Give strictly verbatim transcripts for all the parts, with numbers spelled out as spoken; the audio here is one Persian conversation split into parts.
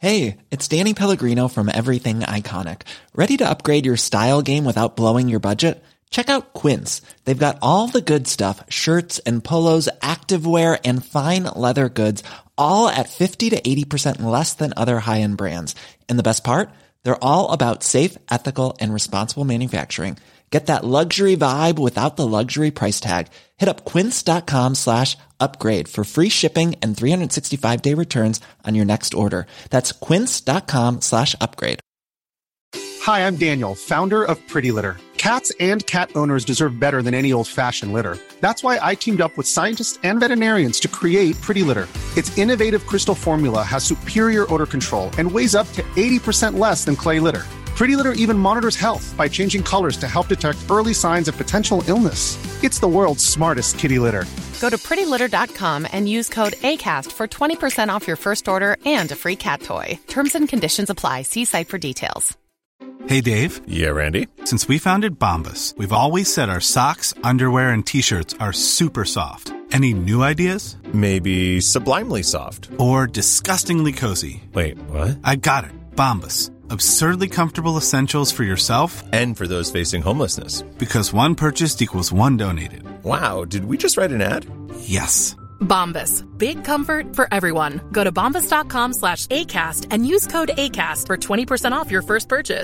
Hey, it's Danny Pellegrino from Everything Iconic. Ready to upgrade your style game without blowing your budget? Check out Quince. They've got all the good stuff, shirts and polos, activewear, and fine leather goods, all at fifty to eighty percent less than other high-end brands. And the best part? They're all about safe, ethical, and responsible manufacturing. Get that luxury vibe without the luxury price tag. Hit up quince.com slash upgrade for free shipping and three sixty-five day returns on your next order. That's quince.com slash upgrade. Hi, I'm Daniel, founder of Pretty Litter. Cats and cat owners deserve better than any old-fashioned litter. That's why I teamed up with scientists and veterinarians to create Pretty Litter. Its innovative crystal formula has superior odor control and weighs up to eighty percent less than clay litter. Pretty Litter even monitors health by changing colors to help detect early signs of potential illness. It's the world's smartest kitty litter. Go to pretty litter dot com and use code ACAST for twenty percent off your first order and a free cat toy. Terms and conditions apply. See site for details. Hey, Dave. Yeah, Randy? Since we founded Bombas, we've always said our socks, underwear, and T-shirts are super soft. Any new ideas? Maybe sublimely soft. Or disgustingly cozy. Wait, what? I got it. Bombas. Absurdly comfortable essentials for yourself and for those facing homelessness. Because one purchased equals one donated. Wow, did we just write an ad? Yes. Bombas. Big comfort for everyone. Go to bombas.com slash ACAST and use code ACAST for twenty percent off your first purchase.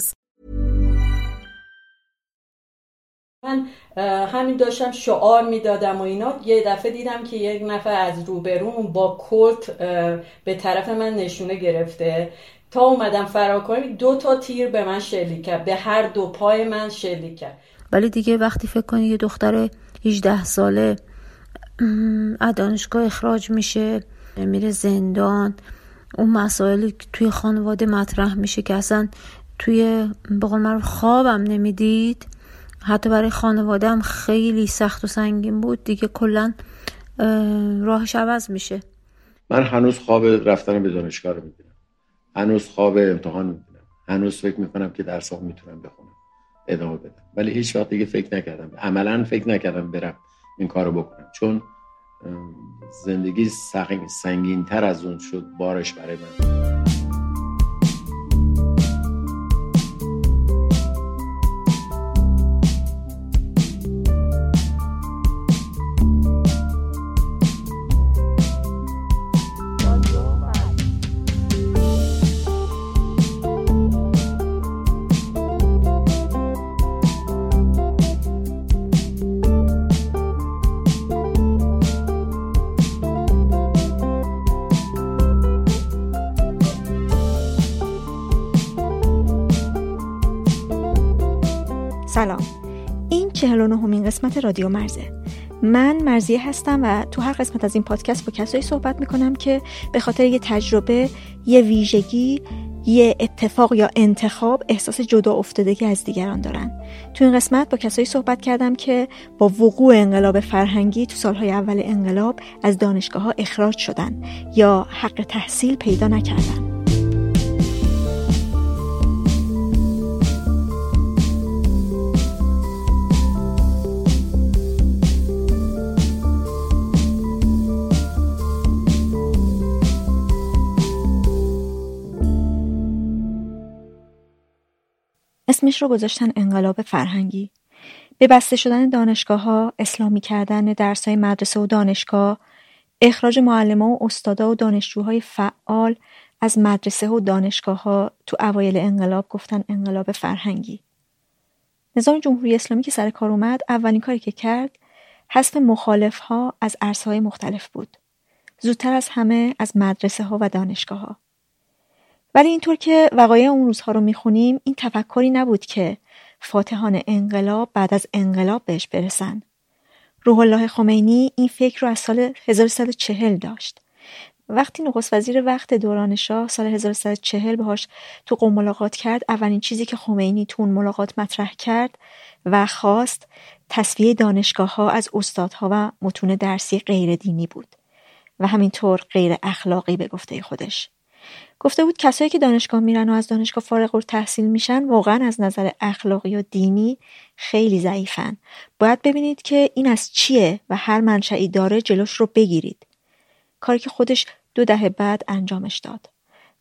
من همین داشتم شعار میدادم و اینا، یه دفعه دیدم که یک نفر از روبروم با کلت به طرف من نشونه گرفته. تا اومدم فرار کنم دو تا تیر به من شلیک کرد، به هر دو پای من شلیک کرد. ولی دیگه وقتی فکر کنی یه دختر هجده ساله از دانشگاه اخراج میشه، میره زندان، اون مسائلی توی خانواده مطرح میشه که اصلا توی به قول معروف خوابم نمیدید، حتی برای خانواده هم خیلی سخت و سنگین بود، دیگه کلا راهش عوض میشه. من هنوز خواب رفتن به دانشگاه رو میبینم، هنوز خواب امتحان میبینم، هنوز فکر میکنم که درسام میتونم بخونم، ادامه بدم، ولی هیچ وقت دیگه فکر نکردم، عملاً فکر نکردم برم این کارو بکنم، چون زندگی سنگین تر از اون شد بارش برای من. سلام، این چهل و نهمین قسمت رادیو مرزه. من مرزیه هستم و تو هر قسمت از این پادکست با کسایی صحبت میکنم که به خاطر یه تجربه، یه ویژگی، یه اتفاق یا انتخاب احساس جدا افتادگی از دیگران دارن. تو این قسمت با کسایی صحبت کردم که با وقوع انقلاب فرهنگی تو سالهای اول انقلاب از دانشگاه‌ها اخراج شدن یا حق تحصیل پیدا نکردن. اسمش رو گذاشتن انقلاب فرهنگی. به بسته شدن دانشگاه‌ها، اسلامی کردن درس‌های مدرسه و دانشگاه، اخراج معلمان و استادا و دانشجوهای فعال از مدرسه و دانشگاه‌ها تو اوایل انقلاب گفتن انقلاب فرهنگی. نظام جمهوری اسلامی که سر کار اومد، اولین کاری که کرد حذف مخالف‌ها از عرصه‌های مختلف بود. زودتر از همه از مدرسه‌ها و دانشگاه‌ها. ولی اینطور که وقایع اون روزها رو میخونیم، این تفکری نبود که فاتحان انقلاب بعد از انقلاب بهش برسن. روح الله خمینی این فکر رو از سال هزار و سیصد و چهل داشت. وقتی نخست وزیر وقت دوران شاه سال هزار و سیصد و چهل باهاش تو قم ملاقات کرد، اولین چیزی که خمینی تو اون ملاقات مطرح کرد و خواست تصفیه دانشگاه‌ها از استادها و متون درسی غیر دینی بود و همینطور غیر اخلاقی به گفته خودش. گفته بود کسایی که دانشگاه میرن و از دانشگاه فارغ التحصیل میشن واقعا از نظر اخلاقی و دینی خیلی ضعیفن. باید ببینید که این از چیه و هر منشئی داره جلوش رو بگیرید. کاری که خودش دو دهه بعد انجامش داد.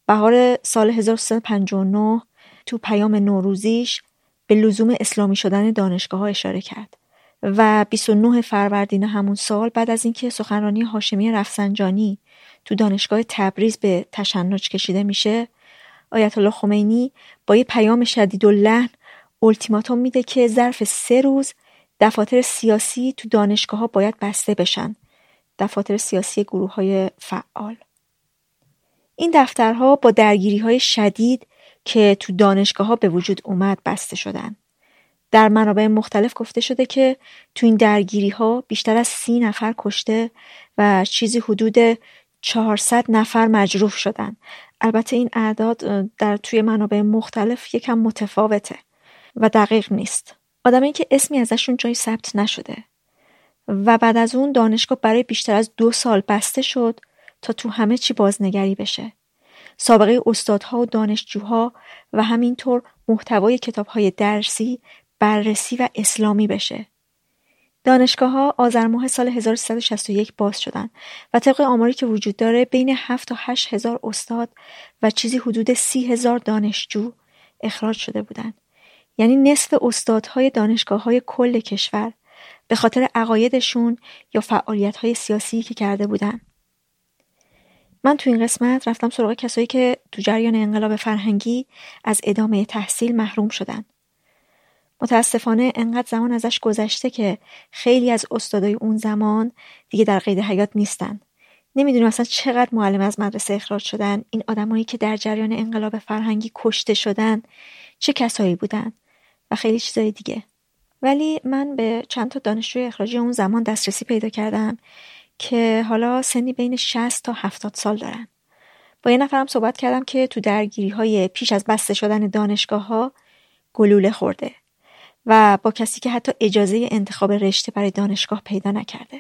بهار سال هزار و سیصد و پنجاه و نه تو پیام نوروزیش به لزوم اسلامی شدن دانشگاه‌ها اشاره کرد و بیست و نه فروردین همون سال بعد از اینکه سخنرانی هاشمی رفسنجانی تو دانشگاه تبریز به تشنج کشیده میشه، آیت الله خمینی با یه پیام شدیداللحن التیماتوم میده که ظرف سه روز دفاتر سیاسی تو دانشگاه‌ها باید بسته بشن، دفاتر سیاسی گروه‌های فعال. این دفترها با درگیری‌های شدید که تو دانشگاه‌ها به وجود اومد بسته شدن. در منابع مختلف گفته شده که تو این درگیری‌ها بیشتر از سی نفر کشته و چیزی حدود چهارصد نفر مجروح شدن. البته این اعداد در توی منابع مختلف یکم متفاوته و دقیق نیست. آدمایی که اسمی ازشون جایی ثبت نشده. و بعد از اون دانشگاه برای بیشتر از دو سال بسته شد تا تو همه چی بازنگری بشه. سابقه استادها و دانشجوها و همینطور محتوای کتاب‌های درسی بررسی و اسلامی بشه. دانشگاه‌ها آذر ماه سال هزار و سیصد و شصت و یک باز شدن و طبق آماری که وجود داره بین هفت تا هشت هزار استاد و چیزی حدود سی هزار دانشجو اخراج شده بودن. یعنی نصف استادهای دانشگاه‌های کل کشور به خاطر عقایدشون یا فعالیت‌های سیاسی که کرده بودن. من تو این قسمت رفتم سراغ کسایی که تو جریان انقلاب فرهنگی از ادامه تحصیل محروم شدن. متاسفانه انقدر زمان ازش گذشته که خیلی از استادای اون زمان دیگه در قید حیات نیستن. نمیدونم اصلا چقدر معلم از مدرسه اخراج شدن. این آدمایی که در جریان انقلاب فرهنگی کشته شدن چه کسایی بودن و خیلی چیزای دیگه. ولی من به چند تا دانشجوی اخراجی اون زمان دسترسی پیدا کردم که حالا سنی بین شصت تا هفتاد سال دارن. با یه نفرم صحبت کردم که تو درگیری‌های پیش از بسته شدن دانشگاه‌ها گلوله خورده و با کسی که حتی اجازه انتخاب رشته برای دانشگاه پیدا نکرده.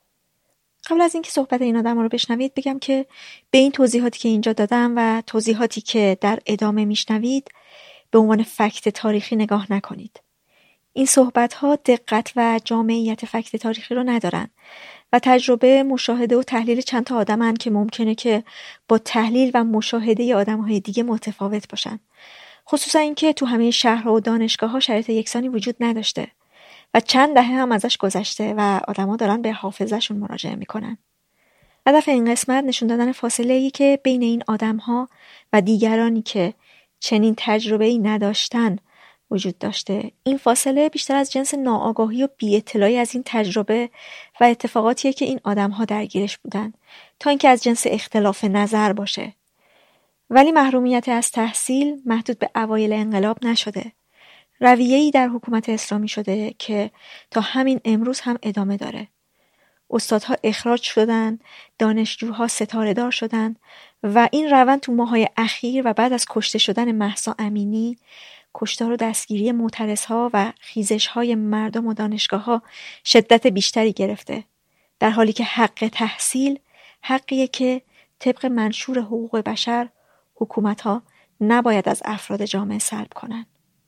قبل از اینکه صحبت این آدم رو بشنوید بگم که به این توضیحاتی که اینجا دادم و توضیحاتی که در ادامه میشنوید به عنوان فکت تاریخی نگاه نکنید. این صحبت‌ها دقت و جامعیت فکت تاریخی رو ندارن و تجربه مشاهده و تحلیل چند تا آدمن که ممکنه که با تحلیل و مشاهده آدم‌های دیگه متفاوت باشن. خصوصا اینکه تو همه شهرها و دانشگاه‌ها شرایط یکسانی وجود نداشته و چند دهه هم ازش گذشته و آدما دارن به حافظه‌شون مراجعه میکنن. هدف این قسمت نشون دادن فاصله‌ای که بین این آدم‌ها و دیگرانی که چنین تجربه‌ای نداشتن وجود داشته. این فاصله بیشتر از جنس ناآگاهی و بی‌اطلاعی از این تجربه و اتفاقاتیه که این آدم‌ها درگیرش بودن تا اینکه از جنس اختلاف نظر باشه. ولی محرومیت از تحصیل محدود به اوایل انقلاب نشده. رویه‌ای در حکومت اسلامی شده که تا همین امروز هم ادامه داره. استادها اخراج شدن، دانشجوها ستاره‌دار شدن و این روند تو ماه‌های اخیر و بعد از کشته شدن مهسا امینی، کشتار و دستگیری معترضها و خیزش‌های مردم و دانشگاه‌ها شدت بیشتری گرفته. در حالی که حق تحصیل حقیه که طبق منشور حقوق بشر حکومت‌ها نباید از افراد جامعه سلب کنن.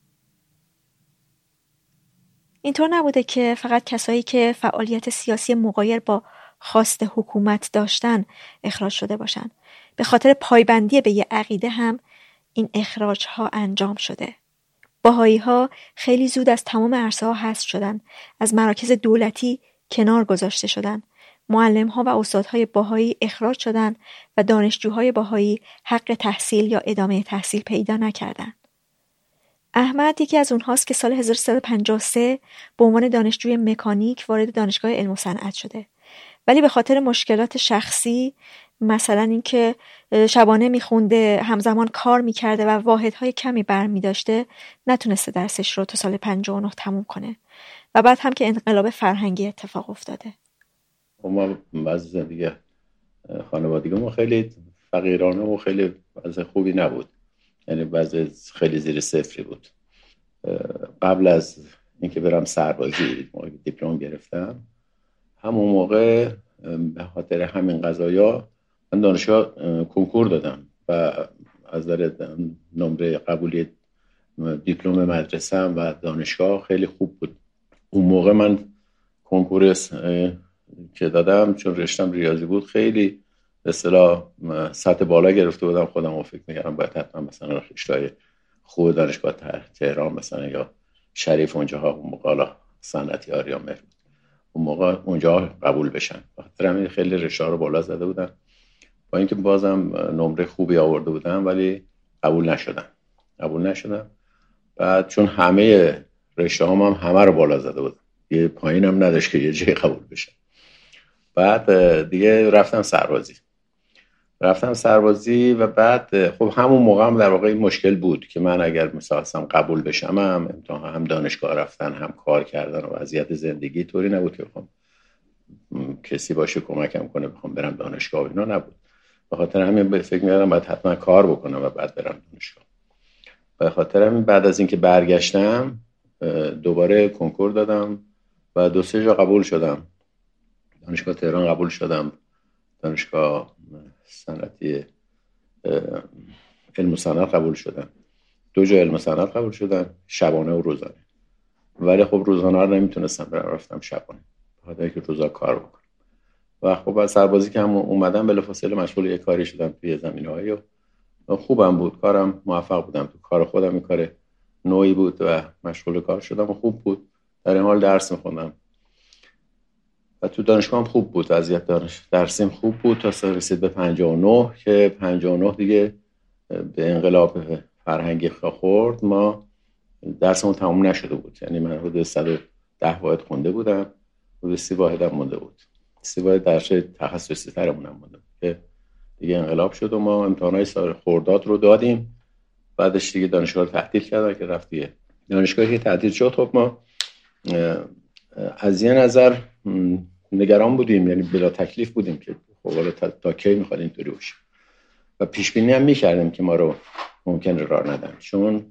اینطور نبوده که فقط کسایی که فعالیت سیاسی مغایر با خواست حکومت داشتن اخراج شده باشن. به خاطر پایبندی به یه عقیده هم این اخراج‌ها انجام شده. بهائی‌ها خیلی زود از تمام عرصه‌ها حذف شدن، از مراکز دولتی کنار گذاشته شدن. معلم‌ها و استادهای بهایی اخراج شدند و دانشجوهای بهایی حق تحصیل یا ادامه تحصیل پیدا نکردند. احمد یکی از اونهاست که سال هزار و سیصد و پنجاه و سه به عنوان دانشجوی مکانیک وارد دانشگاه علم و صنعت شده. ولی به خاطر مشکلات شخصی، مثلا اینکه شبانه میخونده، همزمان کار میکرده و واحدهای کمی برمی داشته، نتونسته درسش رو تا سال پنجاه و نه تموم کنه و بعد هم که انقلاب فرهنگی اتفاق افتاده. ما بعضی زندگی خانوادگی ما خیلی فقیرانه و خیلی وضع خوبی نبود، یعنی وضع خیلی زیر صفری بود. قبل از اینکه برم سربازی دیپلم گرفتم، همون موقع به خاطر همین قضایا من دانشگاه کنکور دادم و از نظر نمره قبولی دیپلم مدرسه‌ام و دانشگاه خیلی خوب بود. اون موقع من کنکور که دادم، چون رشتم ریاضی بود، خیلی به اصطلاح سطح بالا گرفته بودم خودم و فکر می‌کردم باید حتما مثلا رشته‌های خوب دانشگاه تهران مثلا یا شریف اونجاها اون موقع حالا صنعتی آریا مهر اون موقع اونجا قبول بشن. بخاطر همین خیلی رشته‌ها رو بالا زده بودم، با اینکه بازم نمره خوبی آورده بودم ولی قبول نشدم قبول نشدم بعد چون همه رشته‌هام هم همه رو بالا زده بودم، یه پایینم نداشت که یه جای قبول بشه. بعد دیگه رفتم سربازی رفتم سربازی و بعد خب همون موقع هم در واقع مشکل بود که من اگر مثلا قبول بشم هم امتحان هم دانشگاه رفتن هم کار کردن و وضعیت زندگی طوری نبود که بخوام کسی باشه کمکم کنه بخوام برم دانشگاه و اینا نبود. به خاطر همین به فکر می‌کردم باید حتما کار بکنم و بعد برم دانشگاه. به خاطر همین بعد از اینکه برگشتم دوباره کنکور دادم و دو سه جا قبول شدم. دانشگاه تهران قبول شدم، دانشگاه صنعتی علم و صنعت قبول شدم، دو جا علم و صنعت قبول شدم، شبانه و روزانه. ولی خب روزانه رو نمیتونستم برم، رفتم شبانه بخاطر اینکه روزا کار بکنم. و خب از سربازی که هم اومدم بلافاصله مشغول یک کاری شدم توی زمینه‌های خوبم بود، کارم موفق بودم تو کار خودم، این کار نوعی بود و مشغول کار شدم و خوب بود. در این حال درس می‌خوندم و تو دانشگاه هم خوب بود، وضعیت دانش درسیم خوب بود تا رسید به پنجاه و نه که پنجاه و نه دیگه به انقلاب فرهنگی خورد. ما درسمون تموم نشده بود، یعنی من حدود صد و ده واحد خونده بودم، حدود سی واحدم مونده بود، سی واحد درس تخصصی ترمون هم مونده بود که دیگه انقلاب شد و ما امتحانات سال خرداد رو دادیم. بعدش دیگه دانشگاه رو تعطیل کردن که رفتیه دانشگاهی که تعطیل شد. خب ما از یه نظر نگران بودیم، یعنی بلا تکلیف بودیم که خب حالا تا, تا کی میخواد اینطوری باشه و پیش بینی هم میکردیم که ما رو ممکنه راه ندن، چون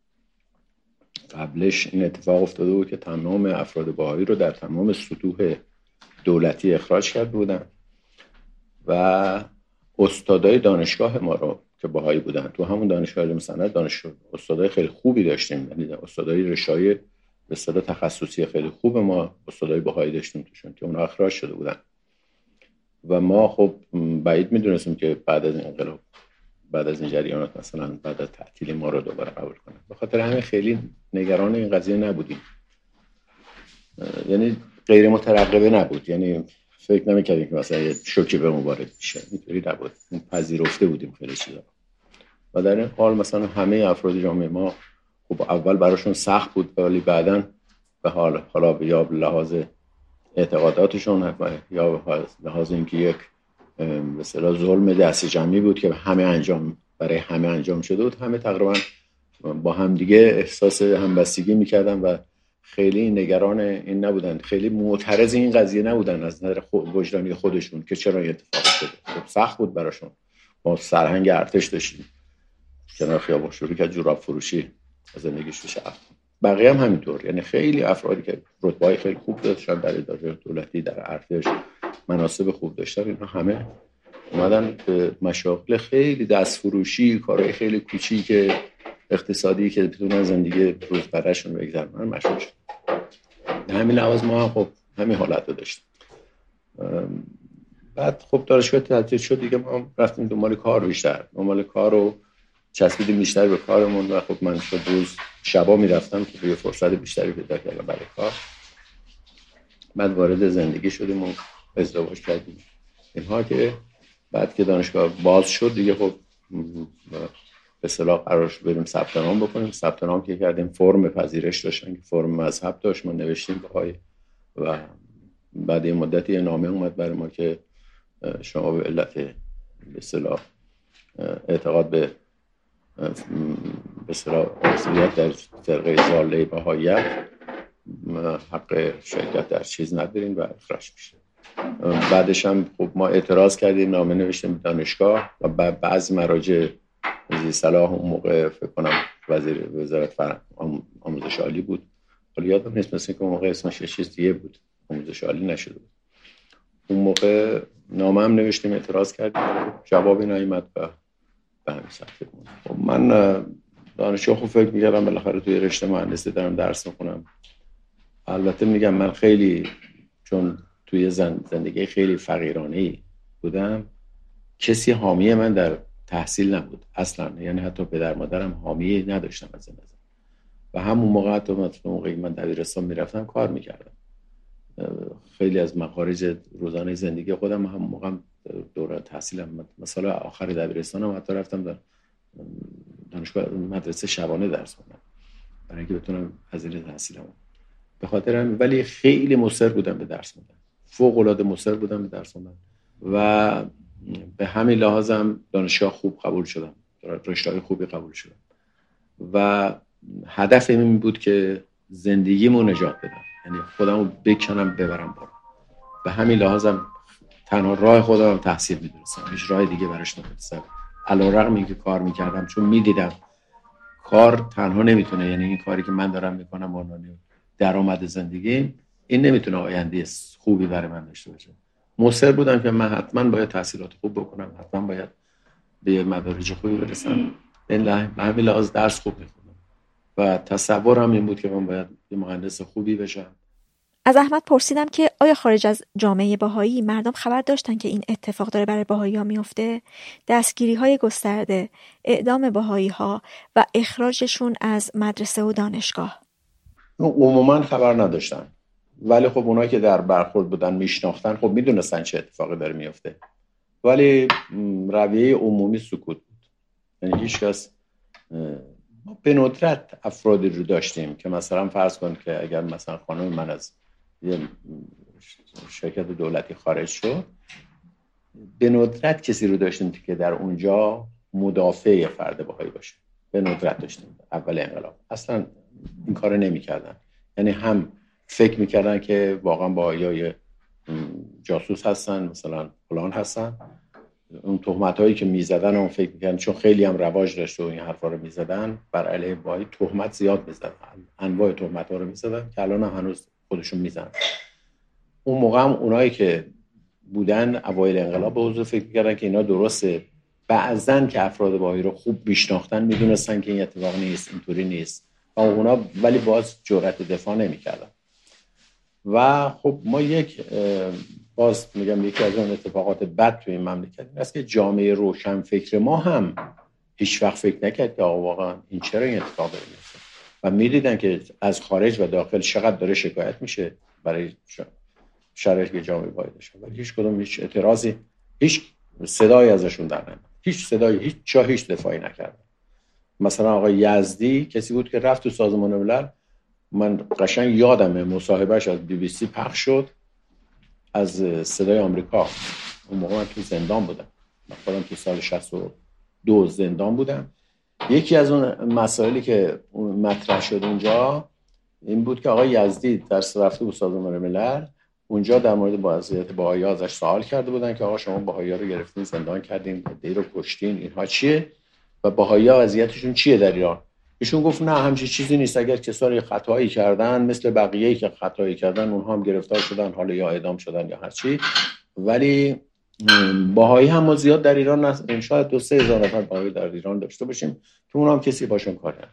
قبلش این اتفاق افتاده بود که تمام افراد بهایی رو در تمام سطوح دولتی اخراج کرده بودن و استادای دانشگاه ما رو که بهایی بودن تو همون دانشگاه علم صنعت دانشگاه استادای خیلی خوبی داشتیم، یعنی استادای رشته‌های به اصطلاح تخصصی خیلی خوب ما استادای بهایی داشتیم توشون که اونا اخراج شده بودن و ما خب بعید میدونستیم که بعد از این انقلاب بعد از این جریانات مثلا بعد از تعطیلی ما رو دوباره قبول کنن. به خاطر همین خیلی نگران این قضیه نبودیم، یعنی غیر مترقبه نبود، یعنی فکر نمی‌کردیم که مثلا یه شوکی به وارد بشه، اینطوری نبود، پذیرفته بودیم خیلی چیزا. و در این حال مثلا همه افراد جامعه ما خب اول براشون سخت بود ولی بعداً به حال حالا یا به لحاظ اعتقاداتشون یا به لحاظ اینکه یک به اصطلاح ظلم دست جمعی بود که همه انجام برای همه انجام شده بود، همه تقریبا با هم دیگه احساس همبستگی می‌کردن و خیلی نگران این نبودن، خیلی معترض این قضیه نبودن از نظر خود وجدانی خودشون که چرا این اتفاق افتاده. خب سخت بود براشون. ما سرهنگ ارتش داشتیم کنار خیابون، شروع کرد جوراب فروشی زندگیش تو شهر. بقیه هم همینطور، یعنی خیلی افرادی که رتبه‌های خیلی خوب داشتن در اداره دولتی در ارتش مناصب خوب داشتن، اینا همه اومدن به مشاغل خیلی دستفروشی، کارهای خیلی کوچیک اقتصادی که بتونن زندگی روزمره‌شون بگذرونن مشغول شدن. همین لحاظ ما هم خب همین حالت رو داشتیم. بعد خب دانشگاه تعطیل شد دیگه، ما رفتیم دنبال کار بیشتر، دنبال کار رو چسبیدیم بیشتر به کارمون و خب من شب روز شبا میرفتم که یه فرصت بیشتری پیدا کردم برای کار. بعد وارد زندگی شدیم و ازدواج کردیم اینها که بعد که دانشگاه باز شد دیگه خب به اصطلاح قرار شد بریم ثبت نام بکنیم. ثبت نام که کردیم فرم پذیرش داشتن که فرم مذهب داشت، ما نوشتیم بهای و بعد یه مدتی یه نامه اومد برای ما که شما به علت به اصطلاح اعتقاد به به اصطلاح عضویت در فرقه ضاله بهائیت حق شرکت در چیز ندارین و اخراج میشه. بعدش هم خب ما اعتراض کردیم، نامه نوشتیم به دانشگاه و بعد بعضی مراجع وزیر صلاح اون موقع فکر کنم وزیر وزارت فرهنگ آموزش عالی بود، ولی یادم نیست، مثلا که اون موقع اسمش یه چیز دیگه بود، آموزش عالی نشده بود. اون موقع نامه هم نوشتیم، اعتراض کردیم، جوابی نیامد و به همین سطح بود. خب من دانشجو خوب فکر می‌کردم بالاخره توی رشته مهندسی دارم درس می‌خونم. البته میگم من خیلی چون توی زندگی خیلی فقیرانه‌ای بودم کسی حامی من در تحصیل نبود اصلا، یعنی حتی پدر مادرم حامی نداشتم از این نظر. و همون موقع حتی موقعی من دبیرستان میرفتم کار میکردم. خیلی از مخارج روزانه زندگی خودم همون موقع دوره تحصیلم، مثلا آخر دبیرستانم حتی رفتم در دانشگاه مدرسه شبانه درس خوندم برای اینکه بتونم هزینه تحصیلمو. به خاطر همین ولی خیلی مصر بودم به درس خوندن، فوق العاده مصر بودم به درس خوندن و به همین لحاظم دانشگاه خوب قبول شدم، رشته‌های خوبی قبول شدم و هدف این بود که زندگیمو نجات بدم، یعنی خودمو بکنم ببرم بالا. به همین لحاظم تنها راه خودم تحصیل می‌دونستم، هیچ راه دیگه براش نمی‌دونستم، علی‌رغم اینکه کار می‌کردم، چون می‌دیدم کار تنها نمیتونه، یعنی این کاری که من دارم میکنم عنوان درآمد زندگی این نمیتونه آینده خوبی برای من داشته باشه. مصر بودم که من حتما باید تحصیلات خوب بکنم، حتما باید به مدارج خوبی برسم. به همین لحاظ درس خوب میخونم و تصورم این بود که من باید یه مهندس خوبی بشم. از احمد پرسیدم که آیا خارج از جامعه بهایی مردم خبر داشتن که این اتفاق داره برای بهایی‌ها میفته؟ دستگیری‌های گسترده، اعدام بهایی‌ها و اخراجشون از مدرسه و دانشگاه. عموما خبر نداشتن، ولی خب اونایی که در برخورد بودن میشناختن، خب میدونستن چه اتفاقی داره میفته، ولی رویه عمومی سکوت بود. یعنی هیچ کس، ما به ندرت افرادی رو داشتیم که مثلا فرض کن که اگر مثلا خانم من از یه شرکت دولتی خارج شد، به ندرت کسی رو داشتیم که در اونجا مدافع فرد بهایی باشه. به ندرت داشتیم. اول انقلاب اصلا این کار نمی کردن، یعنی هم فکر میکردن که واقعا بهایی جاسوس هستن، مثلا فلان هستن، اون تهمت هایی که میزدن اون فکر میکردن، چون خیلی هم رواج داشت و این حرفا رو میزدن بر علیه بهایی، تهمت زیاد میزدن، انواع تهمت ها رو میزدن که الان هم هنوز خودشون میزنن. اون موقع هم اونایی که بودن اوایل انقلاب به حضور فکر میکردن که اینا درسته، بعضن که افراد بهایی رو خوب میشناختن میدونستن که این اتفاق نیست، اینطوری نیست و اونا ولی باز جرأت دفاع نمیکردن. و خب ما یک باز میگم یکی از اون اتفاقات بد توی این مملکت این است که جامعه روشن فکر ما هم هیچ وقت فکر نکرد که آقا واقعا این چرا این اتفاق داره میفته و میدیدن که از خارج و داخل چقدر داره شکایت میشه برای شرایطی که جامعه باید داشته، ولی هیچ کدوم هیچ اعتراضی، هیچ صدایی ازشون در نمیاد، هیچ صدایی، هیچ جا هیچ دفاعی نکردن. مثلا آقای یزدی کسی بود که رفت تو سازمان ملل، من قشنگ یادمه مصاحبهش از بی بی سی پخش شد از صدای آمریکا. اون موقع من تو زندان بودم، من خودم تو سال شصت و دو زندان بودم. یکی از اون مسائلی که مطرح شد اونجا این بود که آقای یزدی درس رفته بود سازمان ملل، اونجا در مورد وضعیت بهائی‌ها ازش سوال کرده بودن که آقا شما بهائی‌ها رو گرفتین زندان کردین، عده‌ای رو کشتین، اینها چیه و بهائی‌ها وضعیتشون چیه در ایران؟ ایشون گفت نه همچین چیزی نیست، اگر کسایی خطایی کردن مثل بقیه‌ای که خطایی کردن اونها هم گرفتار شدن، حالا یا اعدام شدن یا هر چی، ولی بهایی هم ما زیاد در ایران نه، شاید دو سه هزار نفر بهایی در ایران داشته باشیم که اونها هم کسی باشون کاری نداره.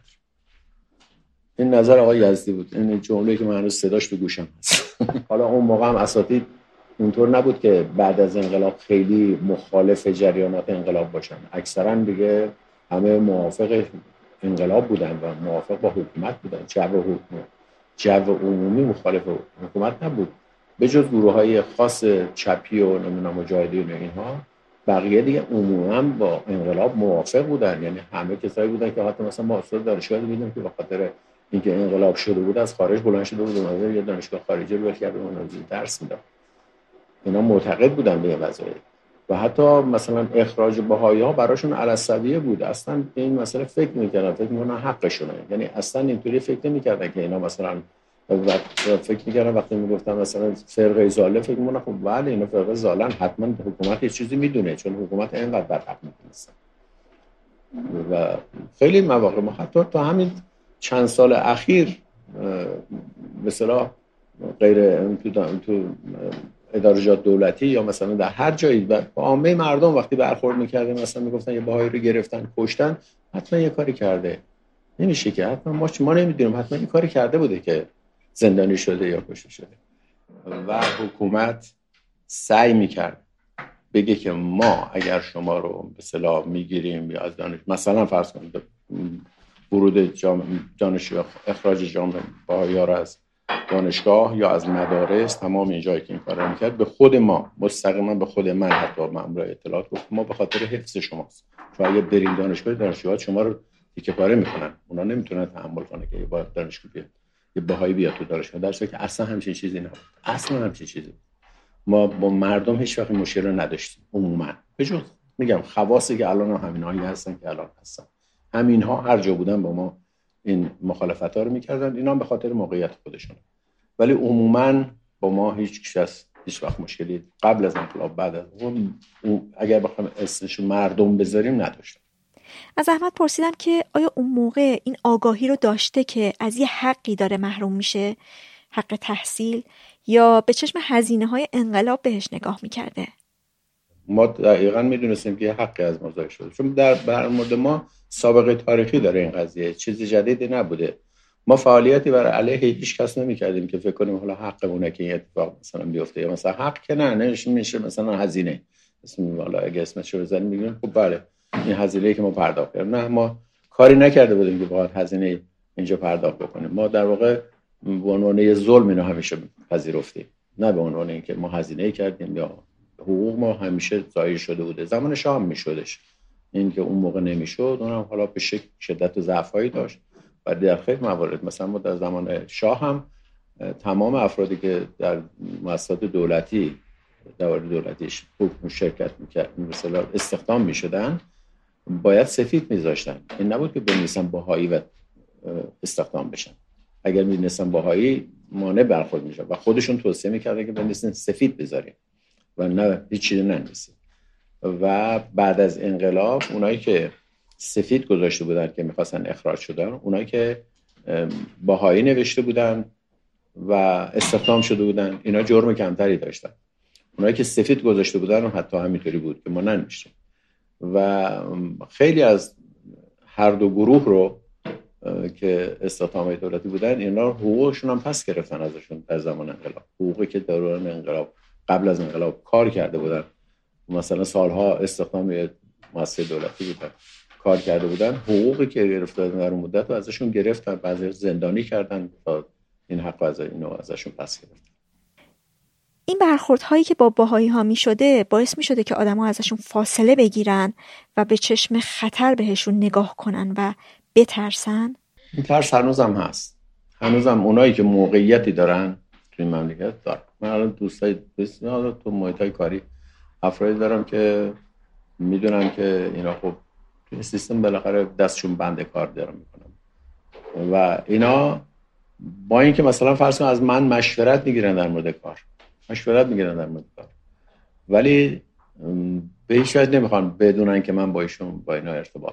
این نظر آقای یزدی بود، این جمله‌ای که من هنوز صداش تو گوشم هست. حالا اون موقع هم اساتید اونطور نبود که بعد از انقلاب خیلی مخالف جریانات انقلاب باشن، اکثرا دیگه همه موافق انقلاب بودن و موافق با حکومت بودن. جو حکومت جو عمومی مخالف حکومت نبود، به جز گروه‌های خاص چپی و نمیدونم مجاهدین و اینها، بقیه دیگه عموما با انقلاب موافق بودن. یعنی همه کسایی بودن که حتی مثلا ما استاد دانشگاه دیدیم که به خاطر اینکه انقلاب شده بود از خارج بلند شده بود اومده یه دانشگاه خارجی رو کرده اون درس میداد. اینا معتقد بودن به این وضعیت و حتی مثلا اخراج بهائی‌ها براشون علسویه بود. اصلا به این مسئله فکر نمی‌کردن، فکر می‌کردن حقشونه، یعنی اصلا اینطوری فکر نمی‌کردن که اینا مثلا فکر می‌کردن وقتی میگفتن مثلا فرقه ضاله، فکر می‌کردن خب بله اینا فرقه ضالن، حتما حکومت یه چیزی میدونه چون حکومت اینقدر برحق می‌دونست. و خیلی مواقع ما حتی تا همین چند سال اخیر به اصطلاح غیر تو ادارجات دولتی یا مثلا در هر جایی با عامه مردم وقتی برخورد می‌کردیم مثلا میگفتن یه بهایی رو گرفتن کشتن، حتما یه کاری کرده. نمیشه که حتما ما ما نمیدونیم، حتما یه کاری کرده بوده که زندانی شده یا کشته شده و حکومت سعی می‌کرد بگه که ما اگر شما رو به اصطلاح میگیریم یا از دانش مثلا فرض کنید ورود دانشجو اخراج جامعه بهائی‌ها رو از دانشگاه یا از مدارس تمام این جایی که این کارا میکرد به خود ما مستقیما به خود من حتی مأمور اطلاعات گفت ما به خاطر حفظ شماست، چون اگه بریم دانشگاه دانشجوها شما رو تیکه پاره میکنن، اونا نمیتونن تحمل کنن که با دانشگاه بیاد یه بهایی بیاد تو دانشگاه، در صورتی که اصلا همچین چیزی نبود، اصلا همچین چیزی. ما با مردم هیچ وقت مشکل نداشتیم عموما، به جز میگم خواصی که الان هم همینایی هستن که الان هستن، همینها هر جا بودن با ما این مخالفت‌ها رو میکردن، اینا هم به خاطر موقعیت خودشون، ولی عموما با ما هیچ کس هیچ وقت مشکلی قبل از انقلاب بعد از اون اگر بخوام اسمش مردم بذاریم نداشتن. از احمد پرسیدم که آیا اون موقع این آگاهی رو داشته که از یه حقی داره محروم میشه، حق تحصیل، یا به چشم هزینه‌های انقلاب بهش نگاه میکرده؟ ما دقیقاً میدونستیم که یه حقی از ما ضایع شده، چون در بر مورد ما سابقه تاریخی داره این قضیه، چیز جدیدی نبوده. ما فعالیتی برای علیه هیچ کس نمی‌کردیم که فکر کنیم حالا حقمونه که این اتفاق مثلا بیفته، یا مثلا حق که نه نمیشه، میشه مثلا هزینه اسم والا اگه اسمش رو بزنیم میگیم خب بله این هزینه‌ای که ما پرداخت کردیم، نه ما کاری نکرده بودیم که باید هزینه اینجا پرداخت بکنیم، ما در واقع به عنوان یه ظلم اینو همیشه پذیرفتیم، نه به عنوان اینکه ما هزینه‌ای کردیم یا حقوق ما همیشه ضایع شده بوده. زمان شاه هم میشدش، این که اون موقع نمیشد اونم حالا به شدت و ضعفایی داشت و در خیلی موارد مثلا ما در زمان شاه هم تمام افرادی که در مؤسسات دولتی در دولتیش حکم شرکت میکرد مثلا استخدام میشدن باید سفید میذاشتن، این نبود که بنویسن بهایی و استخدام بشن، اگر می‌نویسن بهایی مانع برخورد میشه و خودشون توصیه میکردن که بنویسن سفید بذاریم و نه هیچ چیزی ننویسن. و بعد از انقلاب اونایی که سفید گذاشته بودن که میخواستن اخراج شدن، اونایی که بهایی نوشته بودن و استخدام شده بودن اینا جرم کمتری داشتن، اونایی که سفید گذاشته بودن حتی همینطوری بود که ما ننوشتیم و خیلی از هر دو گروه رو که استخدامات دولتی بودن اینا حقوقشون هم پس گرفتن ازشون در زمان انقلاب، حقوقی که در دوران انقلاب قبل از انقلاب کار کرده بودن، مثلا سالها استخدام مؤسسه دولتی بودن کار کرده بودن، حقوقی که گرفته در اون مدت رو ازشون گرفتن، بعضی زندانی کردن تا این حق از اینو ازشون پس گرفتن. این برخوردهایی که با بهایی ها می شده باعث می شده که آدم ها ازشون فاصله بگیرن و به چشم خطر بهشون نگاه کنن و بترسن. این ترس هنوزم هست، هنوزم اونایی که موقعیتی دارن توی مملکت دارن. من الان دوستای بسیار تو محیطای کاری افرادی دارم که میدونن که اینا خب توی سیستم بالاخره دستشون بنده کار دارن میکنن و اینا با اینکه مثلا فرض کن از من مشورت میگیرن در مورد کار مشورت میگیرن در مورد کار ولی به هیچ وجه نمیخوان بدونن که من با ایشون با اینا ارتباط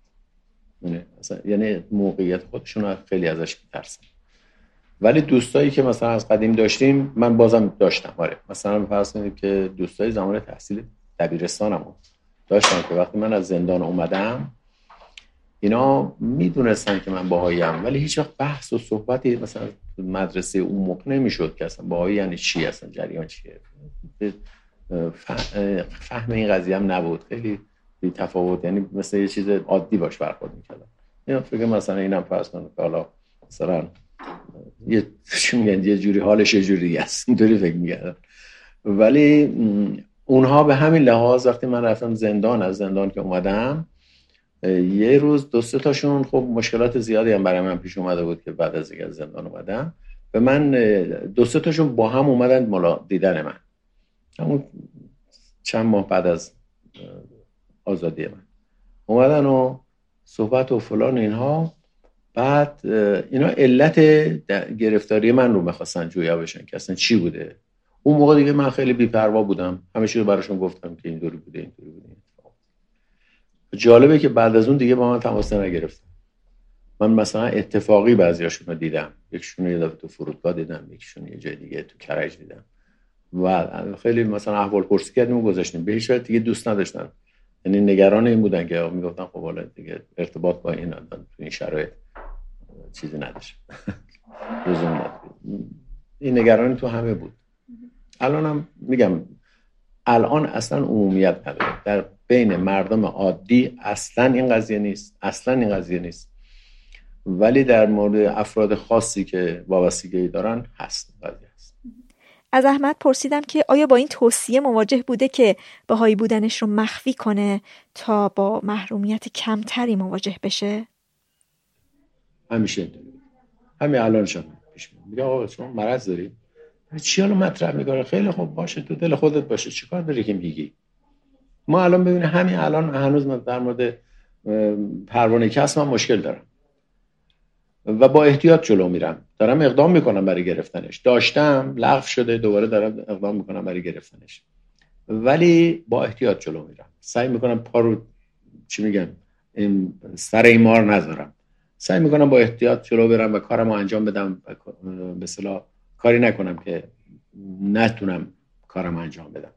دارم، یعنی موقعیت خودشون رو خیلی ازش میترسن. ولی دوستایی که مثلا از قدیم داشتیم من بازم داشتم، آره مثلا فرض کنید که دوستای زمان تحصیل دبیرستانمو داشتم که وقتی من از زندان اومدم اینا میدونستن که من بهاییم ولی هیچ وقت بحث و صحبتی مثلا مدرسه اون موقع نمیشد که اصلا بهایی یعنی چی، اصلا جریان چیه، فهم این قضیه هم نبود، خیلی بی تفاوت، یعنی مثلا یه چیز عادی باش برخورد میکردن. اینا فکر مثلا اینم فرض کنید که حالا مثلا یه چی میگن یه جوری حالش یه جوری است اینطوری فکر میکردن، ولی اونها به همین لحاظ وقتی من رفتم زندان، از زندان که اومدم یه روز دو سه تاشون خب مشکلات زیادی هم برای من پیش اومده بود که بعد از اینکه از زندان اومدم به من دو سه تاشون با هم اومدن ملا دیدن من همون چند ماه بعد از آزادی من اومدن و صحبت و فلان اینها. بعد اینا علت گرفتاری من رو می‌خواستن جویا بشن که اصلا چی بوده. اون موقع دیگه من خیلی بی‌پروا بودم، همه چیز رو براشون گفتم که اینطوری بوده اینطوری بوده. جالبه که بعد از اون دیگه با من تماس نگرفتن. من مثلا اتفاقی بعضیاشون رو دیدم، یکیشون یه دفعه تو فرودگاه دیدم، یکیشون یه جای دیگه تو کرج دیدم و خیلی مثلا احوال پرسی کردیم و گذاشتیم. به هیچ وجه دیگه دوست نداشتن، یعنی نگران این بودن که میگفتن خب حالا دیگه ارتباط با این آدم تو این شرایط چیزی نداشت لزوم نداره. این نگرانی تو همه بود. الانم میگم الان اصلا عمومیت نداره، در بین مردم عادی اصلا این قضیه نیست، اصلا این قضیه نیست، ولی در مورد افراد خاصی که وابستگی دارن هست قضیه هست. از احمد پرسیدم که آیا با این توصیه مواجه بوده که بهایی بودنش رو مخفی کنه تا با محرومیت کمتری مواجه بشه؟ همیشه همین الان شما پیش میگه آقا شما مرض داری؟ چی حالا مطرح میکنه؟ خیلی خوب باشه، تو دل خودت باشه، چیکار داری که میگی؟ ما الان ببینید همین الان هنوز من در مورد پروانه کسب من مشکل دارم و با احتیاط جلو میرم، دارم اقدام میکنم برای گرفتنش. داشتم لغو شده، دوباره دارم اقدام میکنم برای گرفتنش، ولی با احتیاط جلو میرم. سعی میکنم پا رو چی میگم این سر این مار نذارم، سعی میکنم با احتیاط جلو برم و کارمو انجام بدم، به اصطلاح کاری نکنم که نتونم کارم انجام بدم.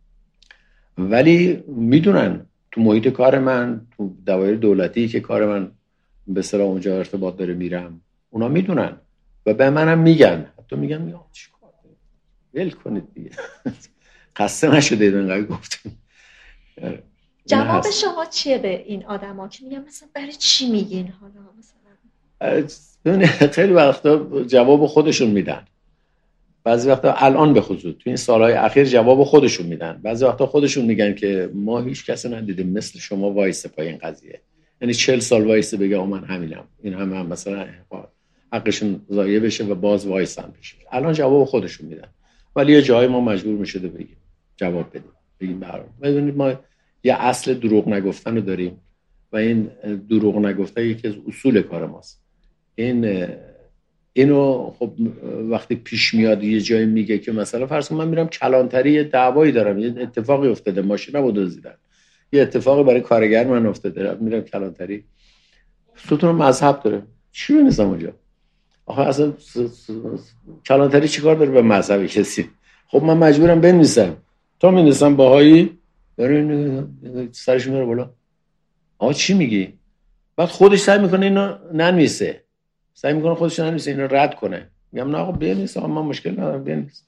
ولی میدونن تو محیط کار من، تو دوایر دولتی که کار من به اصطلاح اونجا ارتباط داره میرم، اونا میدونن و به منم میگن، حتی میگن میگم چیکار ول کنید دیگه خسته نشدید اینقدر گفتم. جواب شما چیه به این آدما که میگن مثلا برای چی میگین حالا مثلا؟ خیلی وقتا جواب خودشون میدن، بعضی وقتا الان به خصوص تو این سالهای اخیر جواب خودشون میدن، بعضی وقتا خودشون میگن که ما هیچ کسی ندیدیم مثل شما وایسه پای این قضیه، یعنی چهل سال وایسه بگه من همینم، این هم, هم مثلا حقشون ضایع بشه و باز وایسن بشه. الان جواب خودشون میدن، ولی یه جایی ما مجبور میشده بگیم جواب بدیم، بگیم برام ببینید ما یه اصل دروغ نگفتن رو داریم و این دروغ نگفتن یکی از اصول کار ماست. این اینو خب وقتی پیش میاد یه جایی میگه که مثلا فرض کن من میرم کلانتری یه دعوایی دارم، یه اتفاقی افتاده، ماشینمو دزدیدن، یه اتفاقی برای کارگر من افتاده، میرم کلانتری، ستون مذهب داره، چی بنویسم اونجا؟ آخه اصلا کلانتری چیکار داره به مذهب کسی؟ خب من مجبورم بنویسم، تا می‌نویسم باهایی داره سرش میاره بالا، آقا چی میگی؟ بعد خودش سعی میکنه اینو ننویسه، سعی میکنه خودش ننویسه، اینو رد کنه. میگم نه آقا بنویس، آقا من مشکل ندارم بنویس.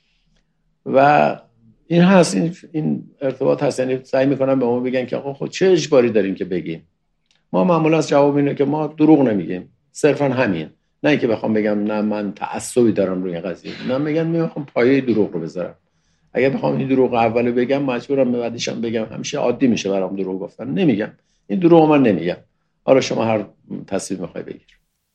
و این هست، این, این ارتباط هست، یعنی سعی میکنم به ما بگن که آقا خود چه اجباری داریم که بگیم. ما معمولا جواب اینه که ما دروغ نمیگیم، صرفا همین، نه اینکه بخوام بگم نه من تعصبی دارم روی قضیه، نه میگن میخوام پایه دروغ رو بذارم. اگه بخوام این دروغ اول بگم مجبورم به بعدش هم بگم، همیشه عادی میشه برام دروغ گفتن، نمیگم این دروغ من نمیگم. حالا شما هر تصمیم میخوای بگیر.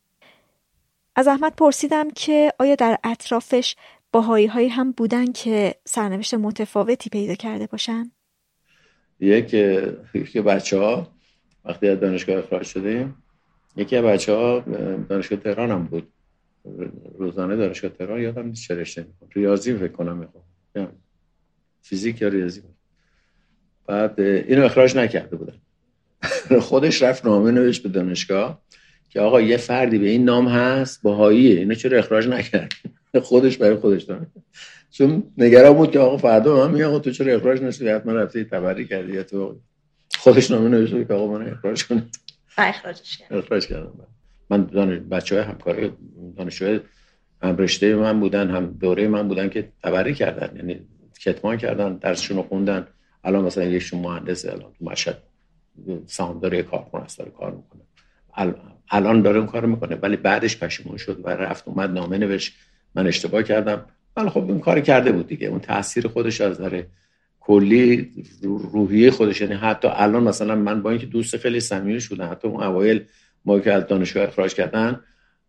از احمد پرسیدم که آیا در اطرافش باهایی هایی هم بودن که سرنوشت متفاوتی پیدا کرده باشن؟ یک یکی بچه‌ها وقتی از دانشگاه اخراج شدیم، یکی از بچه‌ها دانشگاه تهران هم بود، روزانه دانشگاه تهران، یادم نیست چه رشته می‌خوند، ریاضی فکر کنم می‌خوند، فیزیک یا ریاضی. بعد اینو اخراج نکرده بودن خودش رفت نامه نوشت به دانشگاه که آقا یه فردی به این نام هست باهاییه، اینو چرا اخراج نکرد؟ خودش برای خودش داره، چون نگران بود که آقا فردا من میگم آقا تو چرا اخراج نشدی، حتما رفتی تبری کردی یا تو. خودش نامه نوشت که آقا من اخراج کنید، اخراجش کرد. اخراج کردم. من دانش بچهای همکار دانشجوی هم رشته من بودن، هم دوره من بودن که تبری کردن، یعنی کتمان کردن، درسشون رو خوندن. الان مثلا یکشون مهندسه، الان تو مشهد سهامدار کارخونه است داره کار میکنه، الان داره اون کارو میکنه، ولی بعدش پشیمون شد و رفت اومد نامه نوشت من اشتباه کردم. ولی خب این کار کرده بود دیگه، اون تاثیر خودش از نظر کلی روحیه خودش، یعنی حتی الان مثلا من با اینکه دوست خیلی صمیمی شدم، حتی اون اوایل ما که از دانشگاه اخراج کردن،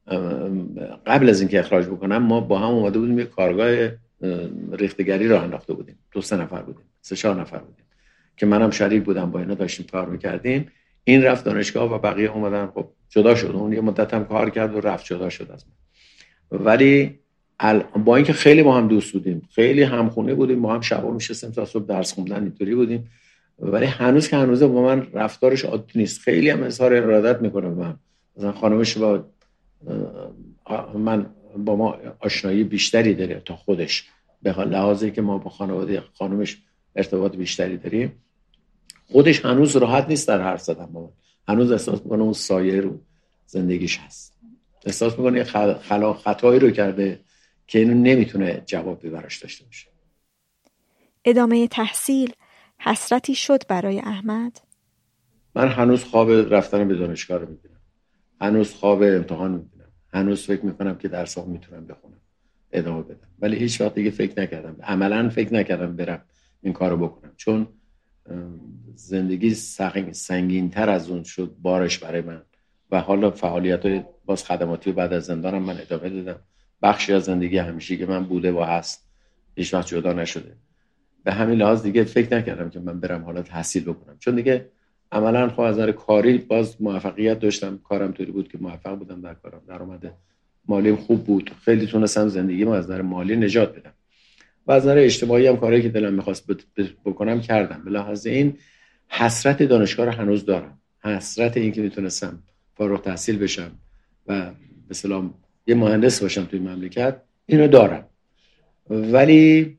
قبل از اینکه اخراج بکنم ما با هم اومده بودیم یه کارگاه ریختگری راه انداخته بودیم، دو سه نفر بودیم، سه چهار نفر بودیم که منم شریک بودم، با اینا داشتیم کار میکردیم. این رفت دانشگاه و بقیه اومدن، خب جدا شد، اون یه مدت هم کار کرد و رفت جدا شد از من. ولی با اینکه خیلی با هم دوست بودیم، خیلی همخونه بودیم، با هم شبا میشستیم تا صبح درس خوندن، اینطوری بودیم، ولی هنوز که هنوزه با من رفتارش عادی نیست، خیلی هم اظهار ارادت میکنه به من. مثلا خانمش با من با ما آشنایی بیشتری داره تا خودش، به لحاظی که ما با خانواده خانمش ارتباط بیشتری داریم. خودش هنوز راحت نیست در حرف زدن با من، هنوز احساس میکنه اون سایه رو زندگیش هست، احساس میکنه خلا خطایی رو کرده که اینو نمیتونه جوابی براش داشته باشه. ادامه تحصیل حسرتی شد برای احمد؟ من هنوز خواب رفتن به دانشگاه رو میبینم، هنوز خواب امتحان میبینم، هنوز فکر میکنم که درسام میتونم بخونم ادامه بدم، ولی هیچ وقت دیگه فکر نکردم، عملا فکر نکردم برم این کارو بکنم، چون زندگی سنگین تر از اون شد بارش برای من و حالا فعالیت‌های باز خدماتی و بعد از زندانم من ادامه دادم. بخشی از زندگی همیشه که من بوده و هست، هیچ وقت جدا نشده. به همین لحاظ دیگه فکر نکردم که من برم حالا تحصیل بکنم، چون دیگه عملاً خب از نظر کاری باز موفقیت داشتم، کارم طوری بود که موفق بودم در کارم، درآمد مالیم خوب بود، خیلی تونستم زندگیمو از نظر مالی نجات بدم و از نظر اجتماعی هم کاری که دلم می‌خواست بکنم کردم. به لحاظ این حسرت دانشگاه رو هنوز دارم، حسرت این که میتونستم فارغ التحصیل بشم و به اصطلاح یه مهندس باشم توی مملکت، اینو دارم، ولی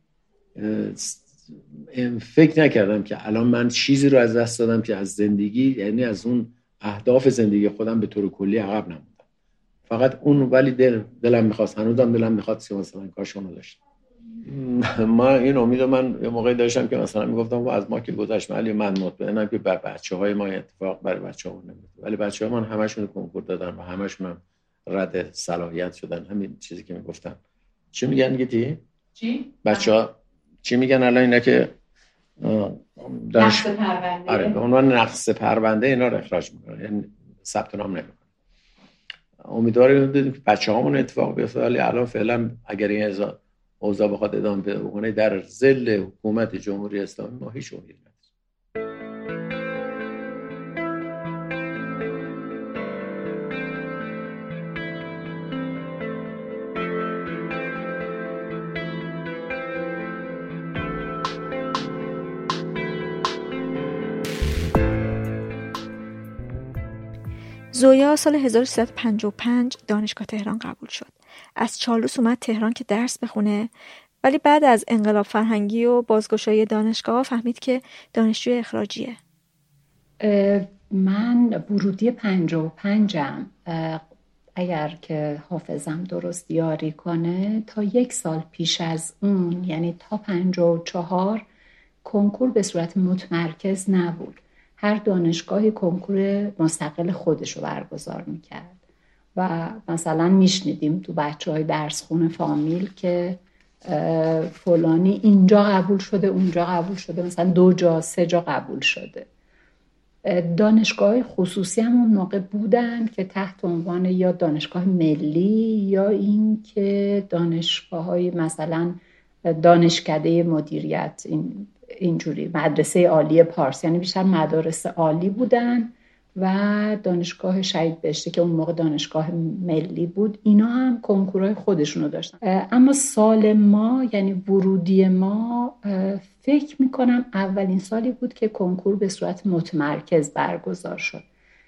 فکر نکردم که الان من چیزی رو از دست دادم که از زندگی، یعنی از اون اهداف زندگی خودم به طور کلی عقب نموندم. فقط اون ولی دل دلم می‌خواست، هنوزم دلم می‌خواد که مثلا کاش اونو داشتم. ما این امید من یه موقعی داشتم که مثلا میگفتم از ما که گذشت، ولی من مطمئنم که بر بچه‌های ما اتفاق برای بچه‌ها نمیفته، ولی بچه‌ها من همشون کنکور دادن و همشون هم رد صلاحیت شدن. همین چیزی که میگفتن چی میگن گیتی؟ چی؟ بچه‌ها چی میگن الان؟ اینا که نقص پرونده، آره به عنوان نقص پرونده اینا رو اخراج میکنن، یعنی ثبت نام نمیکنن. امیدواریم که بچه‌هامون اتفاق بیفته، ولی الان فعلا اگر این اوضاع بخواد ادامه پیدا بکنه در ظل حکومت جمهوری اسلامی ما هیچ امیدی نداریم. زویا سال هزار و سیصد و پنجاه و پنج دانشگاه تهران قبول شد. از چالوس اومد تهران که درس بخونه، ولی بعد از انقلاب فرهنگی و بازگشایی دانشگاه فهمید که دانشجوی اخراجیه. من ورودی پنجاه و پنجم، اگر که حافظم درست یاری کنه، تا یک سال پیش از اون، یعنی تا پنجاه و چهار کنکور به صورت متمرکز نبود. هر دانشگاهی کنکور مستقل خودش رو برگزار میکرد و مثلا میشنیدیم تو بچه های درس خونه فامیل که فلانی اینجا قبول شده، اونجا قبول شده، مثلا دو جا سه جا قبول شده. دانشگاه خصوصی هم اون موقع بودن که تحت عنوان یا دانشگاه ملی یا این که دانشگاه های مثلا دانشکده مدیریت، این اینجوری مدرسه عالی پارس، یعنی بیشتر مدارس عالی بودن و دانشگاه شهید بهشتی که اون موقع دانشگاه ملی بود، اینا هم کنکورهای خودشونو داشتن. اما سال ما، یعنی ورودی ما، فکر میکنم اولین سالی بود که کنکور به صورت متمرکز برگزار شد،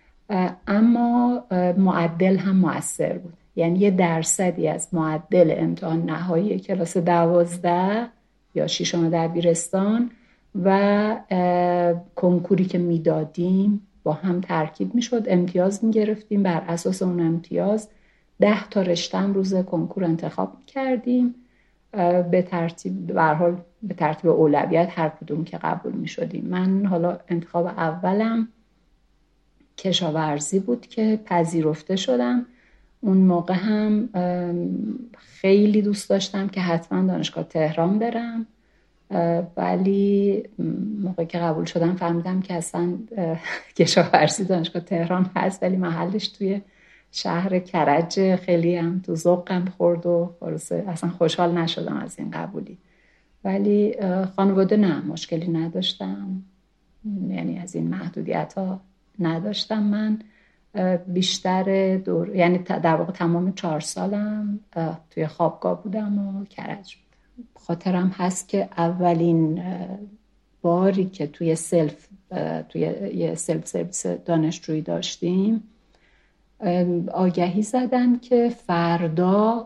اما معدل هم مؤثر بود. یعنی یه درصدی از معدل امتحان نهایی کلاس دوازده یا ششم دبیرستان و کنکوری که میدادیم با هم ترکیب میشد، امتیاز میگرفتیم، بر اساس اون امتیاز ده تا رشته هم روز کنکور انتخاب میکردیم، به ترتیب به هر حال به ترتیب اولویت هر کدوم که قبول میشدیم. من حالا انتخاب اولم کشاورزی بود که پذیرفته شدم. اون موقع هم خیلی دوست داشتم که حتما دانشگاه تهران برم، ولی موقعی که قبول شدم فهمیدم که اصلا کشاورزی دانشگاه تهران هست ولی محلش توی شهر کرج. خیلی هم تو ذوقم خورد و اصلا خوشحال نشدم از این قبولی. ولی خانواده نه، مشکلی نداشتم، یعنی از این محدودیت ها نداشتم. من بیشتر دور، یعنی در واقع تمام چهار سالم توی خوابگاه بودم و کرج بودم. خاطرم هست که اولین باری که توی سلف توی یه سلف سرویس دانشجویی داشتیم، آگهی زدن که فردا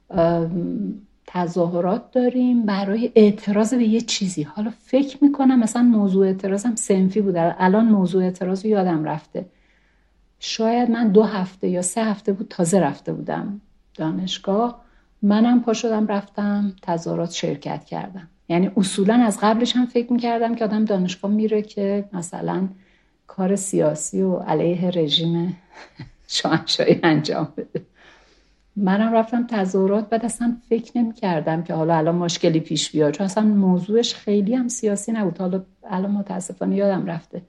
تظاهرات داریم برای اعتراض به یه چیزی. حالا فکر میکنم مثلا موضوع اعتراضم صنفی بود، الان موضوع اعتراض یادم رفته. شاید من دو هفته یا سه هفته بود تازه رفته بودم دانشگاه، منم پا شدم رفتم تظاهرات شرکت کردم. یعنی اصولا از قبلش هم فکر میکردم که آدم دانشگاه میره که مثلا کار سیاسی و علیه رژیم شاهنشاهی انجام بده. منم رفتم تظاهرات، بعد اصلا فکر نمی کردم که حالا الان مشکلی پیش بیاد، چون اصلا موضوعش خیلی هم سیاسی نبود. حالا الان متاسفانه یادم رفته.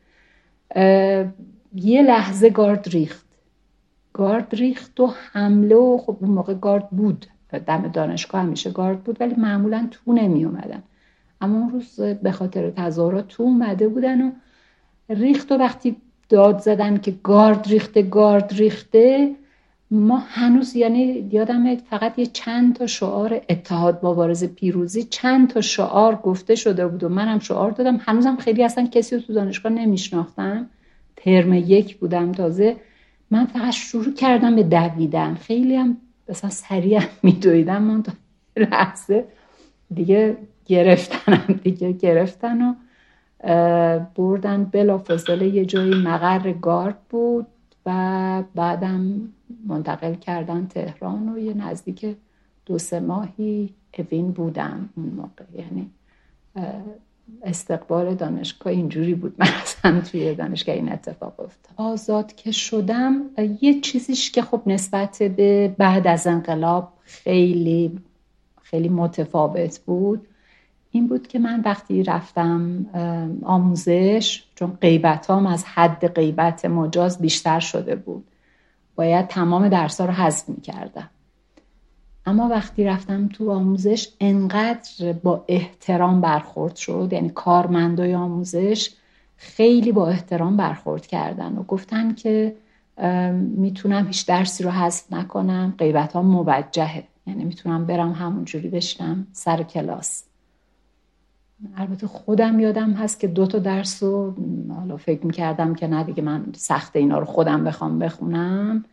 یه لحظه گارد ریخت گارد ریخت و حمله، و خب اون موقع گارد بود دم دانشگاه، همیشه گارد بود ولی معمولا تو نمی اومدن، اما اون روز به خاطر تظاهرات تو اومده بودن و ریخت. و وقتی داد زدن که گارد ریخته گارد ریخته، ما هنوز، یعنی یادمه فقط یه چند تا شعار اتحاد مبارزه پیروزی، چند تا شعار گفته شده بود و منم شعار دادم. هنوزم خیلی اصلا کسی رو تو دانشگاه نمیشناختم، ترم یک بودم تازه. من فقط شروع کردم به دویدن، خیلی هم مثلا سریع میدویدم، من تا لحظه دیگه گرفتنم دیگه گرفتن و بردن بلافاصله یه جایی مقر گارد بود و بعدم منتقل کردن تهران و یه نزدیک دو سه ماهی اوین بودم اون موقع. یعنی استقبال دانشگاه اینجوری بود. من اصلا توی دانشگاه این اتفاق افتاد. آزاد که شدم، یه چیزیش که خب نسبت به بعد از انقلاب خیلی خیلی متفاوت بود این بود که من وقتی رفتم آموزش، چون غیبتام از حد غیبت مجاز بیشتر شده بود، باید تمام درس‌ها رو حذف می‌کردم. اما وقتی رفتم تو آموزش انقدر با احترام برخورد شد، یعنی کارمندای آموزش خیلی با احترام برخورد کردن و گفتن که میتونم هیچ درسی رو حذف نکنم، غیبتام موجهه، یعنی میتونم برم همونجوری بشینم سر کلاس. البته خودم یادم هست که دو تا درس رو حالا فکر میکردم که نه دیگه من سخت اینا رو خودم بخوام بخونم،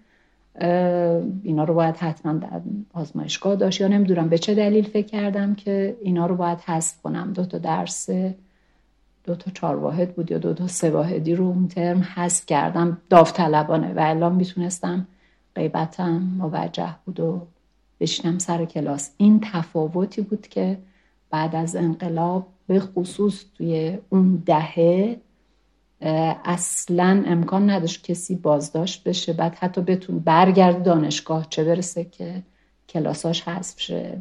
اینا رو باید حتما در آزمایشگاه داشت یا نمیدونم به چه دلیل فکر کردم که اینا رو باید حذف کنم. دو تا درس، دو تا چهار واحد بود یا دو تا سه واحدی رو اون ترم حذف کردم داوطلبانه و الان میتونستم غیبتم موجه بود و بشینم سر کلاس. این تفاوتی بود که بعد از انقلاب به خصوص توی اون دهه اصلاً امکان نداشت کسی بازداشت بشه، بعد حتی بتون برگرد دانشگاه، چه برسه که کلاساش حذف شه.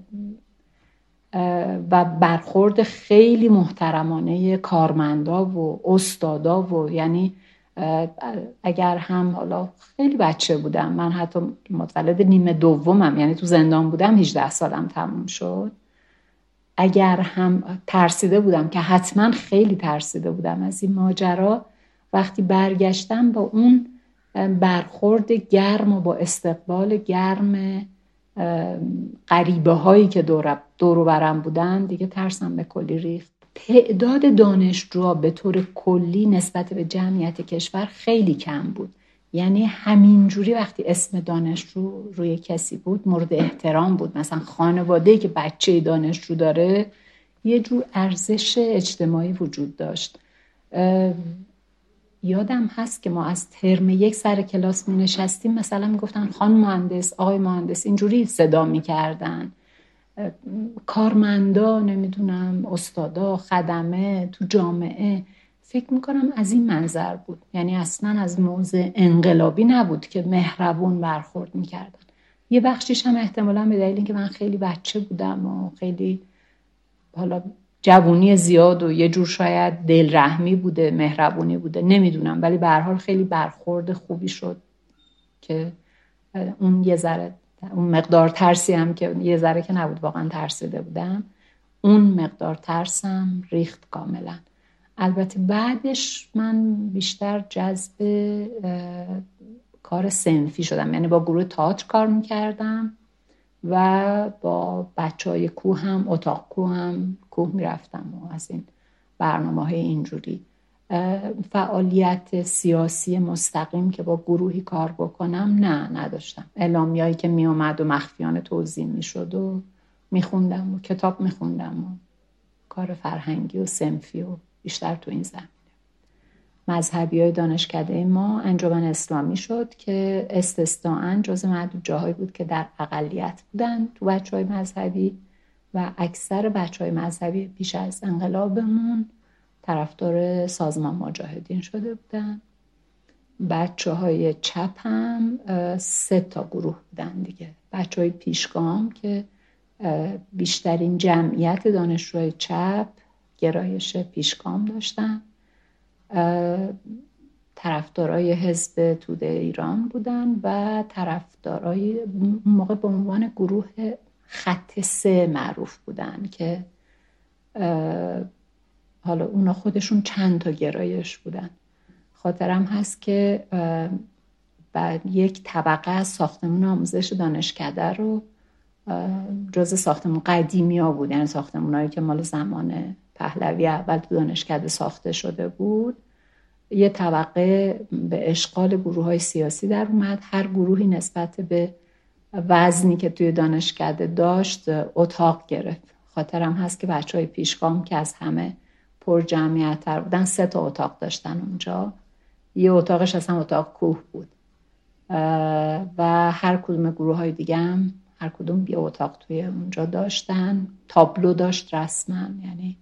و برخورد خیلی محترمانه کارمندا و استادا و یعنی اگر هم حالا خیلی بچه بودم، من حتی متولد نیمه دومم، یعنی تو زندان بودم، هجده سالم تموم شد، اگر هم ترسیده بودم که حتما خیلی ترسیده بودم از این ماجرا، وقتی برگشتم با اون برخورد گرم و با استقبال گرم غریبه هایی که دور دور و برم بودن، دیگه ترسم به کلی ریخت. تعداد دانشجوها به طور کلی نسبت به جمعیت کشور خیلی کم بود، یعنی همینجوری وقتی اسم دانشجو روی کسی بود مورد احترام بود. مثلا خانواده‌ای که بچه دانشجو داره یه جور ارزش اجتماعی وجود داشت. یادم هست که ما از ترم یک سر کلاس می نشستیم، مثلا می گفتن خانم مهندس، آقای مهندس، اینجوری صدا می کردن. کارمندا، نمیدونم استادا، خدمه تو جامعه، فکر میکنم از این منظر بود. یعنی اصلا از موضع انقلابی نبود که مهربون برخورد میکردن. یه بخشیش هم احتمالاً به دلیل اینکه من خیلی بچه بودم و خیلی حالا جوونی زیاد و یه جور شاید دل رحمی بوده، مهربونی بوده، نمیدونم، ولی به هر حال خیلی برخورد خوبی شد که اون یه ذره، اون مقدار ترسی هم که یه ذره که نبود، واقعا ترسیده بودم، اون مقدار ترسم ریخت کاملا. البته بعدش من بیشتر جذب کار صنفی شدم، یعنی با گروه تئاتر کار میکردم و با بچه های کوه هم، اتاق کوه هم کوه میرفتم و از این برنامه های اینجوری. فعالیت سیاسی مستقیم که با گروهی کار بکنم نه نداشتم. اعلامیه‌ای که می اومد و مخفیانه توزیع میشد و میخوندم و کتاب میخوندم و کار فرهنگی و صنفی و بیشتر تو این زمینه. مذهبی های دانشکده ما انجمن اسلامی شد که استثناءً جز معدود جاهایی بود که در اقلیت بودن تو بچه های مذهبی، و اکثر بچهای مذهبی پیش از انقلابمون طرفدار سازمان مجاهدین شده بودن. بچه های چپ هم سه تا گروه بودن دیگه. بچه های پیشگام که بیشترین جمعیت دانشجوهای چپ گرایش پیشگام داشتن، طرفدارای حزب توده ایران بودن و طرفدارای اون موقع به عنوان گروه خط سه معروف بودن که حالا اونا خودشون چند تا گرایش بودن. خاطرم هست که بعد یک طبقه از ساختمون آموزش دانشکده رو جز ساختمون قدیمی ها بود، یعنی ساختمون هایی که مال زمان پهلوی اول تو دانشکده ساخته شده بود، یه طبقه به اشغال گروه های سیاسی در اومد. هر گروهی نسبت به وزنی که توی دانشکده داشت اتاق گرفت. خاطرم هست که بچه های پیشگام که از همه پر جمعیت تر بودن سه تا اتاق داشتن اونجا. یه اتاقش اصلا اتاق کوه بود و هر کدوم گروه های دیگه هم هر کدوم یه اتاق توی اونجا داشتن. تابلو داشت رسما، یعنی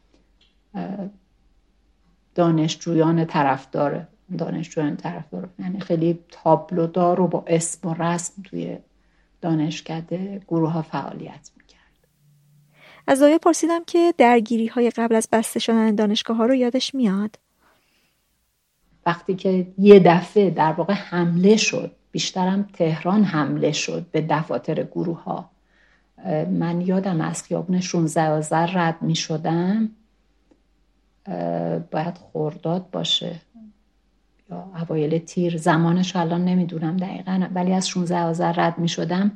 دانشجویان طرفدار دانشجویان طرفدار یعنی خیلی تابلو دار و با اسم و رسم توی دانشکده گروه ها فعالیت میکرد. از دایه پرسیدم که درگیری های قبل از بسته شدن دانشگاه ها رو یادش میاد؟ وقتی که یه دفعه در واقع حمله شد، بیشترم تهران حمله شد به دفاتر گروه ها. من یادم از خیابون شانزده آذر رد می شدم، باید خرداد باشه یا اوایل تیر، زمانش الان نمیدونم دقیقا، ولی از شانزده آذر رد می شدم.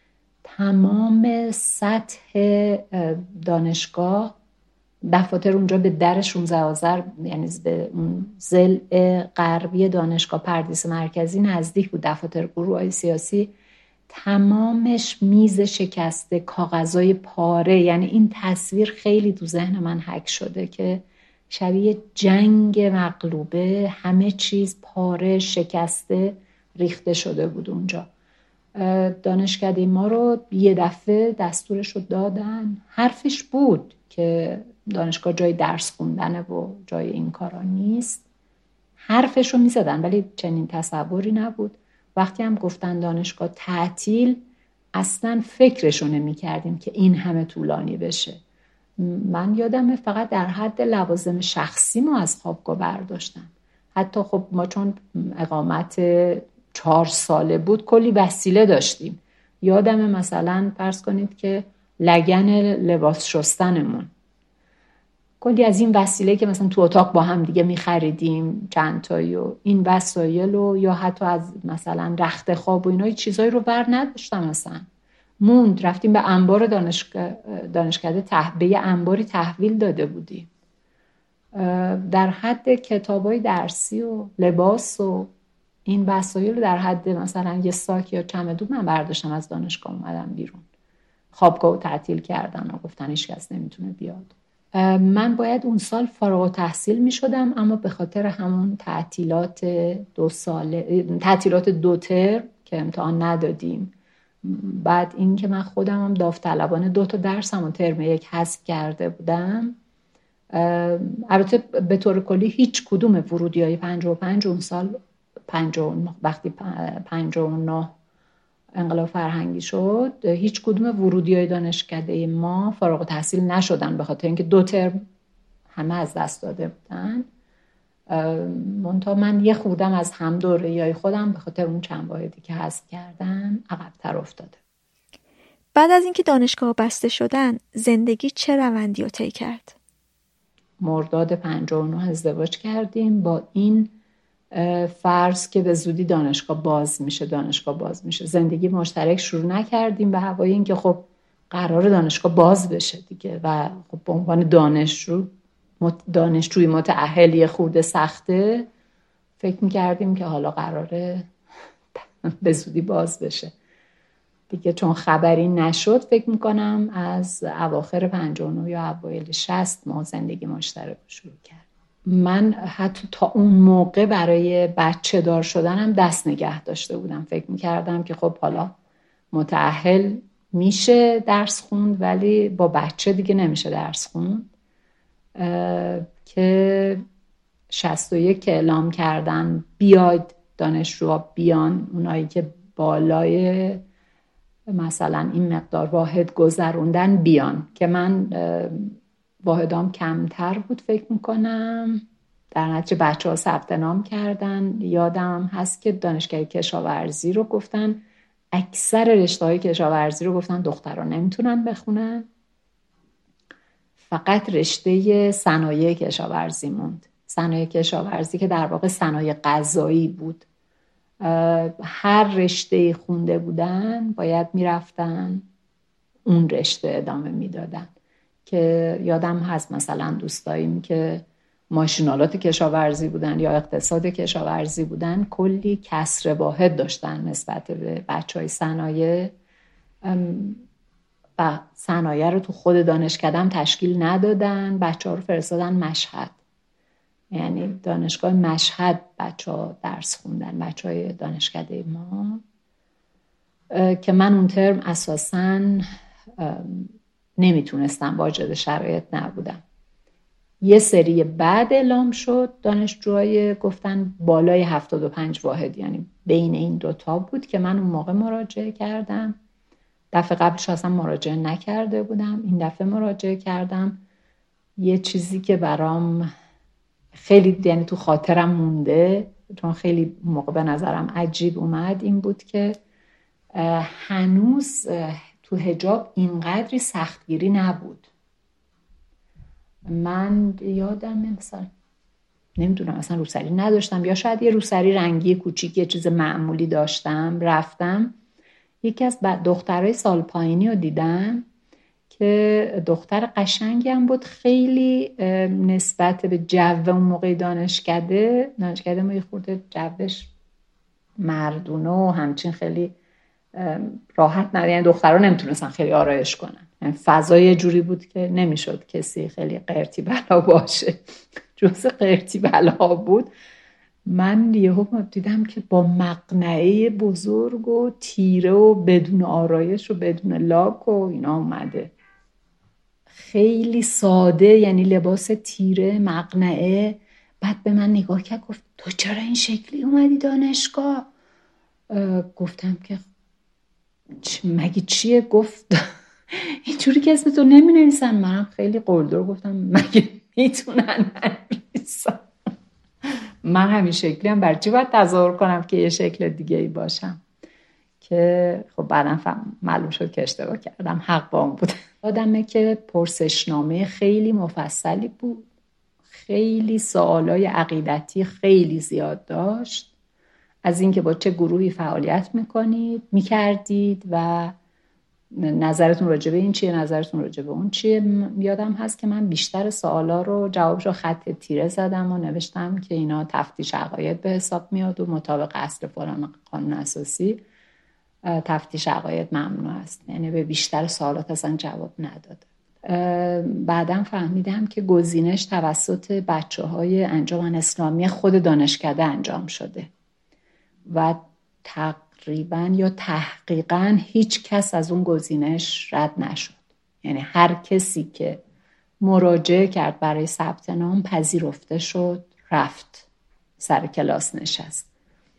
تمام سطح دانشگاه، دفاتر اونجا به در شانزده آذر، یعنی به اون ضلع غربی دانشگاه پردیس مرکزی نزدیک بود دفاتر گروه های سیاسی، تمامش میز شکسته، کاغذای پاره. یعنی این تصویر خیلی تو ذهن من حک شده که شبیه جنگ مغلوبه، همه چیز پاره، شکسته، ریخته شده بود اونجا. دانشکده ما رو یه دفعه دستورش رو دادن. حرفش بود که دانشگاه جای درس خوندنه و جای این کارا نیست. حرفش رو میزدن ولی چنین تصوری نبود. وقتی هم گفتن دانشگاه تعطیل، اصلا فکرش رو نمی کردیم که این همه طولانی بشه. من یادمه فقط در حد لوازم شخصی ما از خوابگاه برداشتن. حتی خب ما چون اقامت چهار ساله بود کلی وسیله داشتیم. یادمه مثلا فرض کنید که لگن لباس شستنمون، کلی از این وسیله که مثلا تو اتاق با هم دیگه می‌خریدیم چند تایی و این وسایل و یا حتی از مثلا رخت خواب و اینا چیزایی رو بر نداشتم. مثلا موند رفتیم به انبار دانشگاه دانشکده تحویل انباری تحویل داده بودیم. در حد کتابای درسی و لباس و این وسایل رو در حد مثلا یه ساک یا چمدون من برداشتم از دانشگاه اومدم بیرون. خوابگاه رو تعطیل کردن و گفتن هیچ کس نمیتونه بیاد. من باید اون سال فارغ التحصیل می شدم، اما به خاطر همون تعطیلات دو ساله، تعطیلات دو ترم که امتحان ندادیم، بعد این که من خودم هم داوطلبانه دو تا درسم و ترم یک حذف کرده بودم. البته به طور کلی هیچ کدوم ورودیای پنجاه و پنج اون سال پنجاه و نه وقتی پنجاه و نه انقلاب فرهنگی شد، هیچ کدوم ورودیای دانشکده ما فارغ التحصیل نشدن به خاطر اینکه دو ترم همه از دست داده بودن. منتها من یه خودم از هم دوره‌ای خودم به خاطر اون چند واحدی که حذف کردم عقب‌تر افتاده. بعد از اینکه دانشگاه بسته شدن زندگی چه روندی رو طی کرد؟ مرداد پنجاه و نه ازدواج کردیم با این فرض که به زودی دانشگاه باز میشه دانشگاه باز میشه زندگی مشترک شروع نکردیم به هوای این که خب قرار دانشگاه باز بشه دیگه و خب به عنوان دانشجو دانشجوی متأهل یه خورده سخته، فکر میکردیم که حالا قراره به زودی باز بشه دیگه. چون خبری نشد فکر میکنم از اواخر پنجاه و نه یا اوایل شصت ما زندگی مشترک شروع کرد. من حتی تا اون موقع برای بچه دار شدنم دست نگه داشته بودم. فکر میکردم که خب حالا متأهل میشه درس خوند ولی با بچه دیگه نمیشه درس خوند، که شصت و یک که اعلام کردن بیاید دانشجوها بیان، اونایی که بالای مثلا این مقدار واحد گذروندن بیان، که من واحدام کمتر بود فکر میکنم. در نتیجه بچه ها ثبت نام کردن. یادم هست که دانشگاه کشاورزی رو گفتن، اکثر رشته‌های کشاورزی رو گفتن دخترها نمیتونن بخونن، فقط رشته صنایع کشاورزی موند. صنایع کشاورزی که در واقع صنایع غذایی بود. هر رشته خونده بودن باید میرفتن اون رشته ادامه میدادن، که یادم هست مثلا دوستاییم که ماشینالات کشاورزی بودن یا اقتصاد کشاورزی بودن کلی کسر واحد داشتن نسبت به بچهای صنایع، و صنایع رو تو خود دانشکده‌ام تشکیل ندادن، بچه ها رو فرستادن مشهد. یعنی دانشگاه مشهد بچه ها درس خوندن، بچه های دانشکده ما، که من اون ترم اساساً نمیتونستم، واجد شرایط نبودم. یه سری بعد اعلام شد دانشجوهای گفتن بالای هفتاد و پنج واحد، یعنی بین این دوتا بود که من اون موقع مراجعه کردم. دفعه قبلش اصلا مراجعه نکرده بودم، این دفعه مراجعه کردم. یه چیزی که برام خیلی یعنی تو خاطرم مونده، چون خیلی موقع به نظرم عجیب اومد، این بود که هنوز تو حجاب اینقدری سختگیری نبود. من یادم مثلا نمیدونم اصلا روسری نداشتم، یا شاید یه روسری رنگی کوچیک یه چیز معمولی داشتم. رفتم یکی از دخترای سال پایینی رو دیدم که دختر قشنگی هم بود، خیلی نسبت به جو اون موقع دانشکده دانشکده ما یه خورده جوش مردونه و همچین خیلی راحت نبود، یعنی دخترها نمیتونستن خیلی آرایش کنن، یعنی فضا یه جوری بود که نمیشد کسی خیلی قرتی بلا باشه. جز قرتی بلا بود. من یهو دیدم که با مقنعه بزرگ و تیره و بدون آرایش و بدون لاک و اینا اومده، خیلی ساده، یعنی لباس تیره، مقنعه. بعد به من نگاه کرد گفت تو چرا این شکلی اومدی دانشگاه؟ گفتم که مگه چیه؟ گفت اینجوری که اسم تو نمی نویسن. منم خیلی قلدر گفتم مگه میتونن ننویسن؟ من همین شکلی هم برچی باید تظاهر کنم که یه شکل دیگه ای باشم؟ که خب بعدم معلوم شد که اشتباه کردم، حق با اون بود. آدمه که پرسشنامه خیلی مفصلی بود، خیلی سوالای عقیدتی خیلی زیاد داشت، از اینکه با چه گروهی فعالیت میکنید میکردید و نظرتون راجع به این چیه، نظرتون راجع به اون چیه. یادم هست که من بیشتر سوالا رو جوابشو خط تیره زدم و نوشتم که اینا تفتیش عقاید به حساب میاد و مطابق اصل فلان قانون اساسی تفتیش عقاید ممنوع است. یعنی به بیشتر سوالات اصلا جواب نداد. بعدم فهمیدم که گزینش توسط بچه‌های انجمن اسلامی خود دانشکده انجام شده و تقریبا یا تحقیقا هیچ کس از اون گزینش رد نشد. یعنی هر کسی که مراجعه کرد برای ثبت نام پذیرفته شد، رفت سر کلاس نشست.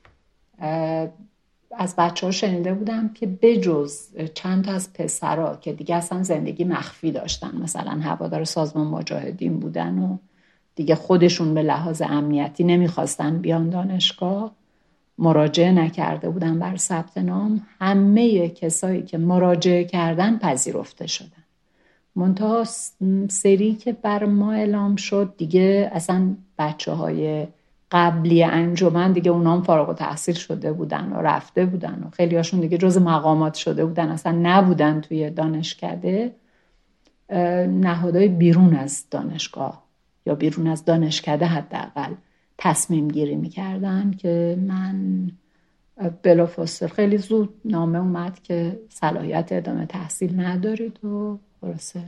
از بچه ها شنیده بودم که بجز چند تا از پسرها که دیگه اصلا زندگی مخفی داشتن، مثلا هوادار سازمان مجاهدین بودن و دیگه خودشون به لحاظ امنیتی نمیخواستن بیان دانشگاه، مراجعه نکرده بودن بر ثبت نام، همه کسایی که مراجعه کردن پذیرفته شدن. منتها سری که بر ما اعلام شد دیگه اصلا بچه های قبلی انجمن دیگه اونام فارغ التحصیل شده بودن و رفته بودن و خیلی هاشون دیگه جز مقامات شده بودن، اصلا نبودن توی دانشکده. نهادهای بیرون از دانشگاه یا بیرون از دانشکده حداقل تصمیم گیری میکردن که من بلافاصله خیلی زود نامه اومد که صلاحیت ادامه تحصیل ندارید و خلاصه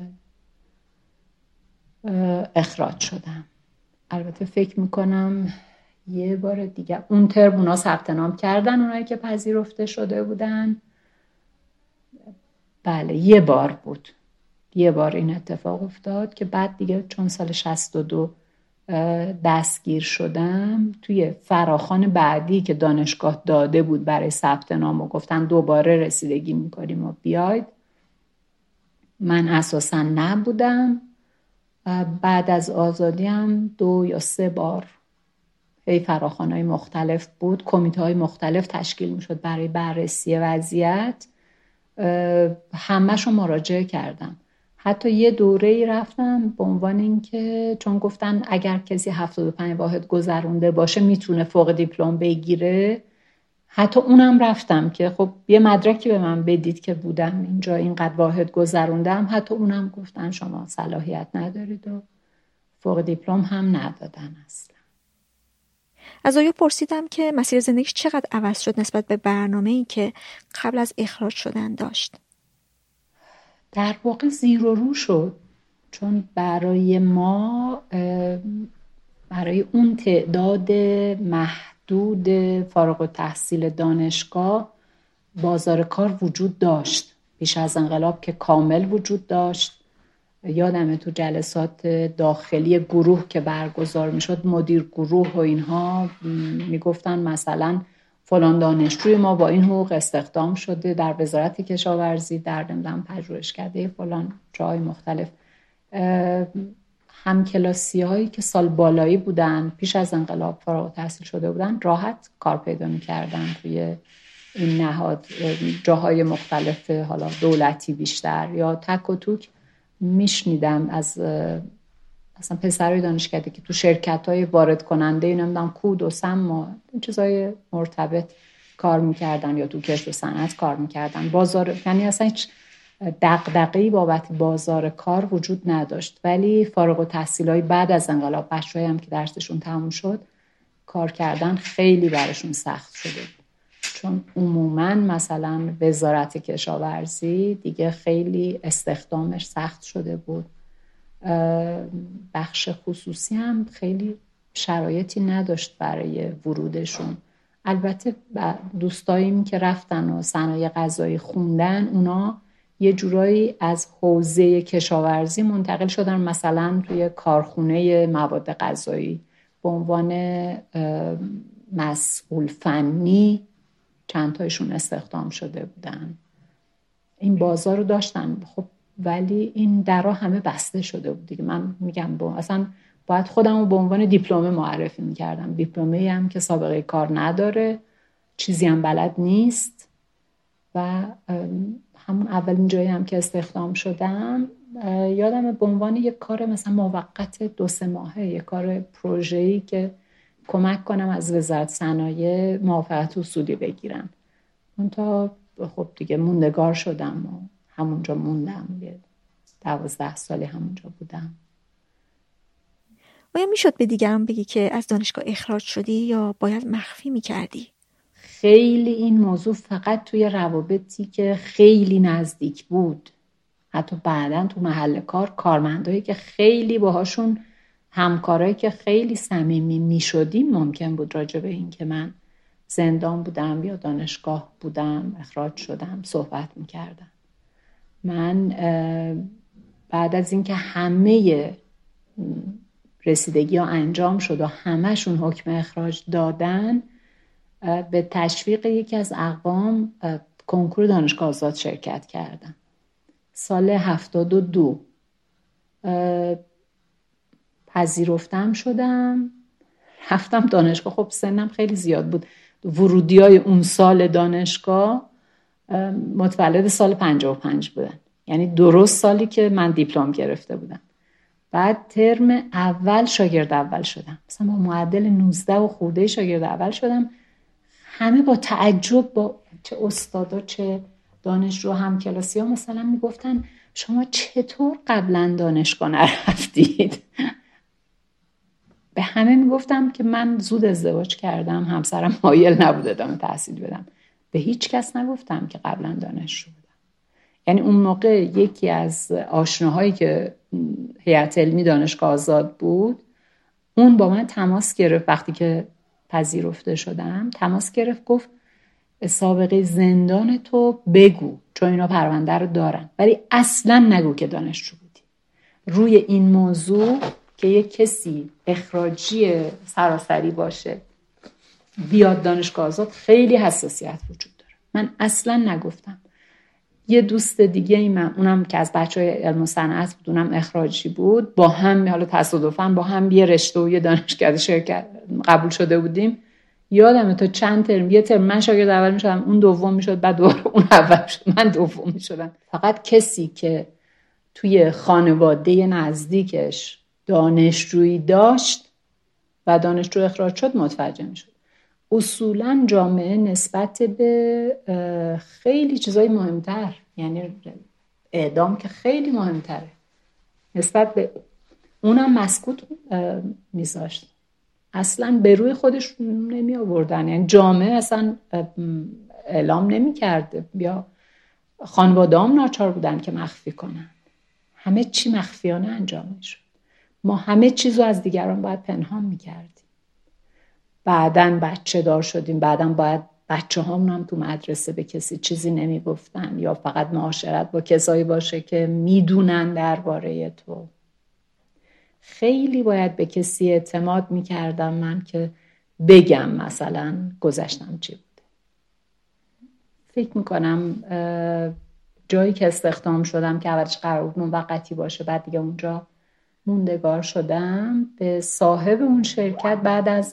اخراج شدم. البته فکر میکنم یه بار دیگه اون ترم اونا ثبت نام کردن، اونایی که پذیرفته شده بودن. بله یه بار بود، یه بار این اتفاق افتاد که بعد دیگه چون سال شصت و دو دستگیر شدم، توی فراخوان بعدی که دانشگاه داده بود برای ثبت نام و گفتن دوباره رسیدگی میکنیم و بیاید، من اساسا نبودم. بعد از آزادی هم دو یا سه بار هی فراخوان‌های مختلف بود، کمیته‌های مختلف تشکیل میشد برای بررسی وضعیت، همه‌شو مراجعه کردم. حتی یه دوره‌ای رفتم به عنوان اینکه چون گفتن اگر کسی هفتاد و پنج واحد گذرونده باشه میتونه فوق دیپلم بگیره، حتی اونم رفتم که خب یه مدرکی به من بدید که بودم اینجا اینقدر واحد گذروندم. حتی اونم گفتن شما صلاحیت ندارید و فوق دیپلم هم ندادن اصلا. از آیا پرسیدم که مسیر زندگیش چقدر عوض شد نسبت به برنامه‌ای که قبل از اخراج شدن داشت. در واقع زیر و رو شد، چون برای ما برای اون تعداد محدود فارغ التحصیل دانشگاه بازار کار وجود داشت. پیش از انقلاب که کامل وجود داشت. یادمه تو جلسات داخلی گروه که برگزار میشد، مدیر گروه و اینها میگفتن مثلا فلان دانشجوی ما با این حقوق استخدام شده در وزارت کشاورزی، در نمیدونم پژوهشکده فلان جای مختلف. همکلاسی هایی که سال بالایی بودن، پیش از انقلاب فارغ التحصیل شده بودن، راحت کار پیدا میکردن توی این نهاد، جاهای مختلف، حالا دولتی بیشتر یا تک و توک. میشنیدم از مثلا پسرای دانشکده که تو شرکت‌های وارد کننده نمیدونم کود و سم و این چیزای مرتبط کار میکردن یا تو کشت و صنعت کار میکردن. بازار، یعنی اصلا هیچ دغدغه‌ای بابت بازار کار وجود نداشت. ولی فارغ التحصیلای بعد از انقلاب، بچه‌ای هم که درسشون تموم شد، کار کردن خیلی براشون سخت شده بود، چون عموماً مثلا وزارت کشاورزی دیگه خیلی استخدامش سخت شده بود. بخش خصوصی هم خیلی شرایطی نداشت برای ورودشون. البته دوستاییم که رفتن و صنایع غذایی خوندن، اونا یه جورایی از حوزه کشاورزی منتقل شدن مثلا توی کارخونه مواد غذایی به عنوان مسئول فنی، چند تایشون استخدام شده بودن. این بازار رو داشتن. خب ولی این درا همه بسته شده بود دیگه. من میگم با اصلا باید خودم رو به عنوان دیپلمه معرفی میکردم، دیپلمه هم که سابقه کار نداره، چیزی هم بلد نیست. و همون اولین جایی هم که استخدام شدم، یادم به عنوان یک کار مثلا موقت دو سه ماهه، یک کار پروژه‌ای که کمک کنم از وزارت صنایع موافقت اصولی بگیرن. اون تا خب دیگه موندگار شدم و همونجا موندم، یه دوازده سالی همونجا بودم. آیا میشد به دیگران بگی که از دانشگاه اخراج شدی یا باید مخفی میکردی؟ خیلی این موضوع فقط توی روابطی که خیلی نزدیک بود، حتی بعداً تو محل کار، کارمندایی که خیلی باهاشون همکارایی که خیلی صمیمی میشدیم ممکن بود راجع به این که من زندان بودم یا دانشگاه بودم اخراج شدم صحبت میکردم. من بعد از اینکه همه رسیدگی ها انجام شد و همهشون حکم اخراج دادن، به تشویق یکی از اقوام کنکور دانشگاه آزاد شرکت کردم. سال هفتاد و دو پذیرفتم شدم، رفتم دانشگاه. خب سنم خیلی زیاد بود. ورودی های اون سال دانشگاه متولد سال پنجاه و پنج بودن، یعنی درست سالی که من دیپلم گرفته بودم. بعد ترم اول شاگرد اول شدم، مثلا با معدل نوزده و خورده شاگرد اول شدم. همه با تعجب، با چه استادا چه دانشجو هم کلاسی ها مثلا میگفتن شما چطور قبلا دانشگاه نرفتید؟ به همه میگفتم که من زود ازدواج کردم، همسرم مایل نبود ادامه تحصیل بدم. به هیچ کس نگفتم که قبلا دانشجو بودم. یعنی اون موقع یکی از آشناهایی که هیئت علمی دانشگاه آزاد بود، اون با من تماس گرفت وقتی که پذیرفته شدم، تماس گرفت گفت سابقه زندان تو بگو، چون اینا پرونده رو دارن، ولی اصلا نگو که دانشجو بودی. روی این موضوع که یک کسی اخراجی سراسری باشه بیاد دانشگاه آزاد خیلی حساسیت وجود داره. من اصلا نگفتم. یه دوست دیگه ای من، اونم که از بچهای علم و صنعت بود، اونم اخراجی بود، با هم حالا تصادفاً با هم یه رشته و یه دانشکده شرکت قبول شده بودیم. یادمه تا چند ترم، یه ترم من شاگرد اول میشدم، اون دوم میشد، بعد دوباره اون اول شد، من دوم میشدم. فقط کسی که توی خانواده نزدیکش دانشجویی داشت و دانشجو اخراج شد متوجه میشد. اصولاً جامعه نسبت به خیلی چیزای مهمتر، یعنی اعدام که خیلی مهمتره، نسبت به اونم مسکوت میذاشت، اصلاً به روی خودش نمی آوردن. یعنی جامعه اصلاً اعلام نمی کرده، یا خانواده هم ناچار بودن که مخفی کنن. همه چی مخفیانه انجام میشد. ما همه چیزو از دیگران باید پنهان میکردیم. بعدن بچه دار شدیم، بعدن باید بچه هامون هم تو مدرسه به کسی چیزی نمی گفتن، یا فقط معاشرت با کسایی باشه که میدونن درباره تو. خیلی باید به کسی اعتماد میکردم من که بگم مثلا گذشتم چی بوده. فکر میکنم جایی که استخدام شدم که اولش قرار بود موقتی باشه، بعد دیگه اونجا موندگار شدم، به صاحب اون شرکت بعد از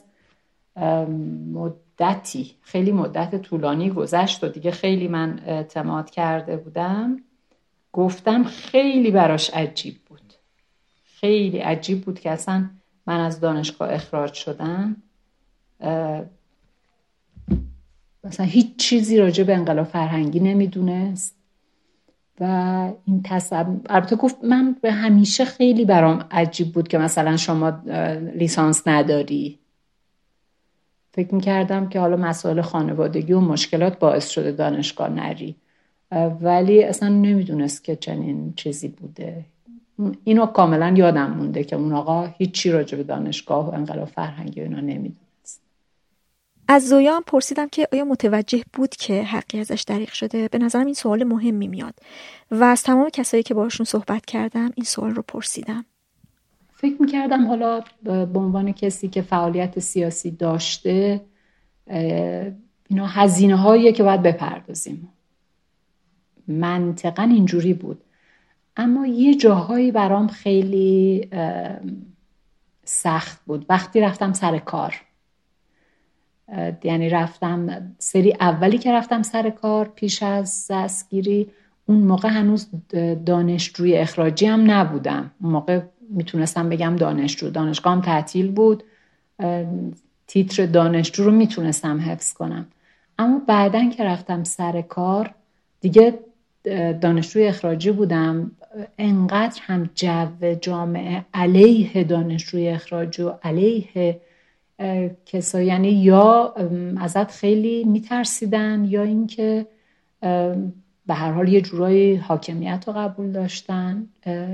مدتی، خیلی مدت طولانی گذشت و دیگه خیلی من اعتماد کرده بودم، گفتم خیلی براش عجیب بود. خیلی عجیب بود که اصلا من از دانشگاه اخراج شدم، مثلا هیچ چیزی راجع به انقلاب فرهنگی نمیدونست و این تصور. البته گفت من به همیشه خیلی برام عجیب بود که مثلا شما لیسانس نداری. فکر میکردم که حالا مسائل خانوادگی و مشکلات باعث شده دانشگاه نری، ولی اصلا نمیدونست که چنین چیزی بوده. اینو کاملا یادم مونده که اون آقا هیچی راجع به دانشگاه و انقلاب فرهنگی اینا نمیدونست. از زویا هم پرسیدم که آیا متوجه بود که حقی ازش دریغ شده. به نظرم این سوال مهمی میاد و از تمام کسایی که باشون صحبت کردم این سوال رو پرسیدم. فکر میکردم حالا به عنوان کسی که فعالیت سیاسی داشته، اینا هزینه هاییه که باید بپردازیم. منطقاً اینجوری بود، اما یه جاهایی برام خیلی سخت بود. وقتی رفتم سر کار، یعنی رفتم سری اولی که رفتم سر کار پیش از دستگیری، اون موقع هنوز دانشجوی اخراجی هم نبودم. اون موقع میتونستم بگم دانشجو، دانشگاهم تعطیل بود، تیتر دانشجو رو میتونستم حفظ کنم. اما بعدن که رفتم سر کار دیگه دانشجوی اخراجی بودم. انقدر هم جو جامعه علیه دانشجوی اخراجی و علیه کسایی، یعنی یا ازت خیلی میترسیدن یا اینکه به هر حال یه جورایی حاکمیت رو قبول داشتن،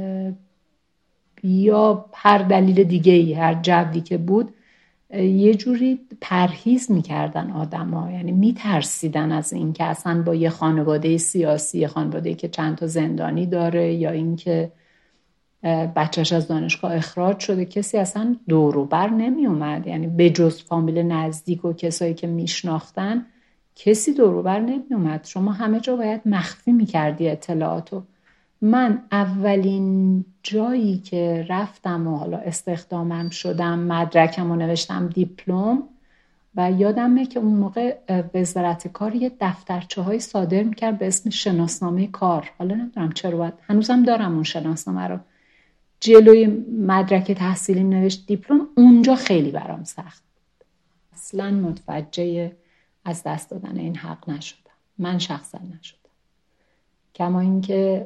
یا هر دلیل دیگه ای، هر جوی که بود، یه جوری پرهیز میکردن آدم ها. یعنی میترسیدن از این که اصلا با یه خانواده سیاسی، خانواده که چند تا زندانی داره، یا این که بچهش از دانشگاه اخراج شده، کسی اصلا دور و بر نمی اومد. یعنی به جز فامیل نزدیک و کسایی که میشناختن کسی دور و بر نمی اومد. شما همه جا باید مخفی میکردی اطلاعاتو. من اولین جایی که رفتم و حالا استخدامم شدم، مدرکم رو نوشتم دیپلم، و یادمه که اون موقع وزارت کار یه دفترچه های صادر میکرد به اسم شناسنامه کار. حالا نمیدونم چرا باید، هنوزم دارم اون شناسنامه رو، جلوی مدرک تحصیلیم نوشت دیپلم. اونجا خیلی برام سخت بود. اصلا متوجه از دست دادن این حق نشدم. من شخصا نشدم. کما اینکه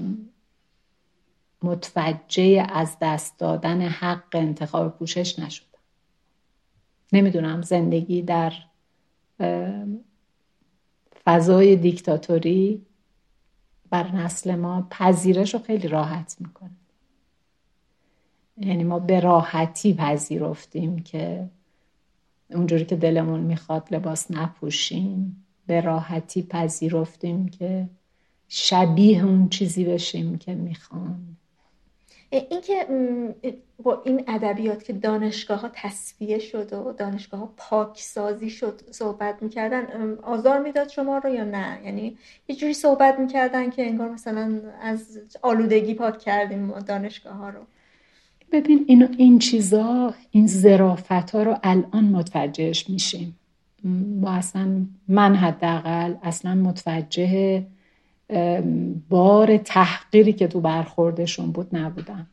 متوجه از دست دادن حق انتخاب پوشش نشدم. نمیدونم، زندگی در فضای دیکتاتوری بر نسل ما پذیرش رو خیلی راحت میکنه. یعنی ما به راحتی پذیرفتیم که اونجوری که دلمون میخواد لباس نپوشیم، به راحتی پذیرفتیم که شبیه اون چیزی بشیم که میخوان. این که با این ادبیات که دانشگاه ها تصفیه شد و دانشگاه ها پاکسازی شد صحبت میکردن، آزار میداد شما رو یا نه؟ یعنی یه جوری صحبت میکردن که انگار مثلا از آلودگی پاک کردیم دانشگاه ها رو. ببین این این چیزا، این ظرافت ها رو الان متوجهش میشیم. ما اصلا من حداقل اصلا متوجه بار تحقیری که تو برخوردشون بود نبودم.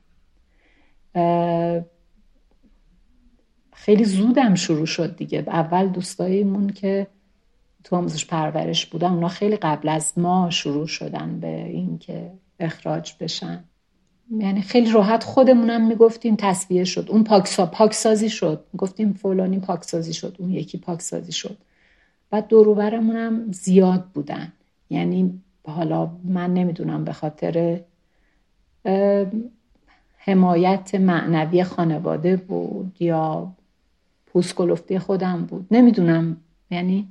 خیلی زودم شروع شد دیگه. اول دوستایمون که تو آموزش پرورش بودن اونا خیلی قبل از ما شروع شدن به این که اخراج بشن. یعنی خیلی راحت خودمونم میگفتیم تصفیه شد، اون پاکسا پاکسازی شد، گفتیم فلانی پاکسازی شد، اون یکی پاکسازی شد. بعد دور و برمونم زیاد بودن. یعنی حالا من نمیدونم به خاطر حمایت معنوی خانواده بود یا پوست کلفتی خودم بود، نمیدونم. یعنی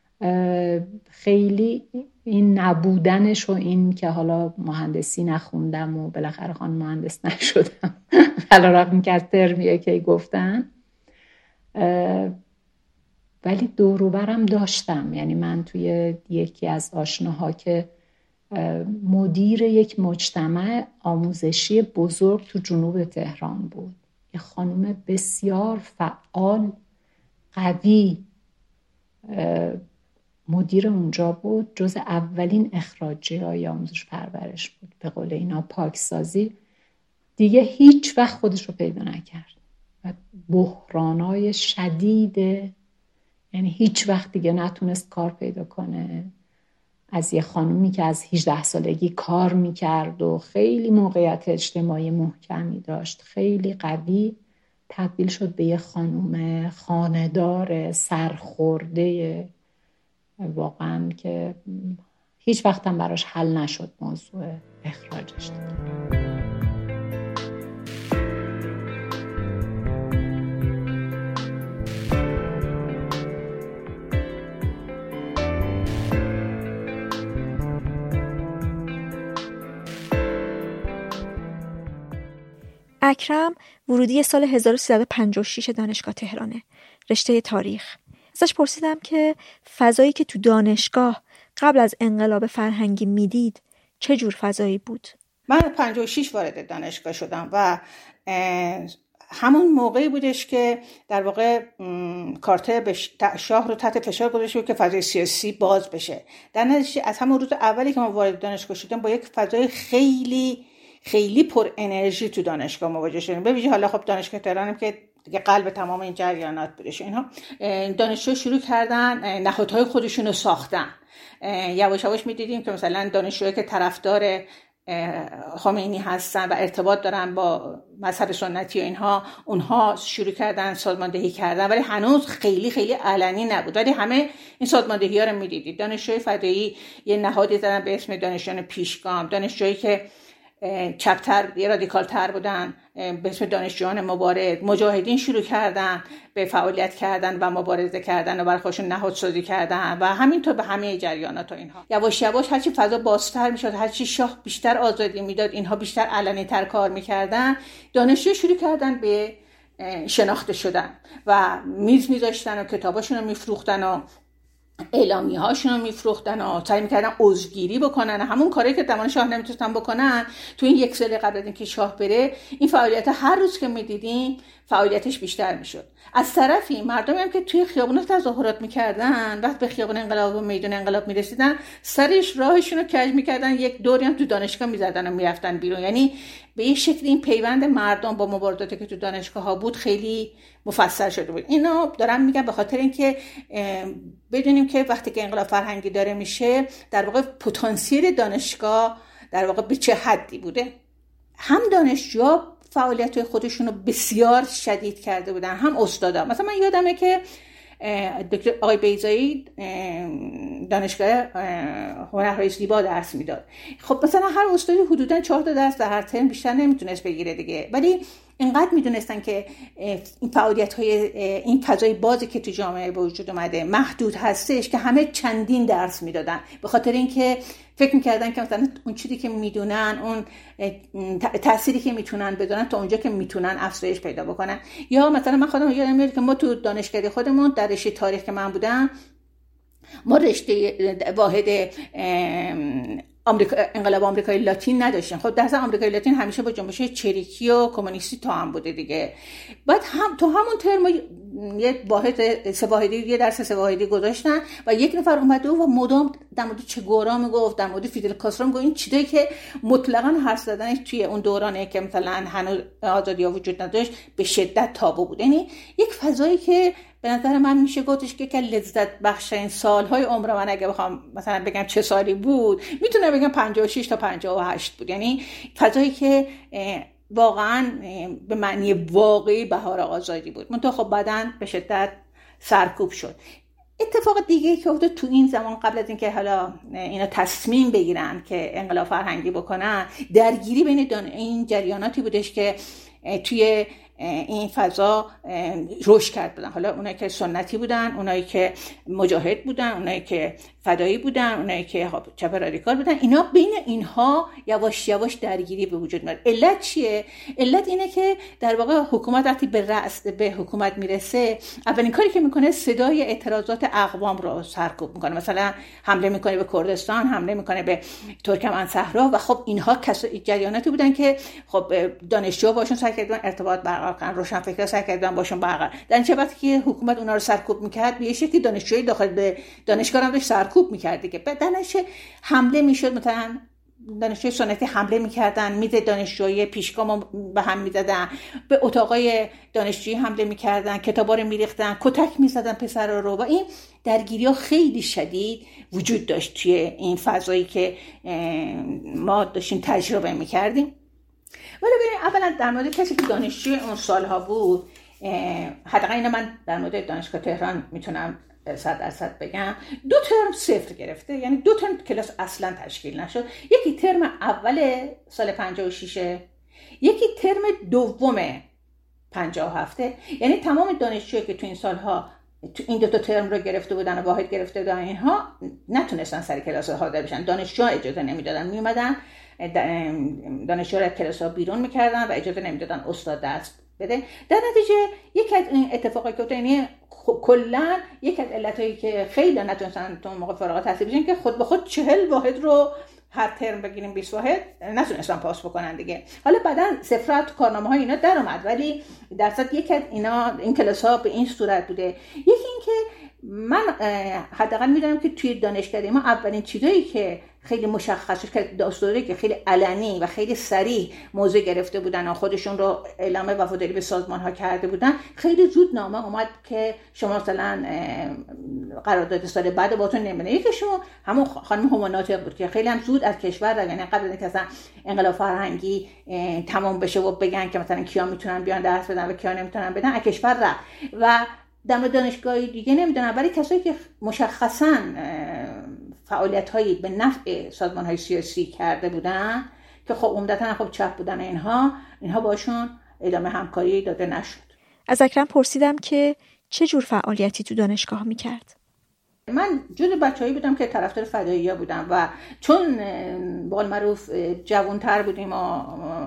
خیلی این نبودنش و این که حالا مهندسی نخوندم و بالاخره خانم مهندس نشدم علی رغم که از ترمیه که گفتن، ولی دور و برم داشتم. یعنی من توی یکی از آشناها که مدیر یک مجتمع آموزشی بزرگ تو جنوب تهران بود، یه خانم بسیار فعال قوی مدیر اونجا بود، جز اولین اخراجی های آموزش پرورش بود. به قول اینا پاکسازی دیگه هیچ وقت خودش رو پیدا نکرد و بحرانای شدیده، یعنی هیچ وقت دیگه نتونست کار پیدا کنه. از یه خانومی که از هجده سالگی کار میکرد و خیلی موقعیت اجتماعی محکمی داشت، خیلی قوی، تبدیل شد به یه خانوم خانه‌دار سرخورده واقعا که هیچ وقت هم براش حل نشد موضوع اخراجش دیگه. اکرم ورودی سال هزار و سیصد و پنجاه و شش دانشگاه تهرانه، رشته تاریخ. ازش پرسیدم که فضایی که تو دانشگاه قبل از انقلاب فرهنگی میدید چه جور فضایی بود؟ من پنجاه و شش وارد دانشگاه شدم و همون موقعی بودش که در واقع کارت شاه رو تحت فشار گذاشته بود که فضای سیاسی باز بشه. در نتیجه از همون روز اولی که ما وارد دانشگاه شدیم با یک فضای خیلی خیلی پر انرژی تو دانشگاه مواجه شدیم. به ویژه حالا خب دانشگاه تهرانم که دیگه قلب تمام این جریانات بودش. اینها دانشجو شروع کردن نهادهای خودشون رو ساختن. یواش یواش می‌دیدیم که مثلا دانشجوهایی که طرفدار خمینی هستن و ارتباط دارن با مذهب سنتی و اینها، اونها شروع کردن سازماندهی کردن، ولی هنوز خیلی خیلی علنی نبود. ولی همه این سازماندهی‌ها رو می‌دیدید. دانشجوی فدایی یه نهادی زدن به اسم دانشجویان پیشگام، دانشجویی که چپتر یا رادیکالتر بودن به اسم دانشجویان مبارز، مجاهدین شروع کردن به فعالیت کردن و مبارزه کردن و برای خودشون نهادسازی کردن و همینطور به همه جریانات و اینها. یواش یواش هرچی فضا بازتر میشد، هرچی شاه بیشتر آزادی میداد، اینها بیشتر علنی تر کار میکردن، دانشجو شروع کردن به شناخته شدن و میز میذاشتن و کتاباشون رو میفروختن و اعلامیه هاشون رو میفروختن و سعی میکردن عضوگیری بکنن. همون کاری که زمان شاه نمیتونستن بکنن تو این یک سال قبل از اینکه شاه بره، این فعالیت هر روز که میدیدیم فعالیتش بیشتر میشد. از طرفی مردمی هم که توی خیابون تظاهرات میکردن، وقت به خیابون انقلاب و میدون انقلاب میرسیدن، سرش راهشون رو کج میکردن، یک دوری هم تو دانشگاه میزدن و میرفتن بیرون. یعنی به این شکل این پیوند مردم با مبارزاتی که تو دانشگاه ها بود خیلی مفصل شده بود. اینا دارم میگم به خاطر اینکه بدونیم که وقتی که انقلاب فرهنگی داره میشه، در واقع پتانسیل دانشگاه در واقع به چه حدی بوده. هم دانشجوها فعالیت خودشون رو بسیار شدید کرده بودن، هم استادا. مثلا من یادمه که دکتر آقای بیضایی دانشگاه هنرهای زیبا درس میداد. خب مثلا هر استادی حدودا چهار تا درس در هر ترم بیشتر نمیتونست بگیره دیگه، ولی اینقدر میدونستن که این فعالیت های این فضای بازی که تو جامعه به وجود اومده محدود هستش که همه چندین درس میدادن، به خاطر اینکه فکر میکردن که مثلا اون چیزی که میدونن، اون تأثیری که میتونن بدونن تا اونجا که میتونن افزایش پیدا بکنن. یا مثلا من خودم یادم میاد که ما تو دانشکده خودمون در رشته تاریخ که من بودم، ما رشته واحد آمریکا انقلاب آمریکای لاتین نداشتیم. خب در آمریکای لاتین همیشه با جنبش چریکی و کمونیستی تا هم بوده دیگه. بعد هم تو همون ترم یه واحد سه واحدی یه درس سه واحدی گذاشتن و یک نفر اومده و مدام در مورد چه گورا میگفت، در مورد فیدل کاسترو میگفت. این چیزایی که مطلقاً حرف زدنش توی اون دورانه که مثلا هنوز آزادی‌ها وجود نداشت به شدت تابو بود. یعنی یک فضایی که به نظر من میشه گفتش که که لذت بخش این سالهای عمر من، اگه بخوام مثلا بگم چه سالی بود، میتونم بگم پنجاه و شش تا پنجاه و هشت بود. یعنی فضایی که واقعا به معنی واقعی بهار آزادی بود. منتها خب بعداً به شدت سرکوب شد. اتفاق دیگه که افتاد تو این زمان قبل از اینکه حالا اینا تصمیم بگیرن که انقلاب فرهنگی بکنن، درگیری بین این جریاناتی بودش که توی این فضا رشد کرد بودن. حالا اونایی که سنتی بودن، اونایی که مجاهد بودن، اونایی که فدایی بودن، اونایی که چپ رادیکال بودن، اینا بین اینها یواش یواش درگیری به وجود میاد. علت چیه؟ علت اینه که در واقع حکومت وقتی به رأس به حکومت میرسه، اولین کاری که میکنه صدای اعتراضات اقوام رو سرکوب میکنه. مثلا حمله میکنه به کردستان، حمله میکنه به ترکمن صحرا. و خب اینها جریاناتی بودن که خب دانشجو باشون سعی کردن ارتباط برقرار کنن، روشنفکرا سعی کردن باشون برقرار. در چه وقتی که حکومت اونا رو سرکوب میکرد، به شکلی دانشجوی داخل به دانشگاه هم داشت سرکوب میکرد دیگه. بدنش حمله میشد، مثلا دانشجوی سنتی حمله میکردن، میز دانشجویی پیشگام به هم میزدن، به اتاقای دانشجویی حمله میکردن، کتابا رو میریختن، کتک میزدن پسرا رو. و این درگیری ها خیلی شدید وجود داشت توی این فضایی که ما داشتیم تجربه میکردیم. ولی ببین، اولا در مورد کسی که دانشجوی اون سالها بود، حداقل اینا من در مورد دانشگاه تهران میتونم صد درصد بگم، دو ترم صفر گرفته. یعنی دو ترم کلاس اصلا تشکیل نشد. یکی ترم اول سال پنجاه و شش، یکی ترم دوم پنجاه و هفت. یعنی تمام دانشجویی که تو این سالها تو این دو تا ترم رو گرفته بودن و واحد گرفته بودن، اینها نتونستن سر کلاس حاضر بشن. دانشجوها اجازه نمیدادن، میومدن دانشجو رو کلاس ها بیرون میکردن و اجازه نمیدادن استاد درس بده. در نتیجه یک از این اتفاقی که افتاد، یعنی کلا یک از علتایی که خیلی نتونستن تو موقع فارغ التحصیل بشن که خود به خود چهل واحد رو هر ترم بگیریم بیست واحد نتونستن پاس بکنن دیگه. حالا بعدن صفرات کارنامه های اینا در اومد، ولی درصد یک از اینا این کلاس ها به این صورت بوده. یکی این که من حداقل میدونم که توی دانشکده ما اولین چیزایی که خیلی مشخص که داستوری که خیلی علنی و خیلی صریح موضوع گرفته بودن و خودشون رو اعلام وفاداری به سازمان ها کرده بودن، خیلی زود نامه اومد که شما مثلا قرارداد سال بعد باتون نمیدن. یکیشون همون خانم همانات بود که خیلی هم زود از کشور رفت، یعنی قبل از اینکه اصلا انقلاب فرهنگی تمام بشه و بگن که مثلا کیا میتونن بیان درس بدن و کیا نمیتونن بدن، از کشور رفت. و در دانشگاهی دیگه نمیدونم، ولی کسایی که مشخصاً فعالیت‌هایی به نفع سازمان‌های سیاسی کرده بودن که خب عمدتاً خب چپ بودن، اینها اینها باشون ادامه همکاری داده نشد. از اکرم پرسیدم که چه جور فعالیتی تو دانشگاه می‌کرد؟ من جز بچه‌ای بودم که طرفدار فدایی‌ها بودم و چون به قول معروف جوان‌تر بودیم و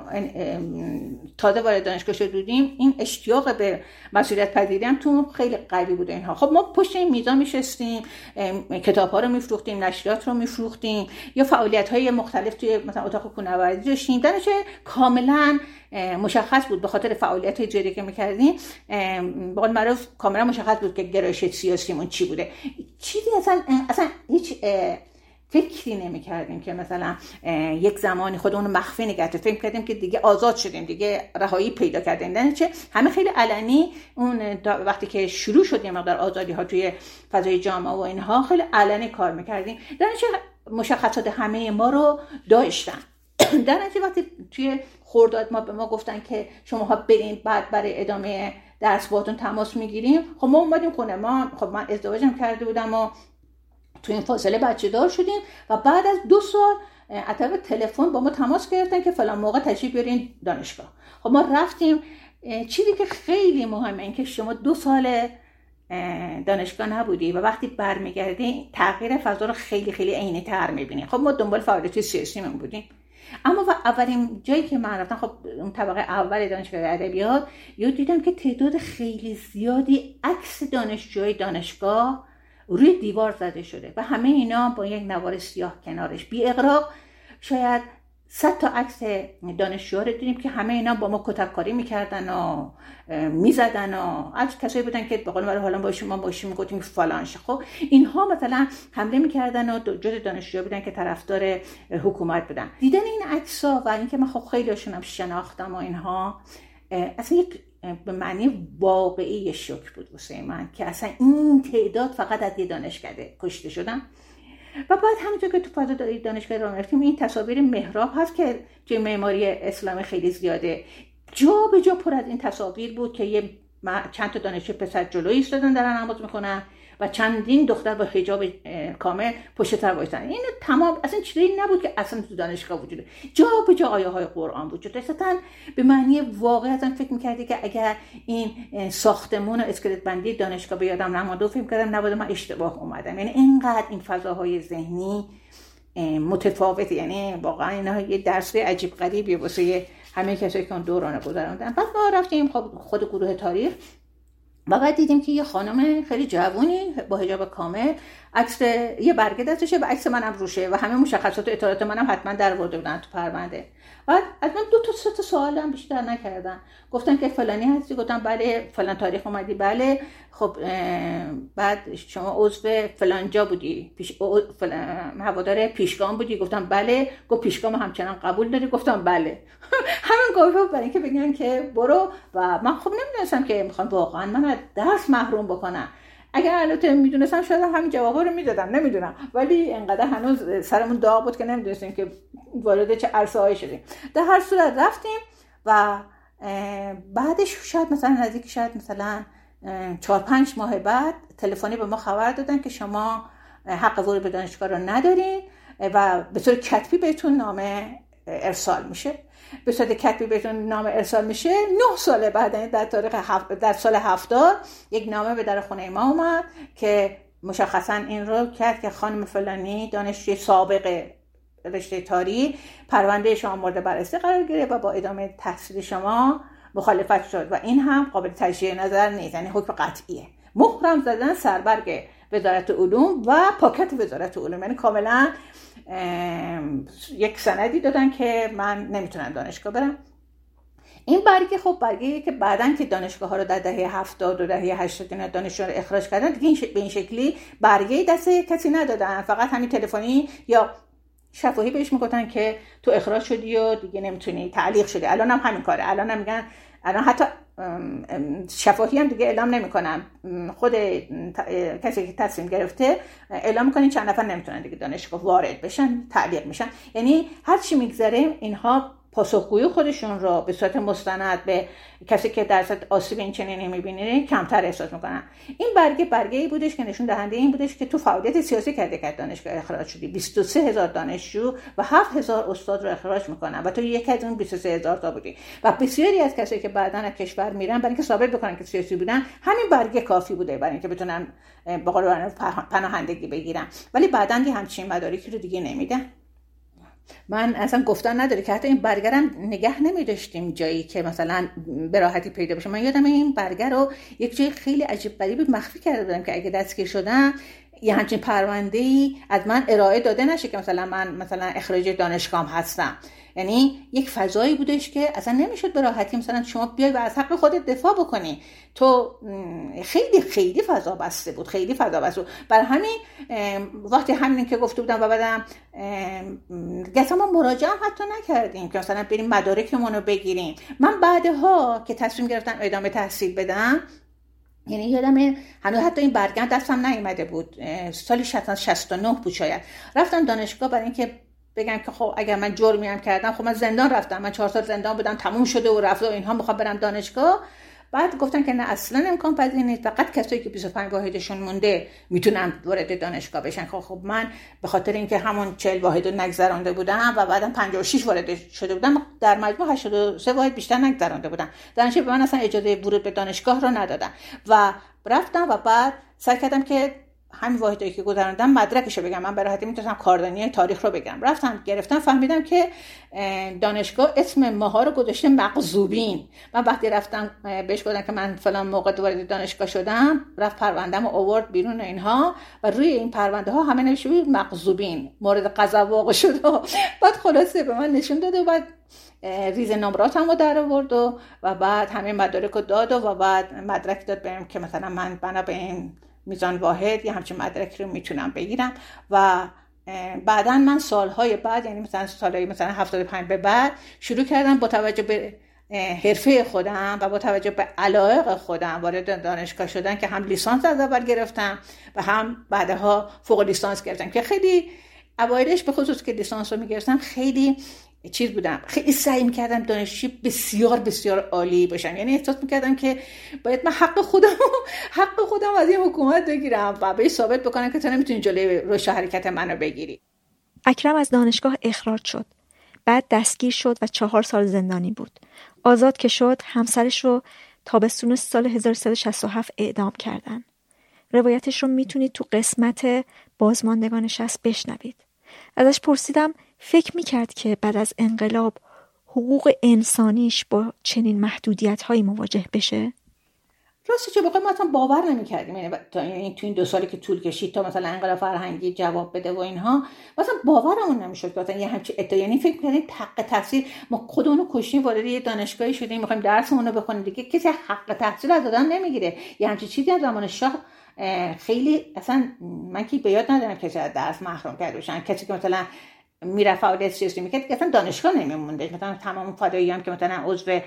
تازه وارد دانشگاه شده بودیم، این اشتیاق به مسئولیت پذیری هم تو خیلی قوی بود. اینها خب ما پشت این میزان میشستیم، کتاب‌ها رو میفروختیم، نشریات رو میفروختیم، یا فعالیت‌های مختلف توی مثلا اتاق کوهنوردی داشتیم. درش کاملا مشخص بود به خاطر فعالیت‌های جدی که می‌کردیم، به قول معروف کاملا مشخص بود که گرایش سیاسیمون چی بوده. چیزی اصلا اصلا هیچ فکری نمی کردیم که مثلا یک زمانی خودمون رو مخفی نگه داریم. فکر کردیم که دیگه آزاد شدیم، دیگه رهایی پیدا کردیم. در نتیجه همه خیلی علنی اون وقتی که شروع شدیم مقدار آزادی ها توی فضای جامعه و اینها خیلی علنی کار میکردیم. در نتیجه مشخصات همه ما رو داشتن. در نتیجه وقتی توی خرداد ما به ما گفتن که شماها برین بعد برای ادامه درس باهاتون تماس میگیریم، خب ما اومدیم خونه. ما خب من ازدواجم کرده بودم و تو این فاصله بچه دار شدیم و بعد از دو سال از طریق تلفن با ما تماس گرفتن که فلان موقع تشریف بیارین دانشگاه. خب ما رفتیم. چیزی که خیلی مهمه این که شما دو سال دانشگاه نبودی و وقتی برمیگردی تغییر فضا رو خیلی خیلی عینی تر میبینی. خب ما دنبال فعالیت سیاسی من بودیم، اما و اولین جایی که من رفتم، خب اون طبقه اول دانشگاه ادبیات، یاد دیدم که تعداد خیلی زیادی عکس دانشجوی دانشگاه روی دیوار زده شده و همه اینا با یک نوار سیاه کنارش. بی اغراق شاید صد تا عکس دانشجوها رو دیدیم که همه اینا با ما کتابکاری میکردن و میزدن و از کسایی بودن که به قول معروف حالا با شما باشیم میگفتیم فلانش. خب اینها مثلا حمله میکردن و جز دانشجوها بودن که طرفدار حکومت بودن. دیدن این عکس‌ها و اینکه من خب خیلی هاشونم شناختم و اینها، اصلا یک به معنی واقعی شوک بود واسه من که اصلا این تعداد فقط از یه دانشکده کشته شدن. و بعد همونطور که تو فضا دانشگاه راه می‌رفتیم این تصاویر محراب هست که توی معماری اسلامی خیلی زیاده، جا به جا پر از این تصاویر بود که یه چند تا دانشجو پسر جلوی ایستادن دارن نماز میخونن و چندین دختر با حجاب کامل پشت سر وایسن. این تمام اصلا چیزی نبود که اصلا تو دانشگاه وجود، جا به جا آیه های قرآن وجود داشت. اصلا به معنی واقعی اصلا فکر می‌کردی که اگر این ساختمون و اسکلت بندی دانشگاه به یادم نمونده، فکر می‌کردم نباید من اشتباه اومدم. یعنی اینقدر این فضاهای ذهنی متفاوته، یعنی واقعا اینا یه درس عجیب غریبیه واسه همه کسایی که اون دوران گذروندن. بعد ما رفتیم خود گروه تاریخ و بعد دیدیم که یه خانم خیلی جوونی با حجاب کامل عکس یه برگه دستشه و عکس منم روشه و همه مشخصات و اطلاعات منم حتما در آورده بودن تو پرونده. بعد از من دو تا سه تا سوالم بیشتر نکردن. گفتن که فلانی هستی؟ گفتم بله. فلان تاریخ اومدی؟ بله. خب بعد شما عضو فلان جا بودی؟ پیش فلان هوادار پیشگام بودی؟ گفتم بله. گفت پیشگام همچنان قبول داری؟ گفتم بله. همین گفت برای اینکه بگن که برو. و من خب نمیدونستم که میخوان واقعا من از درس محروم بکنن. اگر البته میدونستم شاید همین جوابا رو میدادم، نمیدونم، ولی انقدر هنوز سرمون داغ بود که نمیدونستیم که وارد چه عرصه‌ای شدیم. در هر صورت رفتیم و بعدش شاید مثلا نزدیک شاید مثلا چهار پنج ماه بعد تلفنی به ما خبر دادن که شما حق ورود به دانشگاه رو ندارین و به طور کتبی بهتون نامه ارسال میشه. به صورت کتبی بهتون نامه ارسال میشه. نه سال بعد در تاریخ هفت در سال هفتاد یک نامه به در خونه ما اومد که مشخصا این رو کرد که خانم فلانی دانشجوی سابق رشته تاریخ پرونده شما مورد بررسی قرار گرفت و با ادامه تحصیل شما مخالفت شد و این هم قابل تجدید نظر نیست، یعنی حکم قطعیه. مهرم زدن سربرگ وزارت علوم و پاکت وزارت علوم، یعنی کاملا یک سندی دادن که من نمیتونم دانشگاه برم. این برگه خب برگه که بعدن که دانشگاه ها رو در دهه هفتاد و دهه هشتاد دانشجو رو اخراج کردن دیگه به این شکلی برگه دست کسی ندادن، فقط همین تلفنی یا شفاهی بهش میگفتن که تو اخراج شدی و دیگه نمیتونی، تعلیق شدی. الان هم همین کاره، الان هم میگن، الان حتی شفاهی هم دیگه اعلام نمیکنن، خود کسی که تصمیم گرفته اعلام میکنه چند نفر نمیتونن دیگه دانشگاه وارد بشن، تعلیق میشن. یعنی هر چی میگذره اینها پاسخگویی خودشون رو به صورت مستند به کسی که درصد آسیب این چنینی میبینه کمتر احساس میکنن. این برگه برگه‌ای بودش که نشون دهنده این بودش که تو فعالیت سیاسی کرده که دانشگاه اخراج شدی. بیست و سه هزار دانشجو و هفت هزار استاد رو اخراج میکنن و تو یکی از اون بیست و سه هزار تا بودی و بسیاری از کسایی که بعداً از کشور میرن برای اینکه ثابت بکنن که سیاسی بودن همین برگه کافی بوده برای اینکه بتونن به قول معروف پناهندگی بگیرن، ولی بعداً دیگه همچین مدارکی رو دیگه نمیدن. من اصلا گفتن نداره که حتی این برگرم نگه نمی داشتیم جایی که مثلا به راحتی پیدا بشه. من یادم این برگر رو یک جای خیلی عجیب غریبی مخفی کرده بودم که اگه دستگیر شدم یه همچین پرونده‌ای از من ارائه داده نشه که مثلا من مثلا اخراج دانشگاهم هستم. یعنی یک فضایی بودش که اصلا نمیشد به راحتی مثلا شما بیای و از حق خودت دفاع بکنی. تو خیلی خیلی فضا بسته بود، خیلی فضا بسته بود. برای همین وقتی همین که گفته بودم و بعدم گفتم ما مراجعه حتی نکردیم که مثلا بریم مدارکمون رو بگیریم. من بعدها که تصمیم گرفتم ادامه تحصیل بدم، یعنی یادم هنوز حتی این برگم دستم نیومده بود، سال شصت و نه بود شاید، رفتم دانشگاه برای اینکه بگم که خب اگر من جرمی هم کردم، خب من زندان رفتم، من چهار سال زندان بودم، تموم شده و رفته و اینها، میخوام برم دانشگاه. بعد گفتن که نه اصلا امکان پذیر نیست، فقط کسایی که بیست و پنج واحدشون مونده میتونن وارد دانشگاه بشن. خب خب من به خاطر اینکه همون چهل واحد رو نگذرانده بودم و بعدم پنجاه و شش وارد شده بودم، در مجموع هشتاد و سه واحد بیشتر نگذرانده بودم. دانشگاه به من اصلا اجازه ورود به دانشگاه رو ندادن و رفتم و بعد سعی کردم که همین واحدایی که گذروندم مدرکشو بگم. من به راحتی میتونم کاردانی تاریخ رو بگم. رفتم گرفتم، فهمیدم که دانشگاه اسم ماها رو گذاشته مغضوبین. من وقتی رفتم بهش گفتم که من فلان موقع وارد دانشگاه شدم، رفت پروندهمو آورد بیرون اینها و روی این پرونده ها همه نوشته بود مغضوبین، مورد غضب واقع شد. بعد خلاصه به من نشون داد و بعد ریز نمراتمو در آورد و و بعد همه مدارک رو داد و بعد مدرک داد بهم که مثلا من بنا به این میزان واحد یا همچین مدرک رو میتونم بگیرم. و بعداً من سالهای بعد، یعنی مثلا سالهای مثلا هفتاد و پنج به بعد، شروع کردم با توجه به حرفه خودم و با توجه به علایق خودم وارد دانشگاه شدن که هم لیسانس از اول گرفتم و هم بعدها فوق لیسانس گرفتم که خیلی اوایلش به خصوص که لیسانس رو میگرفتم خیلی چیز بودم، خیلی سعی میکردم دانشجوی بسیار بسیار عالی باشم. یعنی احساس میکردم که باید من حق خودم حق خودم از این حکومت بگیرم و بهش ثابت بکنم که تو نمیتونی جلوی رشد حرکت منو بگیری. اکرم از دانشگاه اخراج شد. بعد دستگیر شد و چهار سال زندانی بود. آزاد که شد، همسرش رو تابستون سال هزار و سیصد و شصت و هفت اعدام کردن. روایتش رو میتونید تو قسمت بازماندگان شصت بشنوید. ازش پرسیدم فکر میکرد که بعد از انقلاب حقوق انسانیش با چنین محدودیت‌هایی مواجه بشه؟ راستش چه بخوام مثلا باور نمی‌کردیم، یعنی تا این تو این دو سالی که طول کشید تا مثلا انقلاب فرهنگی جواب بده و اینها، مثلا باورمون نمی‌شد که مثلا یه همچین ادعا، یعنی فکر می‌کردیم حق تحصیل، ما خودمون کشتیم وارد یه دانشگاهی شدیم می‌خوایم درسمون رو بخونیم دیگه، کسی حق تحصیل از آدم نمیگیره. یه همچین چیزی از زمان شاه خیلی اصلا من که به یاد ندارم کسی از درس محروم کرده باشن. کسی که مثلا میره فعالیت سیاسی میکرد که اصلا دانشگاه نمیمونده. مثلا تمام فدایی هم که مثلا عضو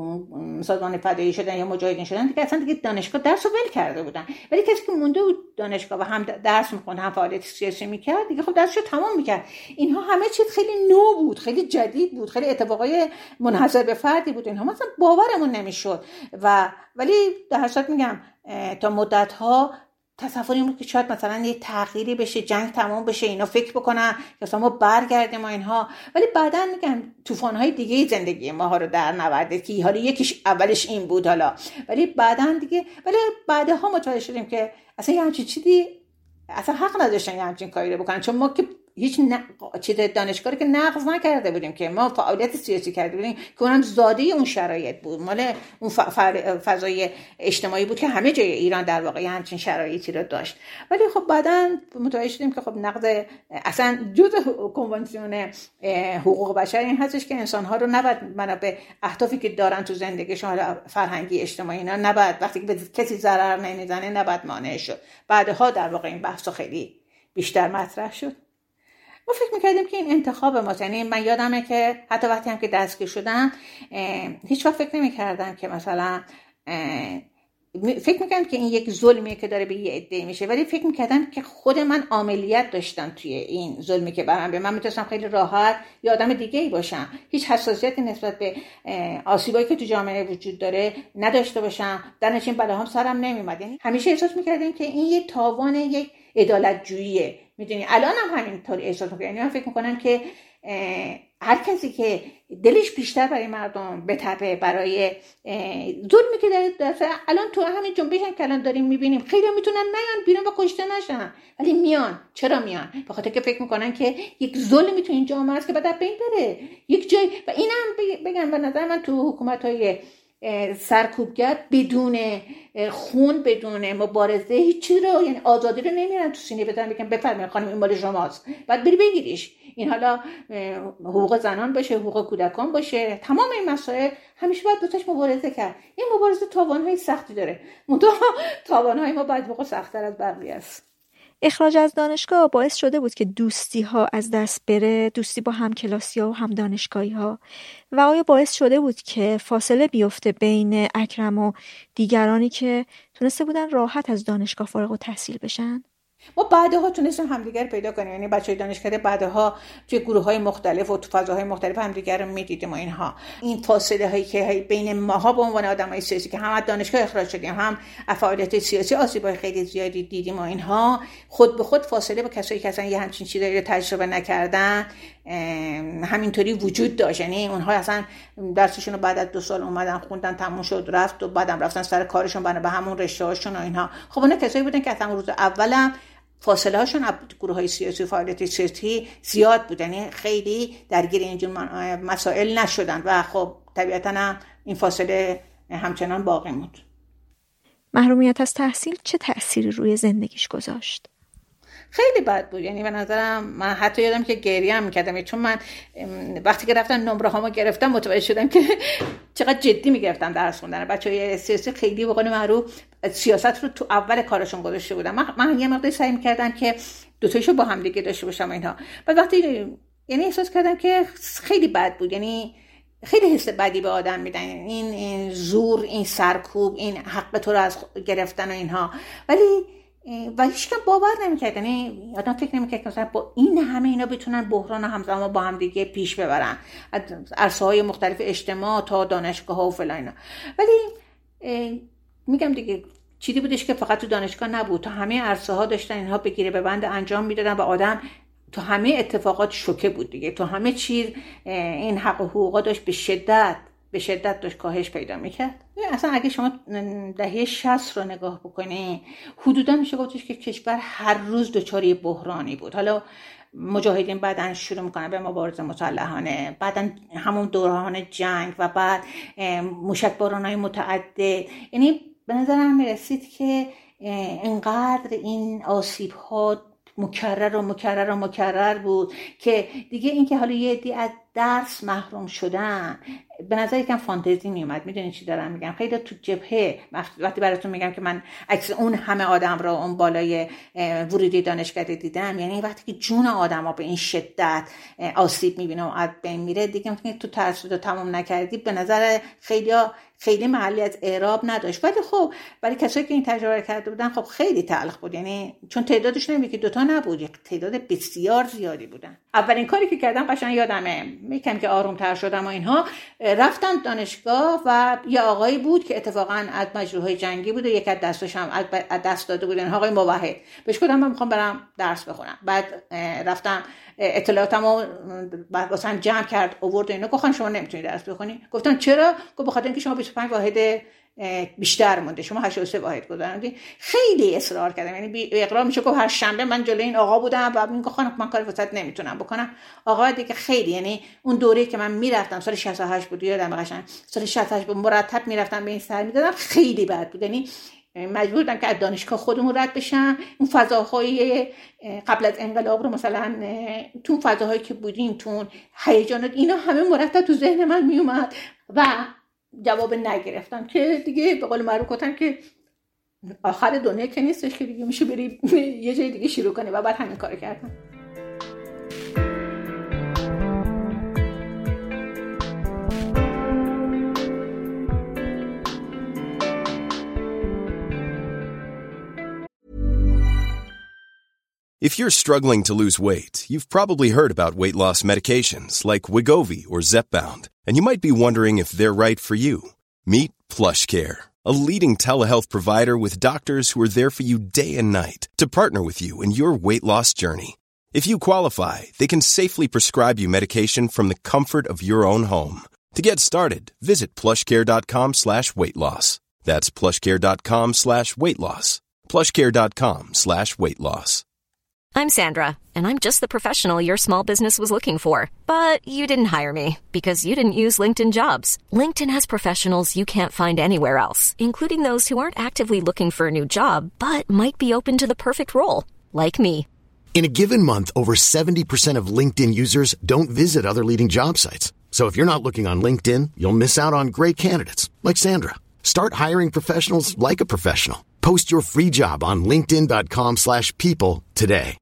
سازمان فدایی شدن یا مجاهدین شدن دیگه اصلا دیگه دانشگاه درس رو ول کرده بودن. ولی کسی که مونده بود دانشگاه و هم درس میخوند هم فعالیت سیاسی میکرد دیگه خب درسشو تمام میکرد. اینها همه چیز خیلی نو بود، خیلی جدید بود، خیلی اتفاقای منحصر به فردی بود. اینها مثلا باورمون نمیشد و ولی در حقیقت میگم تا مدت ها تصوری بود که شاید مثلا یه تغییری بشه، جنگ تمام بشه، اینا فکر بکنن که اصلا ما برگردیم و اینها. ولی بعداً میگم طوفان‌های دیگه زندگی ما ها رو در نورده که حالا یکیش اولش این بود حالا، ولی بعداً دیگه ولی بعدها متوجه شدیم که اصلا یه همچین چیزی اصلا حق نداشتن یه همچین کاری رو بکنن، چون ما که هیچ ن... چیز دانشگاهی که نقض نکرده بودیم، که ما فعالیت سیاسی کرده بودیم که اونم زاده اون شرایط بود، مال اون ف... فضای اجتماعی بود که همه جای ایران در واقع همچین شرایطی رو داشت. ولی خب بعداً متوجه شدیم که خب نقض اصلا جزء کنوانسیون حقوق بشر این هستش که انسان‌ها رو نباید بنا به اهدافی که دارن تو زندگیشون فرهنگی اجتماعی اینا نباید وقتی که به کسی ضرر نمیزنه نباید مانع شد. بعدها در واقع این بحث خیلی بیشتر مطرح شد. ما فکر میکردیم که این انتخاب ما، یعنی من یادمه که حتی وقتی هم که دستگیر شدم هیچ وقت فکر نمیکردم که مثلا فکر میکردم که این یک ظلمیه که داره به یه عده میشه، ولی فکر میکردم که خود من عاملیت داشتم توی این ظلمی که برام به من میتونستم خیلی راحت یا آدم دیگه ای باشم، هیچ حساسیتی نسبت به آسیبایی که تو جامعه وجود داره نداشته باشم، در نتیجه بلاهام سرم نمیومد. یعنی همیشه احساس میکردم که این یه تاوان یک عدالت جوییه. میدونی الان هم همینطوری احساس میکنم. یعنی من فکر میکنم که هر کسی که دلش بیشتر برای مردم بتپه، برای ظلمی که داره داره الان تو همین جنبش هم که الان داریم میبینیم خیلی میتونن نیان بیرون و کشته نشن، ولی میان. چرا میان؟ به خاطر که فکر میکنن که یک ظلمی تو این جامعه است که بعد بین بره یک جای. و اینم بگم به نظر من تو حکومت‌های سرکوبگر بدون خون، بدون مبارزه هیچ چیز رو، یعنی آزادی رو نمیرن تو سینه بزنن بگن بفرمایید خانم این مال شماست بعد بری بگیریش. این حالا حقوق زنان باشه، حقوق کودکان باشه، تمام این مسائل همیشه باید دوتاش مبارزه کرد. این مبارزه تاوان‌های سختی داره، منتها تاوان‌های ما بعد موقع سخت‌تر از بقیه است. اخراج از دانشگاه باعث شده بود که دوستی ها از دست بره، دوستی با هم کلاسی ها و هم دانشگاهی ها، و آیا باعث شده بود که فاصله بیفته بین اکرم و دیگرانی که تونسته بودن راحت از دانشگاه فارغ التحصیل بشن؟ ما بعدها تونستیم همدیگر پیدا کنیم، یعنی بچه‌های دانشکده بعدها توی گروه‌های مختلف و تو فضاهای مختلف همدیگر رو می‌دیدیم و اینها. این فاصله هایی که بین ماها به عنوان آدمای سیاسی که هم از دانشگاه اخراج شدیم هم از فعالیت سیاسی آسیب‌های خیلی زیادی دیدیم و اینها، خود به خود فاصله با کسایی که اصلا یه همچین چیزایی رو تجربه نکردن همینطوری وجود داشت. یعنی اونها اصلا درسشون رو بعد از دو سال اومدن خوندن تموم شد رفت و بعدم رفتن سر کارشون بنا به همون رشته‌هاشون و اینها. خب اونها کسایی بودن که اصلا روز اولم فاصله هاشون از گروه های سیاسی و فعالیت سیاسی زیاد بود، یعنی خیلی درگیر اینجور مسائل نشدن و خب طبیعتاً هم این فاصله همچنان باقی بود. محرومیت از تحصیل چه تأثیری روی زندگیش گذاشت؟ خیلی بد بود، یعنی به نظرم من حتی یادم که گریه هم می‌کردم، چون من وقتی که رفتم نمره هامو گرفتم متوجه شدم که چقدر جدی می‌گرفتم درس خوندن. بچه‌های سیاسی خیلی به قول معروف سیاست رو تو اول کارشون گذاشته بودن. من, من یه مقدار سعی می‌کردم که دو تاشو با هم دیگه داشته باشم اینها. بعد وقتی یعنی احساس کردم که خیلی بد بود، یعنی خیلی حس بدی به آدم میدن، این, این زور، این سرکوب، این حق تو رو از گرفتن و اینها. ولی و هیچ کم باور نمی‌کرد، یعنی آدم فکر نمی‌کرد که مثلا با این همه اینا بتونن بحران همزمان با هم دیگه پیش ببرن، از عرصه‌های مختلف اجتماع تا دانشگاه‌ها و فلان اینا. ولی میگم دیگه چیزی بودش که فقط تو دانشگاه نبود، تا همه عرصه‌ها داشتن اینها بگیره به بند انجام میدادن و آدم تو همه اتفاقات شوکه بود دیگه، تو همه چیز این حق و حقوقا داشت به شدت به شدت داشت کاهش پیدا میکرد. اصلا اگه شما دهه شصت رو نگاه بکنی حدودا میشه گفتش که کشور هر روز دچار بحرانی بود. حالا مجاهدین بعدن شروع میکنن به مبارزه مسلحانه، بعدن همون دوران جنگ و بعد موشکبارانهای متعدد. یعنی به نظرم میرسید که اینقدر این آسیب ها مکرر و مکرر و مکرر بود که دیگه این که حالا یه عده‌ای از درس محروم شدن به نظر یکم فانتزی میومد. میدونی چی دارم میگم؟ خیلی تو جبهه وقتی براتون میگم که من عکس اون همه آدم رو اون بالای ورودی دانشکده دیدم، یعنی وقتی که جون آدما به این شدت آسیب میبینه و از بین میره دیگه میگم تو ترسیدو تمام نکردی به نظر خیلی خیلی محلی از اعراب نداشت. ولی خب برای کسایی که این تجربه کرده بودن خب خیلی تلخ بود، یعنی چون تعدادش نمیگه دوتا نبود، تعداد بسیار زیادی بودن. اولین کاری که کردم قشنگ یادمه، میگم که آرومتر شدم و اینها، رفتم دانشگاه و یه آقایی بود که اتفاقا از مجروحای جنگی بود و یک از دستش هم از دست داده بود، این آقای موحد. بهش گفتم من میخوام برم درس بخونم. بعد رفتم اطلاعاتمو بعد واسم جمع کرد آورد اینا. گفتن شما نمیتونی درس بخونی. گفتم چرا؟ گفت بخاطر اینکه شما بیست و پنج واحد بیشتر مونده، شما هشتاد و سه واحد گذروندی. خیلی اصرار کردم، یعنی بی اقرار میشه گفت هر شنبه من جلوی این آقا بودم و میگم خانم من کار وسط نمیتونم بکنم. آقا دیگه خیلی، یعنی اون دوره که من میرفتم سال شصت و هشت بود یادم قشنگ، سال شصت و هشت مرتب میرفتم به این سر میدادم، خیلی بد بود. یعنی مجبور بودم که از دانشگاه خودمون رد بشم. اون فضاهای قبل از انقلاب رو مثلا تو فضاهایی که بودیم، تو هیجانات، اینا همه مرتب تو ذهن من میومد و جواب نگرفتم که دیگه به قول معروف گفتن که آخر دنیا که نیستش که دیگه میشه بری یه جای دیگه شروع کنی و بعد همین کارو کردم. If you're struggling to lose weight, you've probably heard about weight loss medications like Wegovy or Zepbound, and you might be wondering if they're right for you. Meet PlushCare, a leading telehealth provider with doctors who are there for you day and night to partner with you in your weight loss journey. If you qualify, they can safely prescribe you medication from the comfort of your own home. To get started, visit plushcare.com slash weight loss. That's plushcare.com slash weight loss. plushcare.com slash weight loss. I'm Sandra, and I'm just the professional your small business was looking for. But you didn't hire me because you didn't use LinkedIn Jobs. LinkedIn has professionals you can't find anywhere else, including those who aren't actively looking for a new job, but might be open to the perfect role, like me. In a given month, over seventy percent of LinkedIn users don't visit other leading job sites. So if you're not looking on LinkedIn, you'll miss out on great candidates, like Sandra. Start hiring professionals like a professional. Post your free job on linkedin.com slash people today.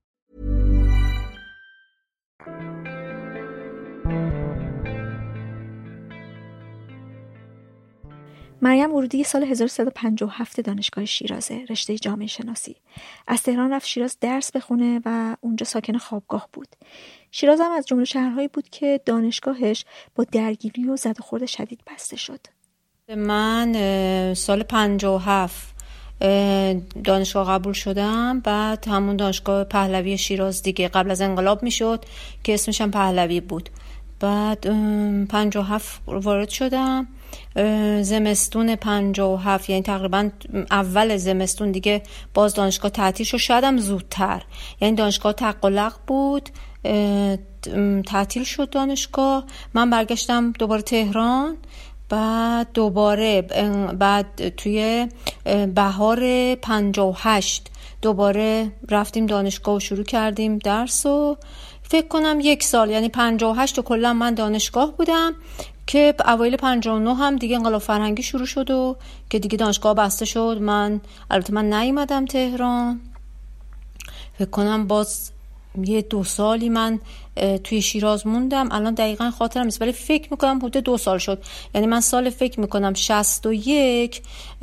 مریم ورودی سال هزار و سیصد و پنجاه و هفت دانشگاه شیرازه، رشته جامعه شناسی. از تهران رفت شیراز درس بخونه و اونجا ساکن خوابگاه بود. شیراز هم از جمله شهرهایی بود که دانشگاهش با درگیری و زد و خورد شدید بسته شد. من سال پنجاه و هفت دانشگاه قبول شدم، بعد همون دانشگاه پهلوی شیراز دیگه قبل از انقلاب میشد که اسمش هم پهلوی بود. بعد پنجاه و هفت وارد شدم. زمستون پنجاه و هفت یعنی تقریبا اول زمستون دیگه باز دانشگاه تعطیل شد، شاید هم زودتر، یعنی دانشگاه تقلق بود، تعطیل شد دانشگاه. من برگشتم دوباره تهران، بعد دوباره بعد توی بهار پنجاه و هشت دوباره رفتیم دانشگاه و شروع کردیم درس و فکر کنم یک سال، یعنی پنجاه و هشت و کلا من دانشگاه بودم که اوایل پنجاه و نه هم دیگه انقلاب فرهنگی شروع شد و که دیگه دانشگاه بسته شد. من البته من نیومدم تهران، فکر کنم باز یه دو سالی من توی شیراز موندم. الان دقیقا خاطرم نیست ولی فکر میکنم حدود دو سال شد. یعنی من سال فکر میکنم شصت و یک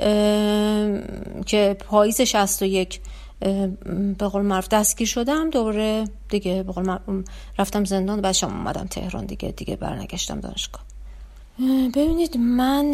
که پاییز شصت و یک به قول معروف دستگیر شدم، دوباره دیگه به قول معروف رفتم زندان، بعد شام اومدم تهران دیگه دیگه برنگشتم دانشگاه. ببینید من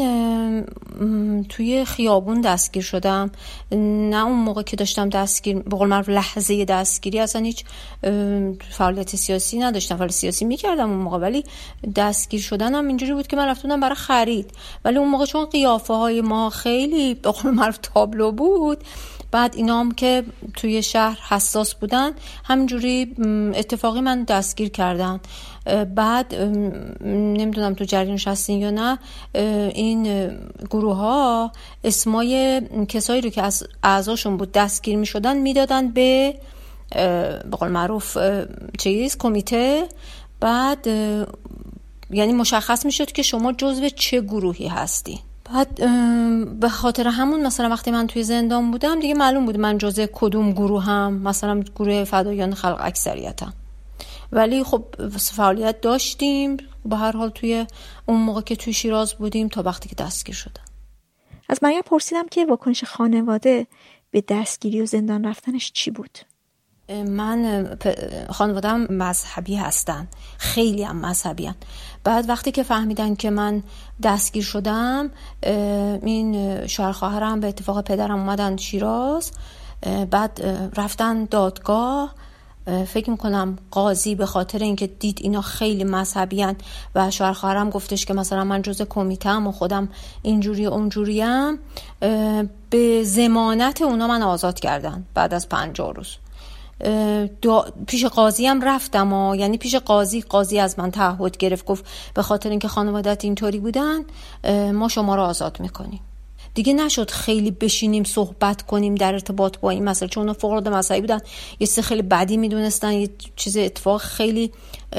توی خیابون دستگیر شدم، نه اون موقع که داشتم دستگیر به قول معروف لحظه دستگیری اصلا هیچ فعالیت سیاسی نداشتم، فعالیت سیاسی میکردم اون موقع، ولی دستگیر شدنم اینجوری بود که من رفتم برای خرید، ولی اون موقع چون قیافه های ما خیلی به قول معروف تابلو بود، بعد اینا هم که توی شهر حساس بودن همینجوری اتفاقی من دستگیر کردن. بعد نمیدونم تو جریانش هستین یا نه، این گروه ها اسمای کسایی رو که از اعضاشون بود دستگیر می شدن میدادن به به قول معروف چیز کمیته، بعد یعنی مشخص می شد که شما جزو چه گروهی هستی. بعد به خاطر همون مثلا وقتی من توی زندان بودم دیگه معلوم بود من جزء کدوم گروه هم، مثلا گروه فدایان خلق اکثریتم، ولی خب فعالیت داشتیم به هر حال توی اون موقع که توی شیراز بودیم تا وقتی که دستگیر شدم. از مریم پرسیدم که واکنش خانواده به دستگیری و زندان رفتنش چی بود؟ من خانواده‌ام مذهبی هستن، خیلی هم مذهبی هستن. بعد وقتی که فهمیدن که من دستگیر شدم، این شوهر خواهرم به اتفاق پدرم اومدن شیراز، بعد رفتن دادگاه. فکر میکنم قاضی به خاطر اینکه دید اینا خیلی مذهبی هستن و شوهر خواهرم گفتش که مثلا من جزء کمیته ام و خودم اینجوری اونجوری ام، به ضمانت اونا من آزاد کردن بعد از پنجاه روز. پیش قاضی هم رفتم و یعنی پیش قاضی قاضی از من تعهد گرفت، گفت به خاطر اینکه خانوادت اینطوری بودن ما شما رو آزاد میکنیم. دیگه نشد خیلی بشینیم صحبت کنیم در ارتباط با این مسئله، چون اونا فوق العاده مذهبی بودن، یه چیز خیلی بدی میدونستن، یه چیز اتفاق خیلی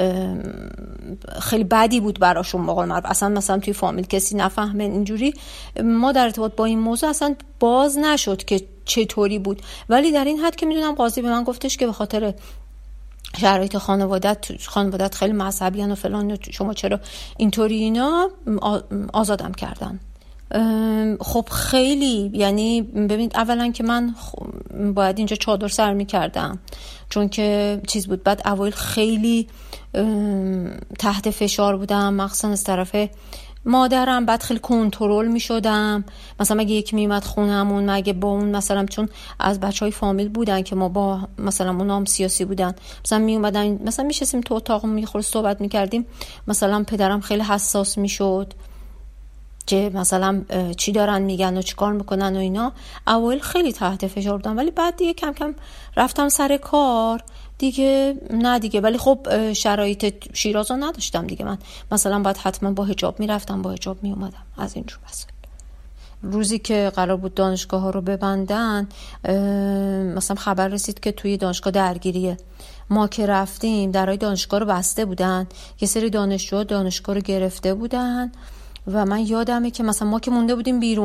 خیلی بدی بود براشون. به قول معروف اصلا مثلا توی فامیل کسی نفهمه اینجوری. ما در ارتباط با این موضوع اصلا باز نشد که چطوری بود، ولی در این حد که میدونم قاضی به من گفتش که به خاطر شرایط خانوادت خانوادت خیلی مذهبیان و فلان، شما چرا اینطوری، اینا آزادم کردن. خب خیلی یعنی ببینید اولا که من باید اینجا چادر سر می کردم چون که چیز بود، بعد اوایل خیلی تحت فشار بودم مخصوصا از طرف مادرم، بعد خیلی کنترل می شدم. مثلا مگه یکی می اومد خونمون، مگه با اون مثلا چون از بچه های فامیل بودن که ما با مثلا اونا هم سیاسی بودن، مثلا می اومدن مثلا می شستیم تو اتاق می خورد صحبت می کردیم، مثلا پدرم خیلی حساس می شد که مثلا چی دارن میگن و چی کار میکنن و اینا. اول خیلی تحت فشار بودم ولی بعد دیگه کم کم رفتم سر کار دیگه، نه دیگه. ولی خب شرایط شیراز رو نداشتم دیگه، من مثلا باید حتما با حجاب میرفتم، با حجاب میومدم، از اینجور مسائل. روزی که قرار بود دانشگاه ها رو ببندن، مثلا خبر رسید که توی دانشگاه درگیریه. ما که رفتیم درهای دانشگاه رو بسته بودن، یه سری دانشجو دانشگاه رو گرفته بودن و من یادمه که مثلا ما که مونده بودیم بیرون،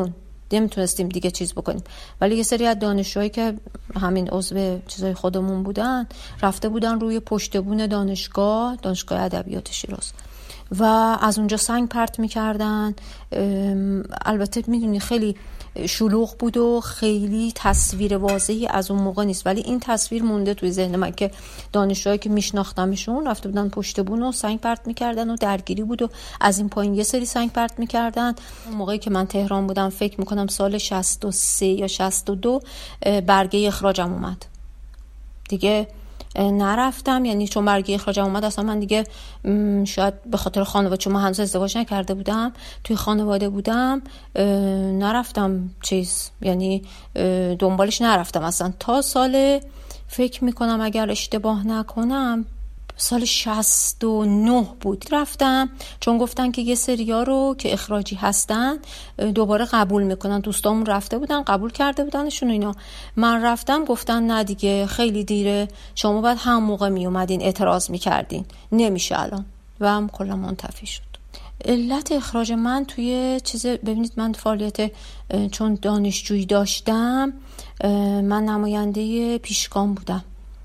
نمیتونستیم دیگه چیز بکنیم. ولی یه سری از دانشجوهایی که همین عضو چیزای خودمون بودن رفته بودن روی پشتبون دانشگاه دانشگاه ادبیات شیراز و از اونجا سنگ پرت میکردن. البته میدونی خیلی شلوغ بود و خیلی تصویر واضحی از اون موقع نیست، ولی این تصویر مونده توی ذهن من که دانشجوهایی که میشناختمشون رفته بودن پشت بون و سنگ پرت میکردن و درگیری بود و از این پایین یه سری سنگ پرت میکردن. اون موقعی که من تهران بودم فکر میکنم سال شصت و سه یا شصت و دو برگه اخراجم اومد. دیگه نرفتم، یعنی چون برگه اخراجم اومد اصلا من دیگه شاید به خاطر خانواده، چون من هنوز ازدواج نکرده بودم، توی خانواده بودم، نرفتم چیز، یعنی دنبالش نرفتم اصلا تا سال فکر میکنم اگر اشتباه نکنم سال شصت و نه بود رفتم، چون گفتن که یه سریا رو که اخراجی هستن دوباره قبول میکنن. دوستامون رفته بودن قبول کرده بودنشون اینا. من رفتم گفتن نه دیگه خیلی دیره، شما باید هم موقع می اومدین اعتراض میکردین، نمیشه الان، و هم کلا منتفی شد. علت اخراج من توی چیز، ببینید من فعالیت چون دانشجویی داشتم، من نماینده پیشگام بودم.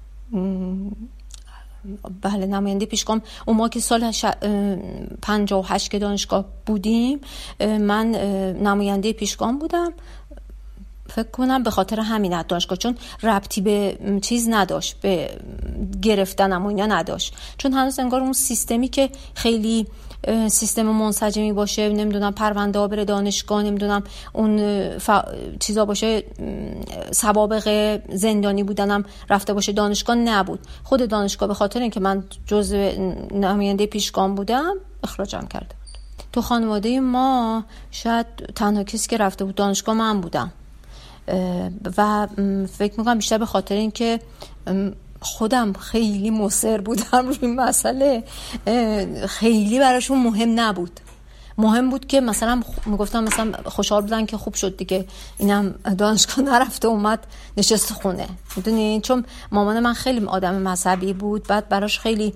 بله نماینده پیشگام. اون موقع که سال ش... پنجاه و هشت که دانشگاه بودیم من نماینده پیشگام بودم. فکر کنم به خاطر همین دانشگاه، چون ربطی به چیز نداشت، به گرفتنم و اینا نداشت، چون هنوز انگار اون سیستمی که خیلی سیستم منسجمی باشه، نمیدونم پرونده ها بره دانشگاه، نمیدونم اون ف... چیزا باشه، سوابق زندانی بودنم رفته باشه دانشگاه، نبود. خود دانشگاه به خاطر اینکه من جزء نماینده پیشگام بودم اخراجم کرده بود. تو خانواده ما شاید تنها کسی که رفته بود دانشگاه من بودم و فکر میکنم بیشتر به خاطر اینکه خودم خیلی مصر بودم روی این مسئله، خیلی براشون مهم نبود. مهم بود که مثلا میگفتم مثلا خوشحال بودن که خوب شد دیگه اینم دانشگاه نرفته اومد نشست خونه، میدونی، چون مامان من خیلی آدم مذهبی بود، بعد براش خیلی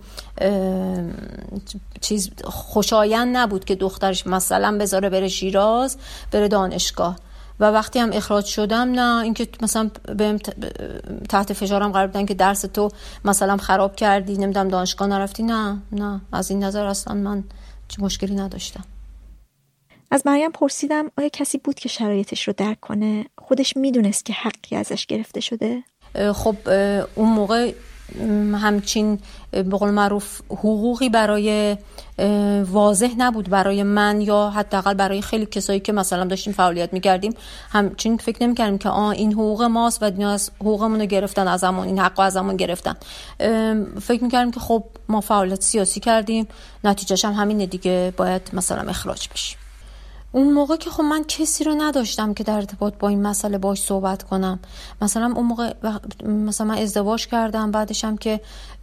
چیز خوشایند نبود که دخترش مثلا بذاره بره شیراز بره دانشگاه. و وقتی هم اخراج شدم، نه اینکه مثلا بهم تحت فشارم قرار بدن که درس تو مثلا خراب کردی، نمیدونم دانشگاه نرفتی، نه نه از این نظر اصلا من چه مشکلی نداشتم. از مریم پرسیدم آیا کسی بود که شرایطش رو درک کنه؟ خودش میدونست که حقی ازش گرفته شده؟ خب اون موقع همچین به قول معروف حقوقی برای واضح نبود برای من یا حداقل برای خیلی کسایی که مثلا داشتیم فعالیت میکردیم. همچین فکر نمیکردیم که آه این حقوق ماست و اینا از حقوقمون رو گرفتن ازمون، این حقو ازمون گرفتن. فکر میکردیم که خب ما فعالیت سیاسی کردیم، نتیجهش هم همینه دیگه، باید مثلا اخراج بشیم. اون موقع که خب من کسی رو نداشتم که در ارتباط با این مسئله باهاش صحبت کنم. مثلا اون موقع مثلا من ازدواج کردم، بعدش هم که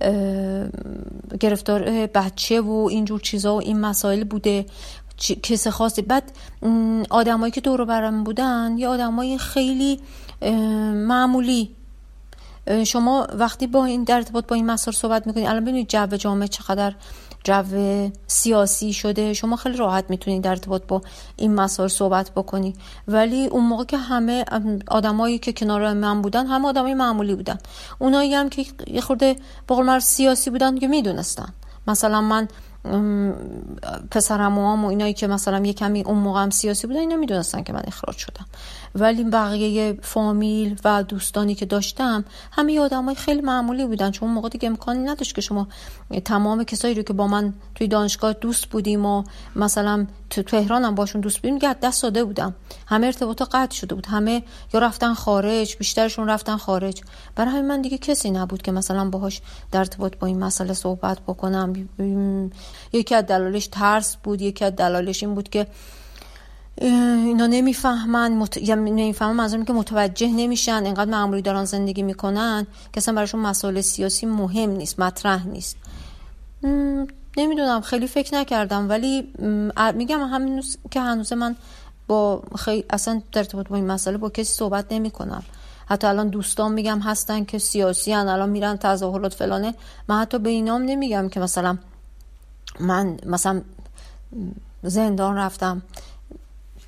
گرفتار بچه و اینجور چیزا و این مسائل بوده، کس خاصی. بعد آدمایی که دور و برم بودن یه آدمای خیلی معمولی. شما وقتی با این در ارتباط با این مسائل صحبت میکنید، الان ببینید جو جامعه چقدر جو سیاسی شده، شما خیلی راحت میتونید در ارتباط با این مسائل صحبت بکنی. ولی اون موقع که همه آدمایی که کنار من بودن همه آدمای معمولی بودن. اونایی هم که یه خورده به قول معروف سیاسی بودن که میدونستن. مثلا من پسرعموام و اینایی که مثلا یه کمی اون موقع هم سیاسی بودن اینا میدونستن که من اخراج شدم. ولی بقیه فامیل و دوستانی که داشتم همه آدمای خیلی معمولی بودن، چون اون موقع دیگه امکانی نداشت که شما تمام کسایی رو که با من توی دانشگاه دوست بودیم و مثلا تو تهران هم باشون دوست بودیم که دست داده بودم، همه ارتباطا قطع شده بود، همه یا رفتن خارج، بیشترشون رفتن خارج. برای همین من دیگه کسی نبود که مثلا باهاش در ارتباط با این مسئله صحبت بکنم. یکی از دلایلش ترس بود، یکی از دلایلش این بود که اینا نمیفهمن، مت... یا نمیفهمن منظورم که متوجه نمیشن، اینقدر معمولی دارن زندگی میکنن که اصلا براشون مسائل سیاسی مهم نیست، مطرح نیست. م... نمیدونم، خیلی فکر نکردم. ولی م... میگم همین که هنوز من با خیلی اصلا در ارتباط با این مسئله با کسی صحبت نمی کنم. حتی الان دوستان میگم هستن که سیاسی ان، الان میرن تظاهرات فلانه، من حتی به اینام نمیگم که مثلا من مثلا زندان رفتم.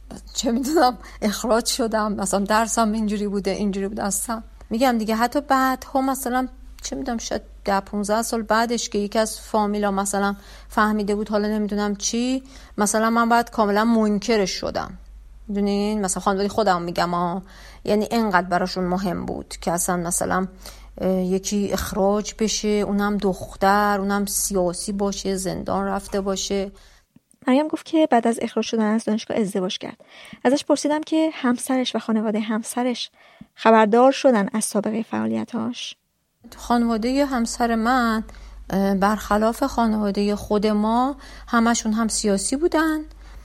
چه میدونم اخراج شدم، مثلا درسم اینجوری بوده اینجوری بوده. اصلا میگم دیگه حتی بعد هم مثلا چه میدونم شاید ده پونزده سال بعدش که یکی از فامیلا مثلا فهمیده بود حالا نمیدونم چی، مثلا من بعد کاملا منکرش شدم. میدونین مثلا خانواده خودم میگم ها، یعنی اینقدر براشون مهم بود که اصلا مثلا یکی اخراج بشه، اونم دختر، اونم سیاسی باشه، زندان رفته باشه. مریم گفت که بعد از اخراج شدن از دانشگاه ازدواج کرد. ازش پرسیدم که همسرش و خانواده همسرش خبردار شدن از سابقه فعالیتاش؟ خانواده همسر من برخلاف خانواده خود ما همشون هم سیاسی بودن،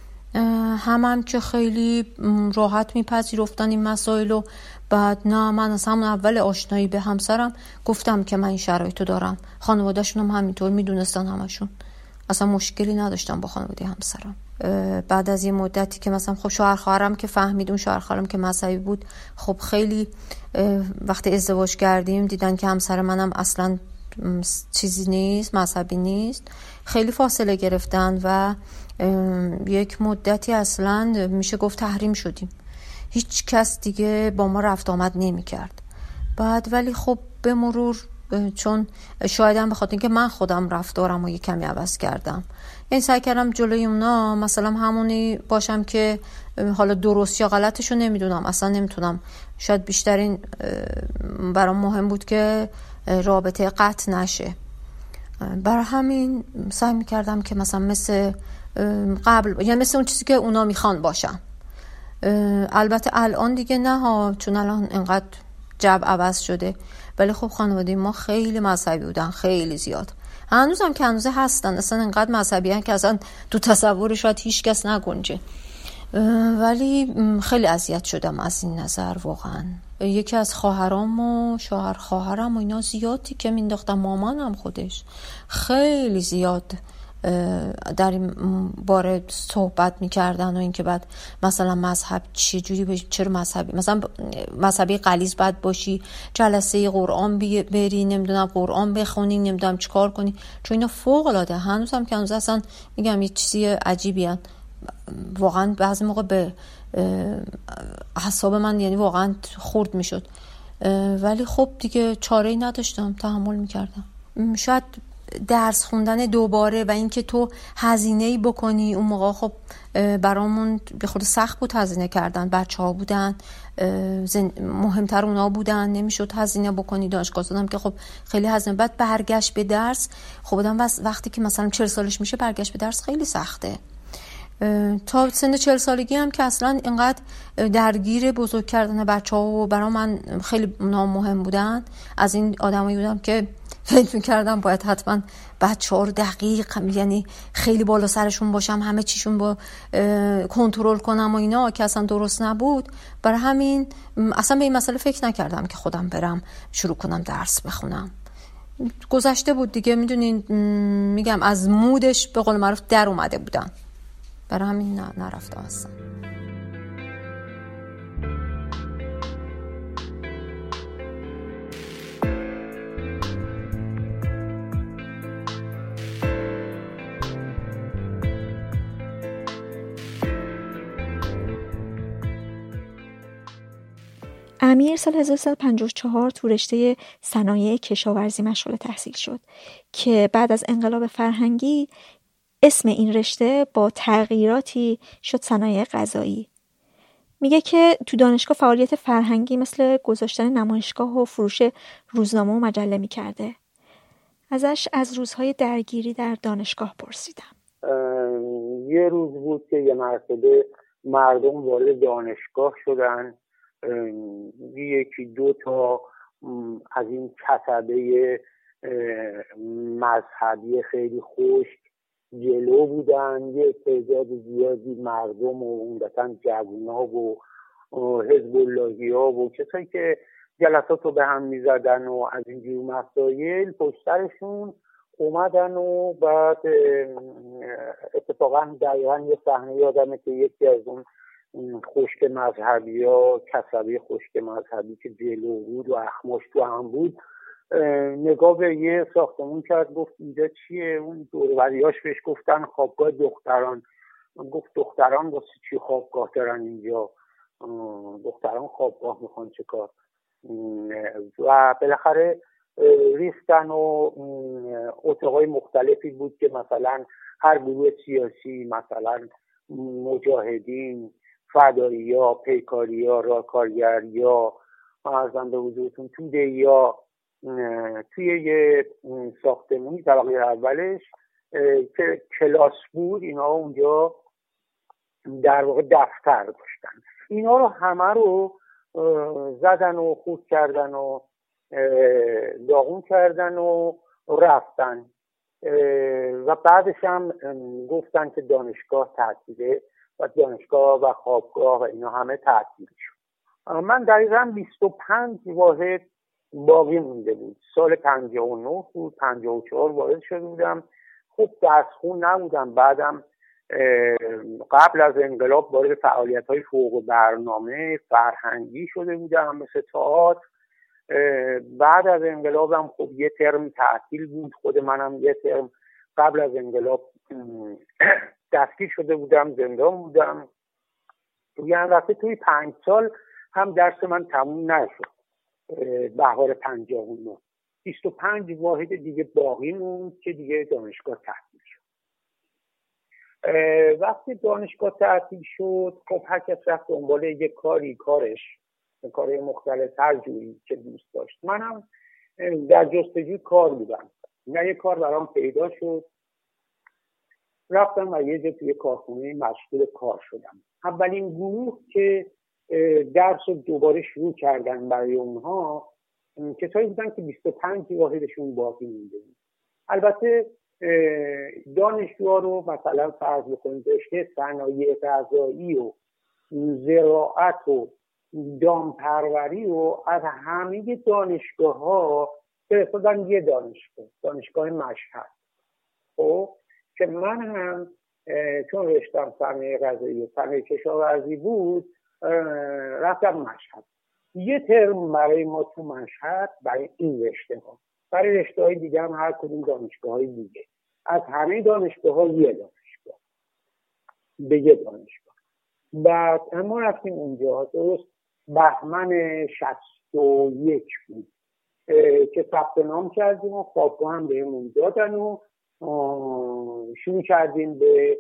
هم هم که خیلی راحت میپذیرفتن این مسائل و بعد نه، من از همون اول آشنایی به همسرم گفتم که من این شرایطو دارم. خانواده‌شون هم همینطور میدونستن، همشون اصلا مشکلی نداشتم با خانواده همسرم. بعد از یه مدتی که مثلا خب شوهر خواهرم که فهمید، اون شوهر خواهرم که مذهبی بود، خب خیلی وقتی ازدواج کردیم دیدن که همسر منم اصلا چیزی نیست، مذهبی نیست، خیلی فاصله گرفتن و یک مدتی اصلا میشه گفت تحریم شدیم، هیچ کس دیگه با ما رفت آمد نمی کرد. بعد ولی خب به مرور، چون شایدم به خاطر اینکه من خودم رفتارم و یه کمی عوض کردم، یعنی سعی کردم جلوی اونا مثلا همونی باشم که حالا درست یا غلطشو نمیدونم، اصلا نمیتونم، شاید بیشترین برام مهم بود که رابطه قطع نشه. برای همین سعی میکردم که مثلا مثل قبل، یعنی مثل اون چیزی که اونا میخوان باشم. البته الان دیگه نه ها، چون الان انقدر جو عوض شده، ولی خب خانواده ما خیلی مذهبی بودن، خیلی زیاد، هنوزم که هنوزه هستن، اصلا انقدر مذهبی هستن که اصلا تو تصور شاید هیچ کس نگنجه. ولی خیلی اذیت شدم از این نظر واقعا. یکی از خواهرام و شوهر خواهرم و اینا زیادی که مینداختم، مامانم خودش خیلی زیاد در این باره صحبت میکردن و اینکه بعد مثلا مذهب چه جوری باشی، چرا مذهبی مثلا مذهبی غلیظ باید باشی، جلسه قرآن بری، نمیدونم قرآن بخونی، نمیدونم چیکار کنی، چون اینا فوق العاده هنوزم که هنوز اصلا میگم یه چیزی عجیبی هن. واقعا بعضی موقع به حساب من یعنی واقعا خورد میشد، ولی خب دیگه چاره‌ای نداشتم، تحمل میکردم. شاید درس خوندن دوباره و اینکه تو هزینه‌ای بکنی، اون موقع خب برامون به خود سخت بود هزینه کردن، بچه‌ها بودن، مهمتر اونا بودن، نمیشد هزینه بکنی. دانشگاه زدم که خب خیلی هزینه. بعد برگشت به درس، خب آدم وقتی که مثلا چهل سالش میشه برگشت به درس خیلی سخته. تا سن چهل سالگی هم که اصلا اینقدر درگیر بزرگ کردن بچه‌ها و برای من خیلی مهم بودن. از این آدمایی بودم که فکر می‌کردم باید حتما بچه‌ها رو دقیق، یعنی خیلی بالا سرشون باشم، همه چیشون با کنترل کنم و اینا، که اصلا درست نبود. برای همین اصلا به این مسئله فکر نکردم که خودم برم شروع کنم درس بخونم. گذشته بود دیگه، میدونین میگم از مودش به قول معروف در اومده بودم، برای همین نرفتم اصلا. امیر سال هزار و سیصد و پنجاه و چهار تو رشته صنایع کشاورزی مشغول تحصیل شد که بعد از انقلاب فرهنگی اسم این رشته با تغییراتی شد صنایع غذایی. میگه که تو دانشگاه فعالیت فرهنگی مثل گذاشتن نمایشگاه و فروش روزنامه و مجله میکرده. ازش از روزهای درگیری در دانشگاه پرسیدم. یه روز بود که یه مرتبه مردم وارد دانشگاه شدن، یکی دو تا از این کتبه مذهبی خیلی خشک جلو بودن، یه تعداد زیادی مردم و عمدتاً جوونا و حزب اللهی ها و کسایی که جلسات رو به هم میزدن و از اینجور مسائل پشترشون اومدن. و بعد اتفاقا دقیقا یه صحنه یادمه که یکی از اون خشک مذهبی ها، کسبه خشک مذهبی که جلو بود و اخماش تو هم بود، نگاه به یه ساختمون کرد، گفت اینجا چیه؟ اون دوروریاش بهش گفتن خوابگاه دختران. گفت دختران واسه چی خوابگاه دارن اینجا، دختران خوابگاه میخوان چه کار. و بالاخره ریختن و اتاقای مختلفی بود که مثلا هر گروه سیاسی، مثلا مجاهدین، فدایی‌ها، پیکاری‌ها، راهکارگریا، ارزم به حضورتون توده‌ای‌ها، توی یه ساختمانی طبقه اولش که کلاس بود، اینا اونجا در واقع دفتر داشتن. اینا رو همه رو زدن و خورد کردن و داغون کردن و رفتن و بعدش هم گفتن که دانشگاه تعطیله و دانشگاه و خوابگاه و اینا همه تعطیل شد. من دقیقاً بیست و پنج واحد باقی مونده بود. سال پنجاه و نه بود، پنجاه و چهار وارد شده بودم. خب درس خون نبودم. بعدم قبل از انقلاب وارد فعالیت‌های فوق برنامه فرهنگی شده بودم مثل تئاتر. بعد از انقلابم خب یه ترم تعطیل بود. خود منم یه ترم قبل از انقلاب دستگیر شده بودم، زندان بودم. یعنی رفته توی پنج سال هم درس من تموم نشد. بهار پنجاه و نه بیست و پنج واحد دیگه باقی موند که دیگه دانشگاه تعطیل شد. وقتی دانشگاه تعطیل شد خب هر کس رفت دنبال یه کاری کارش کارهای مختلف هر جوری که دوست داشت. منم در جستجوی کار بودم. نه یه کار برام پیدا شد، رفتم و یه جا توی کارخونه مشغول کار شدم. اولین گروه که درس رو دوباره شروع کردن برای اونها کسایی بودن که بیست و پنج واحدشون باقی مونده بود. البته دانشجوها رو مثلا فرض بکنید رشته صنایع غذایی و زراعت و دامپروری و از همه دانشگاه ها فرستادن یه دانشگاه، دانشگاه مشهد. خب که من هم چون رشتم صنایع غذایی و صنایع کشاورزی بود رفتم مشهد. یه ترم برای ما تو مشهد برای این رشته ها، برای رشته های دیگه هم هر کدوم دانشگاه های دیگه، از همه دانشگاه ها یه دانشگاه به یه دانشگاه. بعد ما رفتیم اونجا درست بهمن شصت و یک بود که ثبت نام کردیم و خوابگاه هم بهمون دادن و شروع کردیم به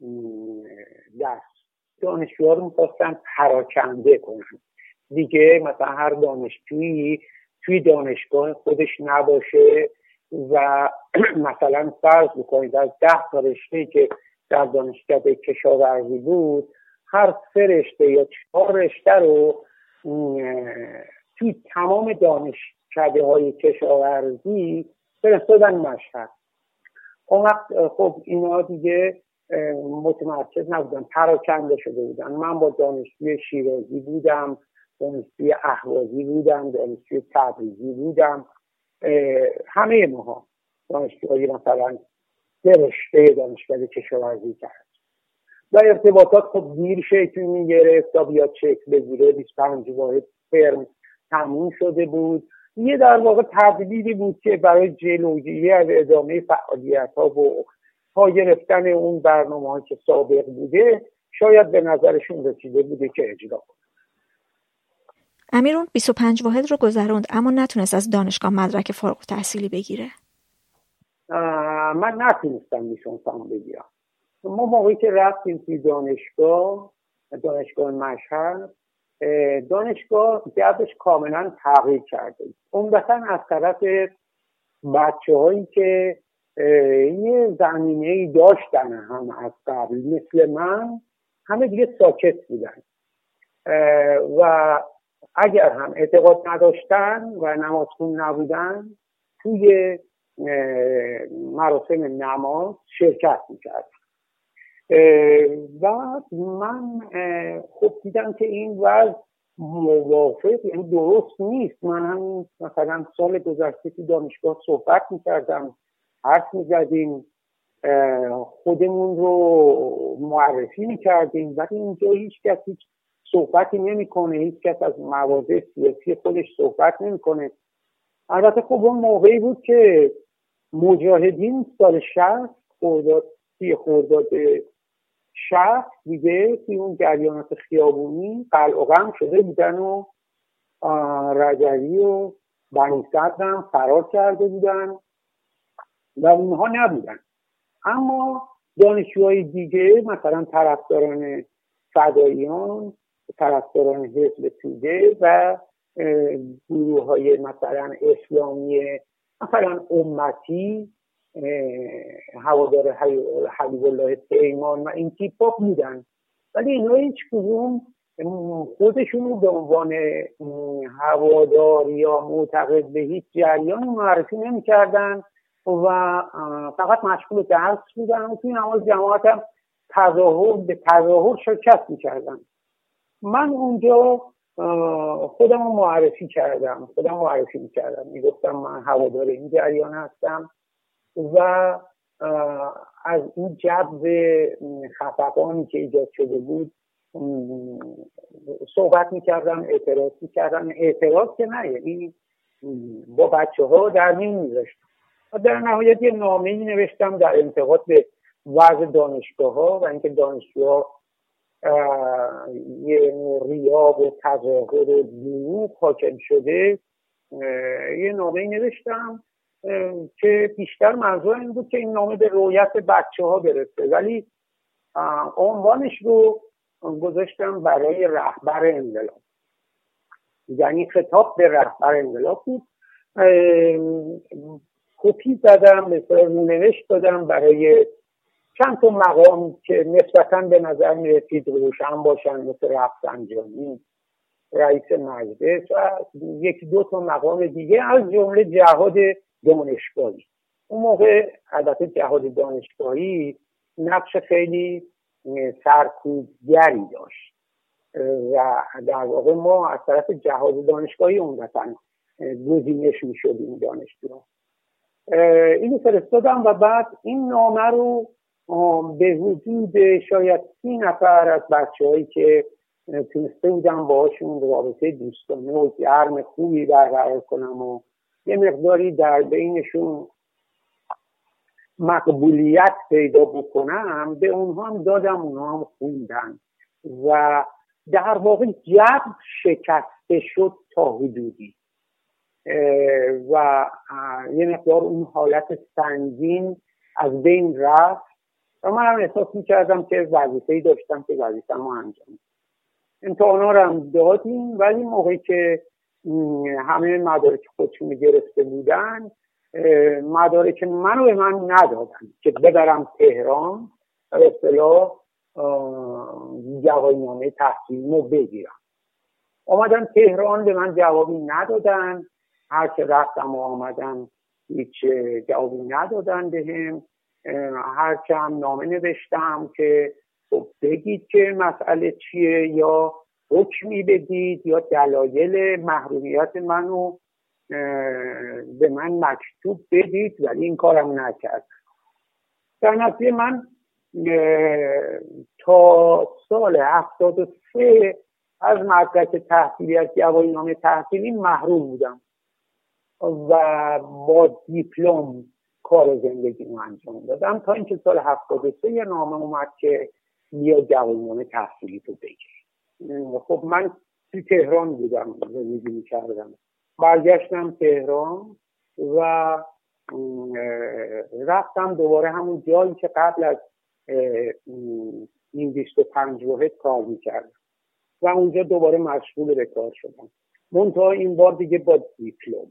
درس. دانشجوها رو می‌خواستن پراکنده کنن دیگه، مثلا هر دانشجویی توی دانشگاه خودش نباشه و مثلا فرض بکنید از ده تا رشته که در دانشکده کشاورزی بود هر سه رشته یا چهار رشته رو توی تمام دانشکده های کشاورزی فرستادن مشهد. اون وقت خب اینا دیگه متمرکز نبودن، پراکنده شده بودن. من با دانشجوی شیرازی بودم، دانشجوی اهوازی بودم، دانشجوی تبریزی بودم، همه ماها دانشجوهای مثلا سه رشته دانشکده کشاورزی کرد و ارتباطات خب دیر شکل میگرفت تا بیاد شکل بگیره. بیست و پنج واحد ترم تموم شده بود. یه در واقع تدبیری بود که برای جلوگیری از ادامه فعالیت ها و پا گرفتن اون برنامه ها که سابق بوده شاید به نظرشون رسیده بوده که اجرا کنه. امیرون بیست و پنج واحد رو گذروند اما نتونست از دانشگاه مدرک فارغ التحصیلی بگیره. من نتونستم لیسانسم بگیرم. ما موقعی که رفتیم توی دانشگاه دانشگاه مشهد، دانشگاه جبش کاملا تغییر کرده. عمدتاً از طرف بچه هایی که یه زمینه‌ای داشتن هم از قبل مثل من، همه دیگه ساکت بودن و اگر هم اعتقاد نداشتن و نمازخون نبودن توی مراسم نماز شرکت میکرد. و من خب دیدم که این وضع موافق یعنی درست نیست. من هم مثلا سال گذشته تو دانشگاه صحبت میکردم، حرف میزدیم، خودمون رو معرفی میکردیم، ولی اینجا هیچ کس هیچ صحبتی نمیکنه، هیچ کس از مواضع سیاسی خودش صحبت نمیکنه. البته خب اون موقعی بود که مجاهدین سال شصت خرداد سی خرداد شهر دیگه توی اون جریانات خیابونی قلعه‌قم شده بودن و رجوی و بنی صدر هم فرار کرده بودن و اونها نبودن. اما دانشجوهای دیگه مثلا طرفداران فداییان، طرفداران حزب توده و گروه های مثلا اسلامی مثلا امتی، هوادار حبیب الله پیمان و این تیپا بودن، ولی اینا هیچ کدوم خودشون به عنوان هوادار یا معتقد به هیچ جریان معرفی نمی کردن و فقط مشغول درس بودن و توی نماز جماعت هم تظاهر به تظاهر شرکت می کردن. من اونجا خودم رو معرفی کردم خودم معرفی می کردم می گفتم من هوادار این جریان هستم و از این جو خفقانی که ایجاد شده بود صحبت می کردم، اعتراض می کردم. اعتراض که نه، یعنی با بچه ها در میون می داشتم و در نهایت یه نامه‌ای نوشتم در انتقاد به وضع دانشگاه ها و اینکه دانشجوها یه ریاض و تظاهر و دروغ حاکم شده. یه نامه‌ای نوشتم که بیشتر منظور این بود که این نامه به رویت بچه ها برسه، ولی عنوانش رو گذاشتم برای رهبر انقلاب، یعنی خطاب به رهبر انقلاب بود. کپی زدم، مثلا رونوشت دادم برای چند تا مقام که نسبتاً به نظر می رسید روشن باشن، مثل رفسنجانی، رئیس مجلس و یکی دو تا مقام دیگه، از جمله جهاد دانشگاهی. اون موقع البته جهاد دانشگاهی نقش خیلی سرکوبگری داشت و در واقع ما از طرف جهاد دانشگاهی عمدتاً گزینش می شدیم دانشجو. اینو فرستادم و بعد این نامه رو به حدود شاید سی نفر از بچه‌هایی که تونسته بودم باهاشون رابطه دوستانه و گرم خوبی برقرار کنم و یه مقداری در بینشون مقبولیت پیدا بکنم، به اونها هم دادم، اونها هم خوندن و در واقع جو شکسته شد تا حدودی و یه مقدار اون حالت سنگین از بین رفت و من هم احساس می‌کردم که وظیفه‌ای داشتم که وظیفه‌مو انجام بدم. امتحانا رو هم دادیم، ولی موقعی که همه مدارک خودشون گرفته بودن، مدارک منو به من ندادن که ببرم تهران و به اصطلاح گواهینامه تحصیلیمو بگیرم. آمدن تهران، به من جوابی ندادن، هر که رفتم و آمدم هیچ جوابی ندادن بهم. هر که هم نامه نوشتم که خب بگید که مسئله چیه، یا حکمی بدید یا دلایل محرومیت منو به من مکتوب بدید، ولی این کارم نکرد. در نتیجه من تا سال هفتاد و سه از مدرک تحصیلی، از گواهینامه تحصیلی محروم بودم و با دیپلم کار زندگیمو انجام دادم تا اینکه سال هفتاد و سه یه نامه اومد که بیا گواهینامه تحصیلی تو بگیر. خب من توی تهران بودم، زندگی می‌کردم. برگشتم تهران و رفتم دوباره همون جایی که قبل از این بیست و پنج واحد کار می‌کردم و اونجا دوباره مشغول به کار شدم، منتها این بار دیگه با دیپلم.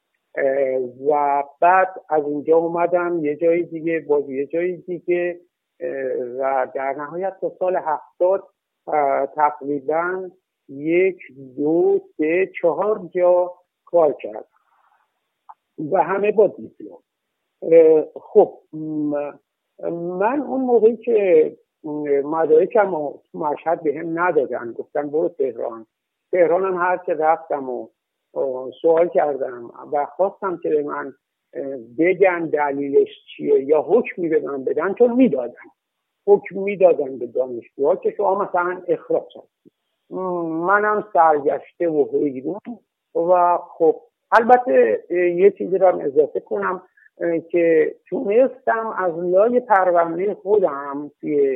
و بعد از اونجا اومدم یه جای دیگه، باز یه جای دیگه و در نهایت تا سال هفتاد تقریبا یک دو سه چهار جا کار کردم و همه با دیپلم. خب من اون موقعی که مدارکم رو مشهد به هم ندادن، گفتن برو تهران. تهران هم هر که رفتم و سوال کردم و خواستم که به من بگن دلیلش چیه یا حکمی به من بدن، چون میدادن حکم میدادن به دانشجوها که شما مثلا اخراج هستید. منم سرگشته و حیرون و خب البته یه چیزی رو هم اضافه کنم که تونستم از لای پرونده خودم توی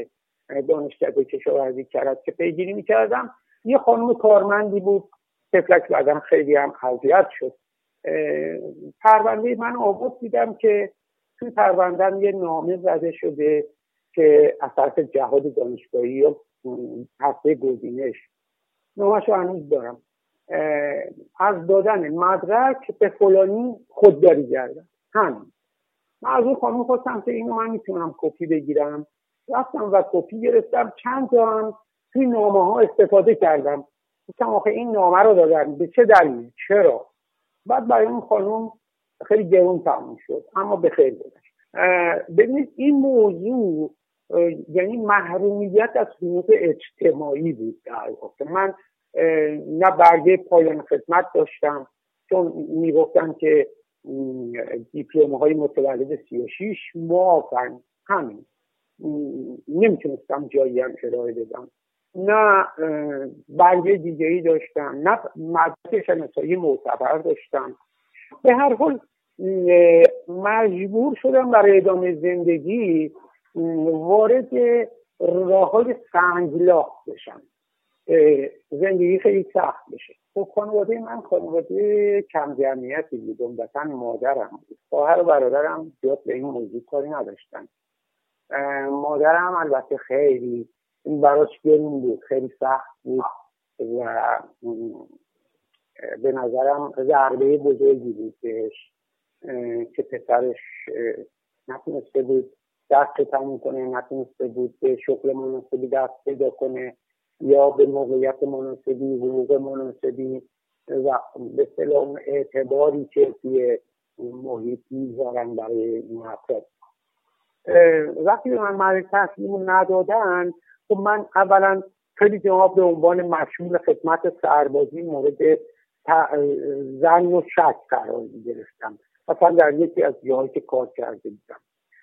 دانشکده کشاورزی کرد که پیگیری میکردم. یه خانم کارمندی بود، تفلک بعدم خیلی هم اذیت شد. پرونده من آورد، دیدم که توی پرونده‌ام یه نامه زده شده که از طرف جهاد دانشگاهی یا هسته گزینش، نامه‌شو هنوز دارم، از دادن مدرک به فلانی خودداری کردم. همین. من از اون خانم خواستم که اینو من میتونم کپی بگیرم، رفتم و کپی گرفتم. چند تا هم توی نامه ها استفاده کردم، گفتم آخه این نامه رو دادن به چه دلیل، چرا؟ بعد برای اون خانم خیلی گرون تموم شد، اما به خیر گذشت. ببینید این موضوع یعنی محرومیت از حقوق اجتماعی بود در واقع. من نه برگه پایان خدمت داشتم، چون میگفتن که دیپلم های متولد سی و شش معافن، همین، نمیتونستم جایی هم ارائه بدم. نه برگه دیگه‌ای داشتم، نه مدرک شناسایی معتبر داشتم. به هر حال مجبور شدم برای ادامه زندگی وارد راه‌های سنگلاخ بشم، زندگی خیلی سخت بشه. خب خانواده من خانواده کم جمعیتی بود، عمدتاً مادرم بود. خواهر و برادرم زیاد به این موضوع کاری نداشتن. مادرم البته خیلی این براش گرون بود، خیلی سخت بود و به نظرم ضربه بزرگی بود بهش که پسرش نتونسته بود دست تموم کنه، نتونسته بود به شغل مناسبی دست پیدا کنه یا به موقعیت مناسبی، حقوق مناسبی و به اصطلاح اعتباری که توی محیط میذارن برای این افراد. وقتی به من مدرک تحصیلمو ندادن، خب من اولا خیلی جواب به عنوان مسئول خدمت سربازی مورد زن و شک قرار گرفتم، مثلا در یکی از جاهایی که کار کرده بودم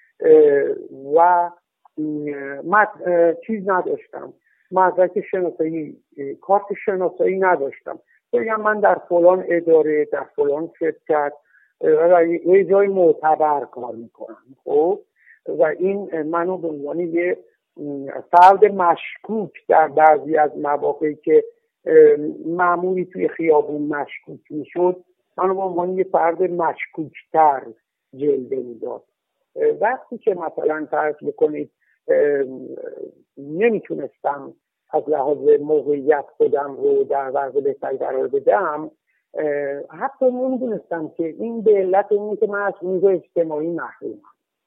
و من چیز نداشتم، مدرک شناسایی، کارت شناسایی نداشتم. بگم من در فلان اداره، در فلان شرکت و یه جای معتبر کار میکنم، خب و این منو به عنوان یه فرد مشکوک در بعضی از مواقعی که مأموری توی خیابون مشکوک میشد، منو به عنوان یه فرد مشکوکتر جلوه میداد. وقتی که مثلا فرض بکنید نمیتونستم از لحاظ موقعیت خودم رو در وضع بهتری قرار بدم، حتی نمیدونستم که این به علت اینه که من از حقوق اجتماعی محرومم.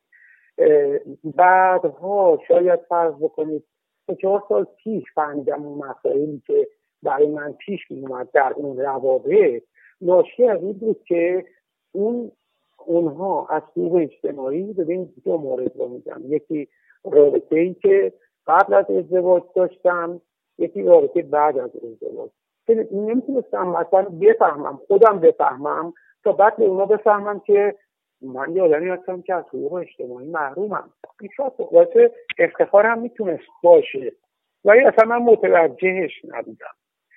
بعدها شاید فرض بکنید سه چهار سال پیش فهمیدم اون مسائلی که برای من پیش میومد در اون روابط ناشی از این بود که اون اونها از حقوق اجتماعی ببین دو مورد رو میگم، یکی رابطه‌ای که قبل از ازدواج داشتم، یکی رابطه بعد از ازدواج. که نمیتونستم مثلا بفهمم، خودم بفهمم تا بعد به اونا بفهمم که من یه آدمی هستم که از حقوق اجتماعی محرومم. این شاید واسه افتخارم میتونست باشه ولی اصلا من متوجهش نبودم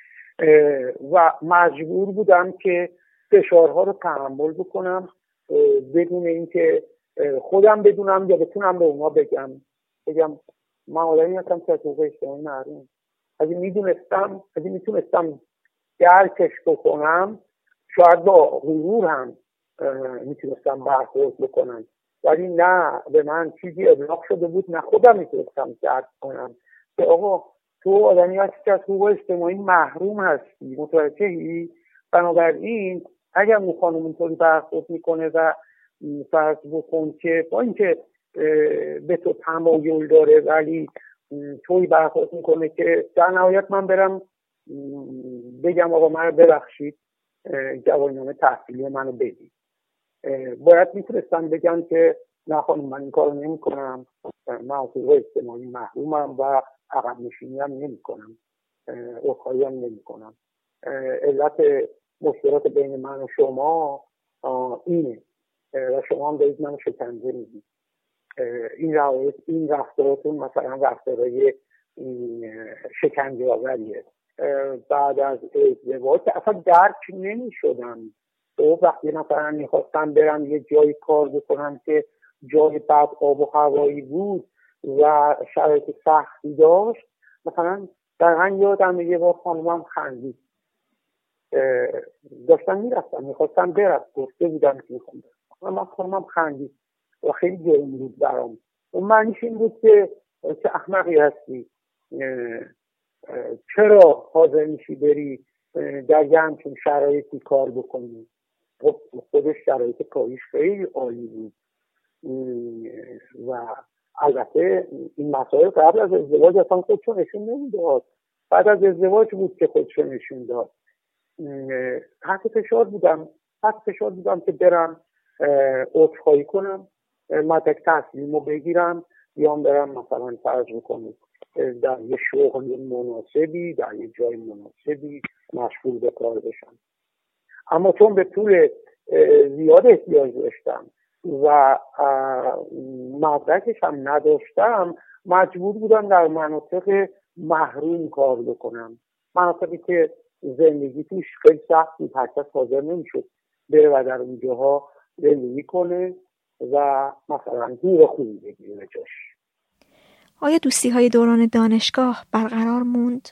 و مجبور بودم که فشارها رو تحمل بکنم بدون اینکه خودم بدونم یا بتونم به اونا بگم بگم من آدمی هستم که از حقوق اجتماعی محرومم. اگه میدونستم، اگه میتونستم درکش بکنم، شاید با غرور هم میتونستم برخورد بکنم، ولی نه، به من چیزی ابلاغ شده بود، نه خودم میتونستم درک کنم که آقا تو آدمی هستی که از حقوق اجتماعی محروم هستی، متوجهی؟ بنابراین اگر اون خانم اینطوری برخورد میکنه و فرض بکن که با اینکه به تو تمایل داره ولی توی برخورد میکنه که در نهایت من برم بگم آقا من ببخشید گواهینامه تحصیلی منو بدید، باید میتونستم بگم که نه خانم من این کارو نمی کنم، من از حقوق اجتماعی محرومم و عقب نشینی هم نمی کنم، اخایی هم نمی کنم. علت مشکلات بین من و شما اینه و شما هم دارید منو شکنجه میدید. این روایت، این رفتاراتون مثلا رفتارهای شکنجه آوریه. بعد از ازدواج اصلا درک نمی شدم. و وقتی مثلا میخواستم برم یه جایی کار بکنم که جای بعد آب و هوایی بود، و شرایط سختی داشت، مثلا دقیقا یادم یه بار خانومم خندید، داشتم میرفتم میخواستم برم، گفته بودم که میخوام برم، من خانومم خندید و خیلی گرم بود برام. اون معنیش این بود که چه احمقی هستی، چرا حاضر میشی بری در یه همچین شرایطی کار بکنی. خودش شرایط کاریش خیلی عالی بود و البته این مسائل قبل از ازدواج اصلا خودشو نشون نمیداد، بعد از ازدواج بود که خودشو نشون داد. تحت فشار بودم تحت فشار بودم که برم عذرخواهی کنم، مدرک تحصیلیمو بگیرم، بیام برم مثلا فرض میکنم در یه شغل مناسبی در یه جای مناسبی مشغول به کار بشم. اما چون به پول زیاد احتیاج داشتم و مدرکش هم نداشتم، مجبور بودم در مناطق محروم کار بکنم، مناطقی که زندگی توش خیلی سخت بود، هر کس حاضر نمیشد بره و در اونجاها زندگی کنه و مثلا دور خوبی بگیره جاش. آیا دوستی های دوران دانشگاه برقرار موند؟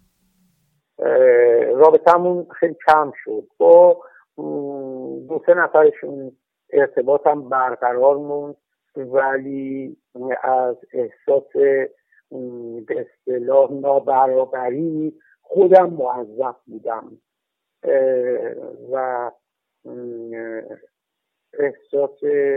رابطمون خیلی کم شد، با دو سه نفرشون ارتباطم برقرار موند، ولی از احساس به اصطلاح نابرابری خودم موظف بودم و احساس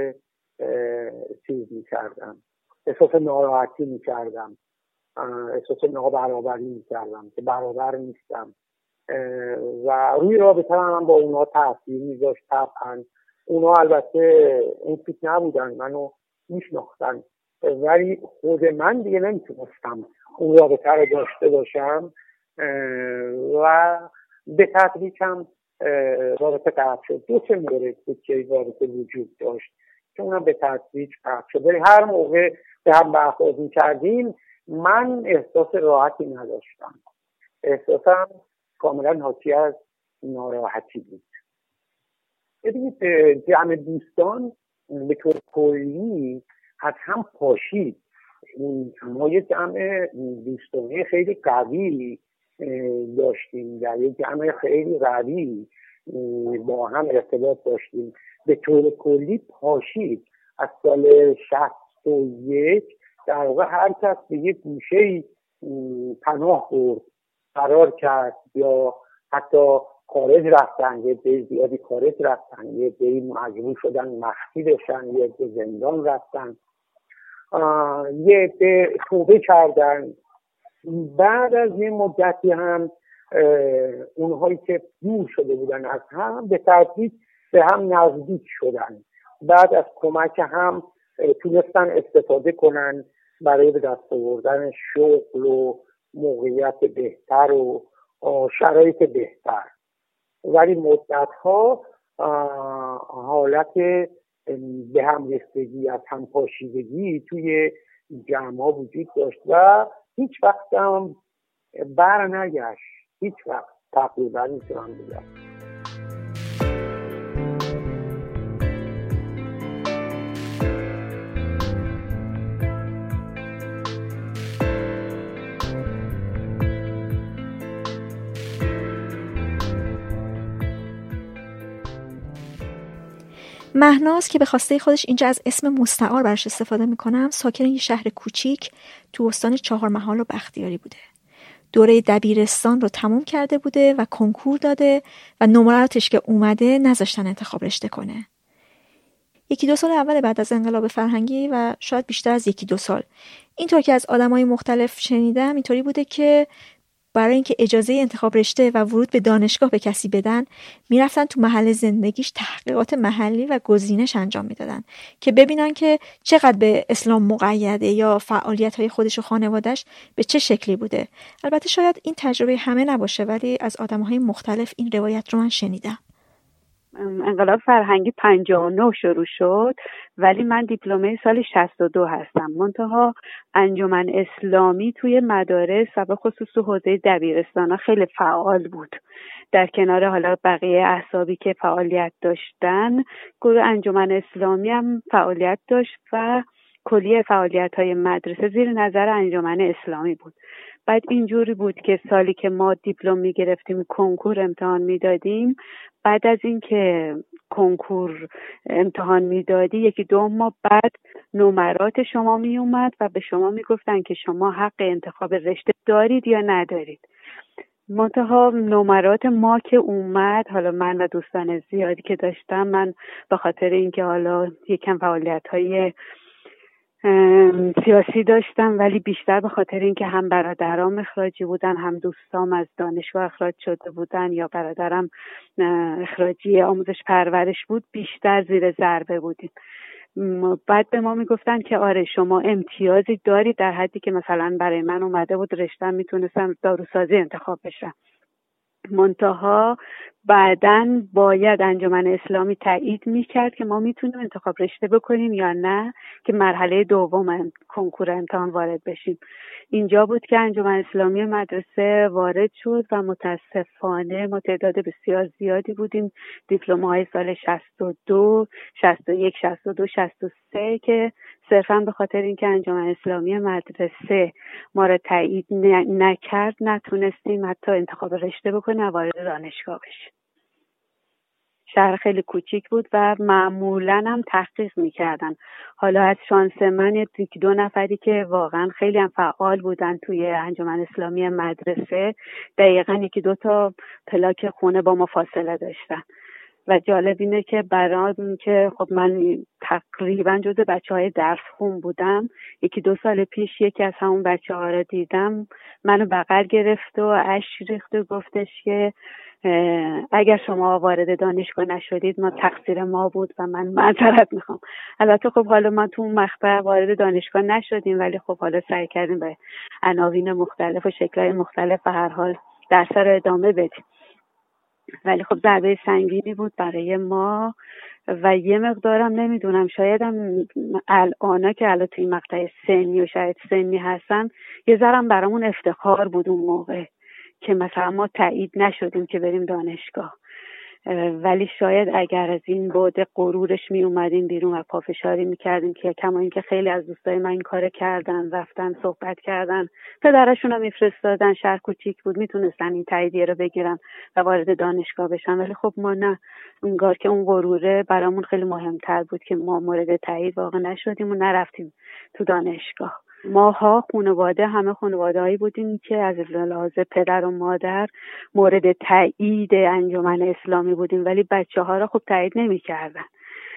چیز می کردم، احساس ناراحتی می کردم، احساس نابرابری می کردم که برابر نیستم و روی رابطه هم با اونا تاثیر می داشت. طبعا اونا البته این فکر نبودن، منو می شناختن، ولی خود من دیگه نمیتونستم اون رابطه رو داشته باشم و به تدریج هم رابطه قطع شد. دو سه مورد بود که رابطه وجود داشت که اونم به تدریج قطع شد، ولی هر موقع به هم برخورد می‌کردیم من احساس راحتی نداشتم، احساسم کاملا حاکی از ناراحتی بود. ببینید جمع دوستان به طور کلی از هم پاشید. ما یه جمع دوستانه خیلی قوی داشتیم، در یه جمع خیلی قوی با هم ارتباط داشتیم، به طور کلی پاشید. از سال شصت و یک در واقع هر کس به یه گوشه‌ای پناه برد، قرار کرد، یا حتی خارج رفتن، یه عده زیادی خارج رفتن، یه عده مجبور شدن مخفی بشن، یه عده زندان رفتن، یه عده توبه کردن. بعد از یه مدتی هم اونهایی که دور شده بودن از هم به تدریج به هم نزدیک شدن، بعد از کمک هم تونستن استفاده کنن برای به دست آوردن شغل و موقعیت بهتر و شرایط بهتر. ولی مدت‌ها حالت به هم رسیدگی از هم پاشیدگی توی جمع‌ها وجود داشت و هیچ وقت هم بر نگشت، هیچ وقت تقریبا میتونم بگم. مهناز که به خواسته خودش اینجا از اسم مستعار براش استفاده میکنم، ساکن یه شهر کوچیک تو استان چهارمحال و بختیاری بوده. دوره دبیرستان رو تموم کرده بوده و کنکور داده و نمراتش که اومده نذاشتن انتخاب رشته کنه. یکی دو سال اول بعد از انقلاب فرهنگی و شاید بیشتر از یکی دو سال، اینطور که از آدمای مختلف شنیدم، اینطوری بوده که برای اینکه اجازه انتخاب رشته و ورود به دانشگاه به کسی بدن، میرفتن تو محل زندگیش تحقیقات محلی و گزینش انجام میدادن که ببینن که چقدر به اسلام مقیده یا فعالیت‌های خودش و خانواده‌اش به چه شکلی بوده. البته شاید این تجربه همه نباشه، ولی از آدم‌های مختلف این روایت رو من شنیدم. انقلاب فرهنگی پنجاه و نه شروع شد، ولی من دیپلمه سال شصت و دو هستم. منتها انجمن اسلامی توی مدارس و به خصوص تو حوزه دبیرستان‌ها خیلی فعال بود. در کنار حالا بقیه احزابی که فعالیت داشتن، گروه انجمن اسلامی هم فعالیت داشت و کلیه فعالیت‌های مدرسه زیر نظر انجمن اسلامی بود. بعد اینجوری بود که سالی که ما دیپلم می‌گرفتیم کنکور امتحان می‌دادیم، بعد از اینکه کنکور امتحان میدادی یکی دو ماه بعد نمرات شما می اومد و به شما میگفتن که شما حق انتخاب رشته دارید یا ندارید. منتها نمرات ما که اومد، حالا من و دوستان زیادی که داشتم، من به خاطر اینکه حالا یکم فعالیت‌های سیاسی داشتم، ولی بیشتر به خاطر اینکه هم برادرام اخراجی بودن، هم دوستام از دانشگاه اخراج شده بودن، یا برادرم اخراجی آموزش پرورش بود، بیشتر زیر ضربه بودیم. بعد به ما میگفتن که آره شما امتیازی دارید، در حدی که مثلا برای من اومده بود رشته‌ام میتونستم داروسازی انتخاب بشم. منتها بعداً باید انجمن اسلامی تایید میکرد که ما میتونیم انتخاب رشته بکنیم یا نه، که مرحله دوم کنکور امتحان وارد بشیم. اینجا بود که انجمن اسلامی مدرسه وارد شد و متاسفانه ما تعداد بسیار زیادی بودیم، دیپلم‌های سال شصت و دو، شصت و یک، شصت و دو، شصت و سه، که صرفاً به خاطر اینکه انجمن اسلامی مدرسه ما را تایید نکرد نتونستیم حتی انتخاب رشته بکنیم و وارد دانشگاه بشیم. شهر خیلی کوچیک بود و معمولاً هم تحقیق میکردن. حالا از شانس من یکی دو نفری که واقعاً خیلی هم فعال بودن توی انجمن اسلامی مدرسه، دقیقاً یکی دو تا پلاک خونه با ما فاصله داشتن. و جالب اینه که برای اینکه خب من تقریبا جز بچه‌های درس خون بودم، یکی دو سال پیش یکی از همون بچه‌ها رو دیدم، منو بغل گرفت و اشک ریخت و گفتش که اگر شما وارد دانشگاه نشدید ما تقصیر ما بود و من معذرت میخوام. البته خب حالا ما تو اون مقطع وارد دانشگاه نشدیم، ولی خب حالا سعی کردیم به عناوین مختلف و شکل‌های مختلف به هر حال درس رو ادامه بدیم. ولی خب ضربه سنگینی بود برای ما و یه مقدارم نمیدونم، شاید هم الان که الان توی مقطع سنی و شاید سنی هستن، یه ذرم برامون افتخار بود اون موقع که مثلا ما تایید نشدیم که بریم دانشگاه. ولی شاید اگر از این بعد غرورش می اومدیم بیرون و پافشاری می کردیم، که کما این که خیلی از دوستای من این کار کردن، رفتن صحبت کردن، پدرشون رو میفرستادن، شهر کوچیک بود، میتونستن این تاییدیه رو بگیرن و وارد دانشگاه بشن. ولی خب ما نه، انگار که اون غروره برامون خیلی مهمتر بود که ما مورد تایید واقع نشدیم و نرفتیم تو دانشگاه. ماها خانواده همه خانواده‌ای بودیم که از لحاظ پدر و مادر مورد تایید انجمن اسلامی بودیم، ولی بچه‌ها رو خب تایید نمی‌کردن.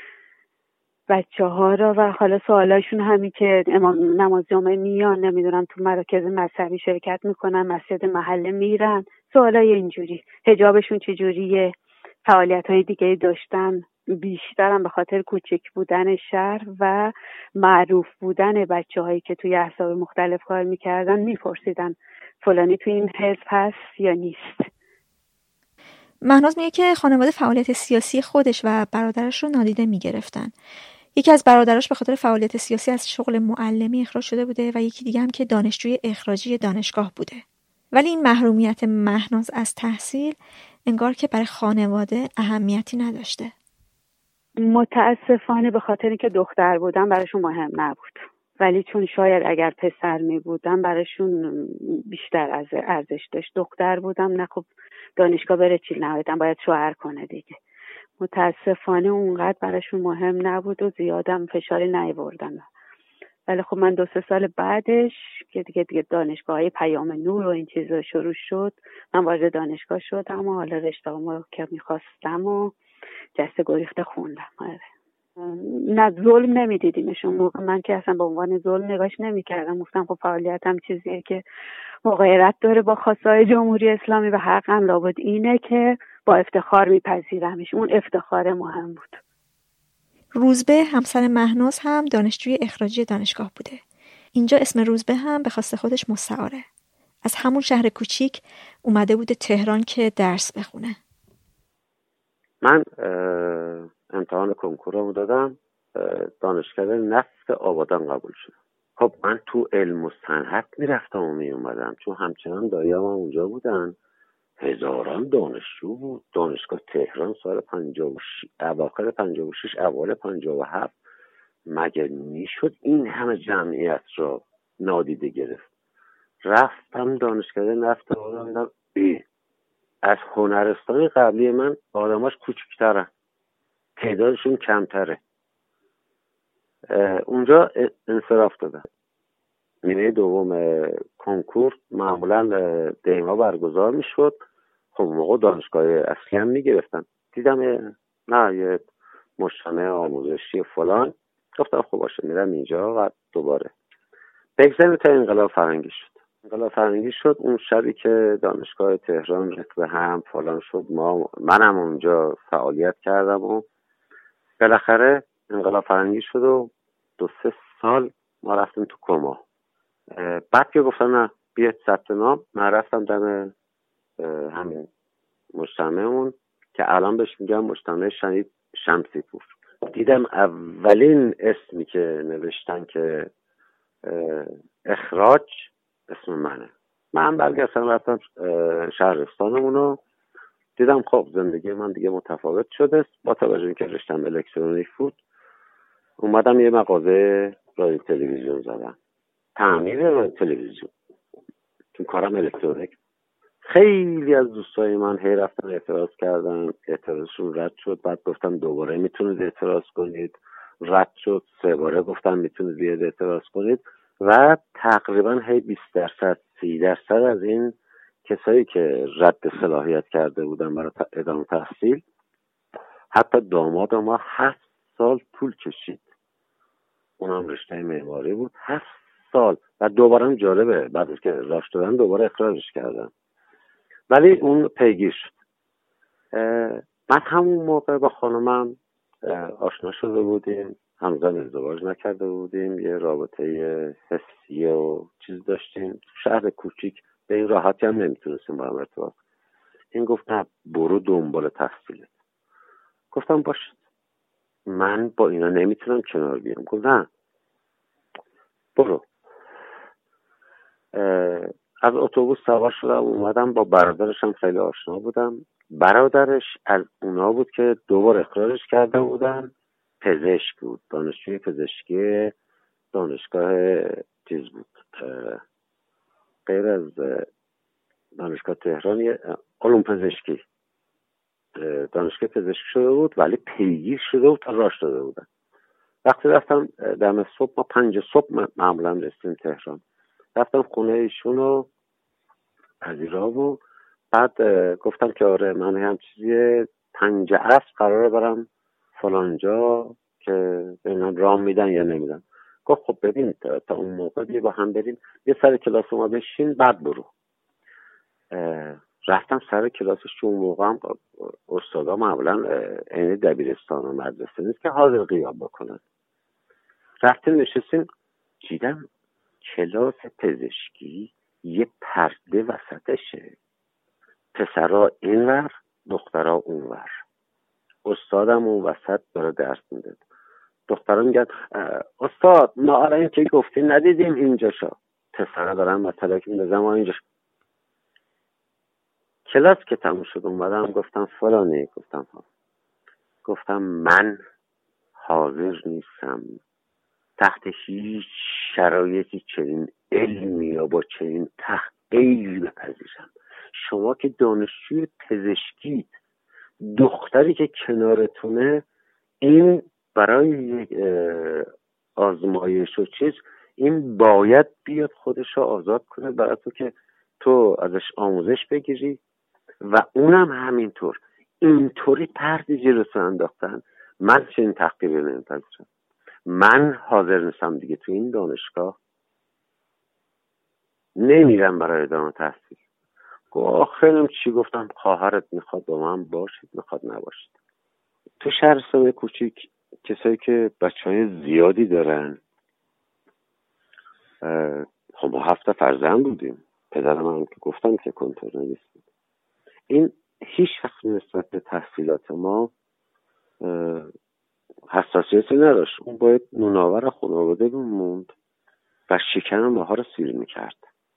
بچه‌ها رو و حالا سوالاشون همین که نماز جمعه میان، نمیدونم تو مراکز مذهبی شرکت میکنن، مسجد محله میرن، سوالای اینجوری، حجابشون چجوریه، فعالیت‌های دیگه داشتن. بیشترم به خاطر کوچک بودن شهر و معروف بودن بچه‌هایی که توی احزاب مختلف کار میکردن میپرسیدن فلانی توی این حزب هست یا نیست. مهناز میگه که خانواده فعالیت سیاسی خودش و برادرش رو نادیده میگرفتن. یکی از برادرش به خاطر فعالیت سیاسی از شغل معلمی اخراج شده بوده و یکی دیگه هم که دانشجوی اخراجی دانشگاه بوده. ولی این محرومیت مهناز از تحصیل انگار که برای خانواده اهمیتی نداشته. متاسفانه به خاطر اینکه دختر بودن براشون مهم نبود، ولی چون شاید اگر پسر می بودن براشون بیشتر از ارزش داشت. دختر بودم، نه خب دانشگاه بره چی، نهایتاً باید شوهر کنه دیگه. متاسفانه اونقدر براشون مهم نبود و زیادم فشاری نیاوردن. ولی خب من دو سه سال بعدش که دیگه دیگه دانشگاه‌های پیام نور و این چیزا شروع شد، من وارد دانشگاه شدم و حالا رشته‌امو که می‌خواستم و جسته گریخته خوندم. آره. نه ظلم نمیدیدیمشون موقع، من که اصلا به عنوان ظلم نگاش نمی‌کردم. گفتم خب فعالیتم چیزیه که مغایرت داره با خواستهای جمهوری اسلامی و حقم لابد اینه که با افتخار میپذیرمش. اون افتخار مهم بود. روزبه همسر مهناز هم دانشجوی اخراجی دانشگاه بوده. اینجا اسم روزبه هم به خواست خودش مستعاره. از همون شهر کوچیک اومده بوده تهران که درس بخونه. من امتحان کنکورمو دادم، دانشکده نفت آبادان قبول شدم. خب من تو علم و صنعت میرفتم و میومدم، چون همچنان دایی‌ام اونجا بودن. هزاران دانشجو بود. دانشگاه تهران سال پنجاه و شش، اواخر پنجاه و شش اوایل پنجاه و هفت مگه میشد این همه جمعیت رو نادیده گرفت؟ رفتم دانشکده نفت آوردم، از هنرستان قبلی من آدماش کوچکترن، تعدادشون کمتره. اونجا انصراف دادم. نیمه دوم کنکور معمولا دیما برگزار میشد. خب موقع دانشگاه اصلی هم میگرفتن. دیدم نه یه مجتمع آموزشی فلان، گفتم خب باشه میرم اینجا و دوباره بگذاریم تا انقلاب فرهنگی شد. انقلاب فرهنگی شد اون شبی که دانشگاه تهران ریخت به هم فلان شد، ما منم اونجا فعالیت کردم و بالاخره انقلاب فرهنگی شد و دو سه سال ما رفتیم تو کما. بعد که گفتن نه بیاید ثبت نام، من رفتم دم همین مجتمعمون که الان بهش میگم مجتمع شهید شمسی پور. دیدم اولین اسمی که نوشتن که اخراج اسم منه. من برگشتم رفتم شهرستانمونو، دیدم خب زندگی من دیگه متفاوت شده. با توجه اینکه رشتم الکترونیک بود اومدم یه مغازه رادیو تلویزیون زدم، تعمیر رادیو تلویزیون، تو کارم الکترونیک. خیلی از دوستای من هی رفتن اعتراض کردن، اعتراضشون رد شد. بعد گفتم دوباره میتونید اعتراض کنید، رد شد. سه باره گفتم میتونید بیاید اعتراض کنید و تقریبا هی بیست درصد سی درصد از این کسایی که رد صلاحیت کرده بودن برای ادامه تحصیل، حتی داماد ما هفت سال طول کشید، اونم رشته معماری بود، هفت سال. و دوباره هم جالبه بعد از که رشد دادن دوباره اخراجش کردن، ولی اون پیگیر شد. من همون موقع با خانمم آشنا شده بودیم، همزن ازدواج نکرده بودیم، یه رابطه حسی و چیز داشتیم تو شهر کوچیک، به این راحتی هم نمیتونستیم با هم ارتباط. این گفت نه برو دنبال تحصیلت. گفتم باشه من با اینا نمیتونم کنار بیام. گفت نه برو. از اتوبوس سوار شدم اومدم، با برادرش هم خیلی آشنا بودم. برادرش از اونا بود که دوبار اخراجش کرده بودن، پزشک بود، دانشجوی پزشکی دانشگاه چیز بود، غیر از دانشگاه تهران، علوم پزشکی، دانشگاه پزشکی شده بود ولی پیگیر شده بود تا راش داده بودن. وقتی رفتم دم صبح، ما پنج صبح معمولا رسیدیم تهران، رفتم خونه ایشونو پذیرا و بعد گفتم که آره من هم چیزی پنج عصر قراره برم فلان جا که ببینم راه میدن یا نمیدن. گفت خب ببین تا, تا اون موقع بیا با هم بریم یه سر کلاس ما بشین بعد برو. رفتم سر کلاسش. چون اون موقع هم استادا معمولا این دبیرستان و مدرسه نیست که حاضر غیاب بکنن. رفتیم نشستیم، دیدم کلاس پزشکی یه پرده وسطشه، پسرا اینور دخترا اونور، استادم اون وسط داره درس میده. دخترا میگن استاد ما الان این که گفتی ندیدیم اینجا شا، پسرا دارن مثلا که میندازن ما اینجا. کلاس که تموم شد اومدم گفتم فلانی، گفتم ها گفتم من حاضر نیستم تحت هیچ شرایطی چنین علمی یا با چنین تحقیقی بپذیرم. شما که دانشجوی پزشکید، دختری که کنارتونه، این برای یک آزمایش و چیز این باید بیاد خودش رو آزاد کنه برای تو که تو ازش آموزش بگیری و اونم همینطور. اینطوری پردی جلوتون انداختن. من چنین تحقیقی نمیپذیرم. من حاضر نیستم دیگه تو این دانشگاه نمیرم برای ادامه تحصیل. آخرم چی گفتم؟ خواهرت میخواد با من باشید میخواد نباشید. تو شهرستان کوچیک کسایی که بچه های زیادی دارن، خب ما هفته فرزند بودیم، پدرم هم که گفتم که کنترل نیست. این هیچ وقت نسبت به تحصیلات ما حساسیتی نداشت. اون باید نوناور خانواده موند و شکن ماها رو سیر میکرد.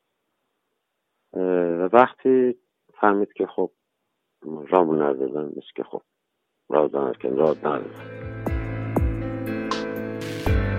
و وقتی فهمید که خب رامون ندازن، مثل که خب رازن که راد ندازن.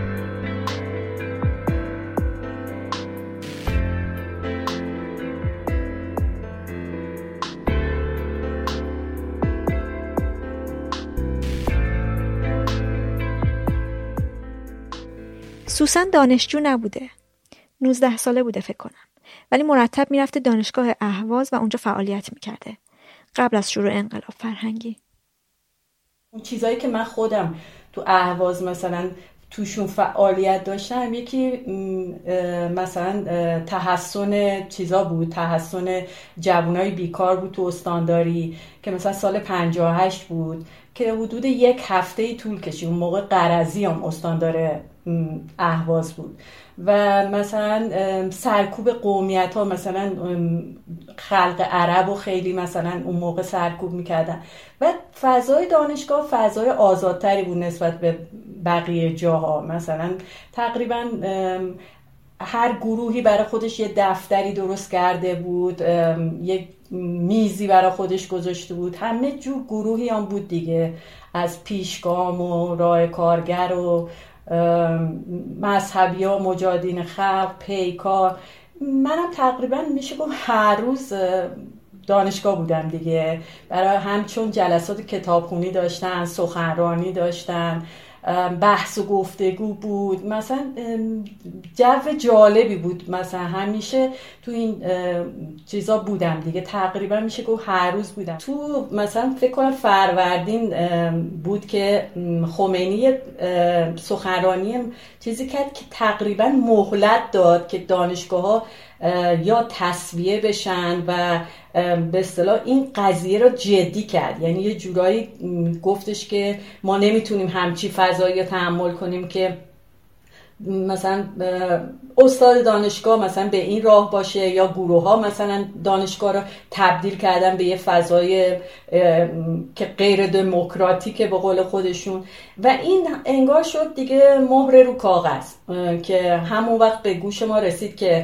سوسن دانشجو نبوده، نوزده ساله بوده فکر کنم، ولی مرتب میرفته دانشگاه اهواز و اونجا فعالیت میکرده قبل از شروع انقلاب فرهنگی. اون چیزایی که من خودم تو اهواز مثلا توشون فعالیت داشتم، یکی مثلا تحسن چیزا بود، تحسن جوانای بیکار بود تو استانداری که مثلا سال پنجاه و هشت بود که حدود یک هفته ای طول کشید. اون موقع قرضی هم استاندار اهواز بود و مثلا سرکوب قومیت ها، مثلا خلق عرب و خیلی مثلا اون موقع سرکوب میکردن و فضای دانشگاه فضای آزادتری بود نسبت به بقیه جاها. مثلا تقریبا هر گروهی برای خودش یه دفتری درست کرده بود، یک میزی برای خودش گذاشته بود، همه جور گروهی هم بود دیگه، از پیشگام و راه کارگر و مذهبی ها، مجاهدین خلق، پیکار. منم تقریبا میشه گفت هر روز دانشگاه بودم دیگه، برای همچون جلسات کتابخونی داشتن، سخنرانی داشتن، بحث و گفتگو بود، مثلا جو جالبی بود. مثلا همیشه تو این چیزا بودم دیگه، تقریبا میشه گفت هر روز بودم. تو مثلا فکر کنم فروردین بود که خمینی سخنرانی چیزی کرد که تقریبا مهلت داد که دانشگاه‌ها یا تسویه بشن و به اصطلاح این قضیه رو جدی کرد. یعنی یه جورایی گفتش که ما نمیتونیم همچی فضایی رو تحمل کنیم که مثلا استاد دانشگاه مثلا به این راه باشه یا گروه ها مثلا دانشگاه رو تبدیل کردن به یه فضای که غیر دموکراتیکه به قول خودشون و این انگار شد دیگه مهر رو کاغذ که همون وقت به گوش ما رسید که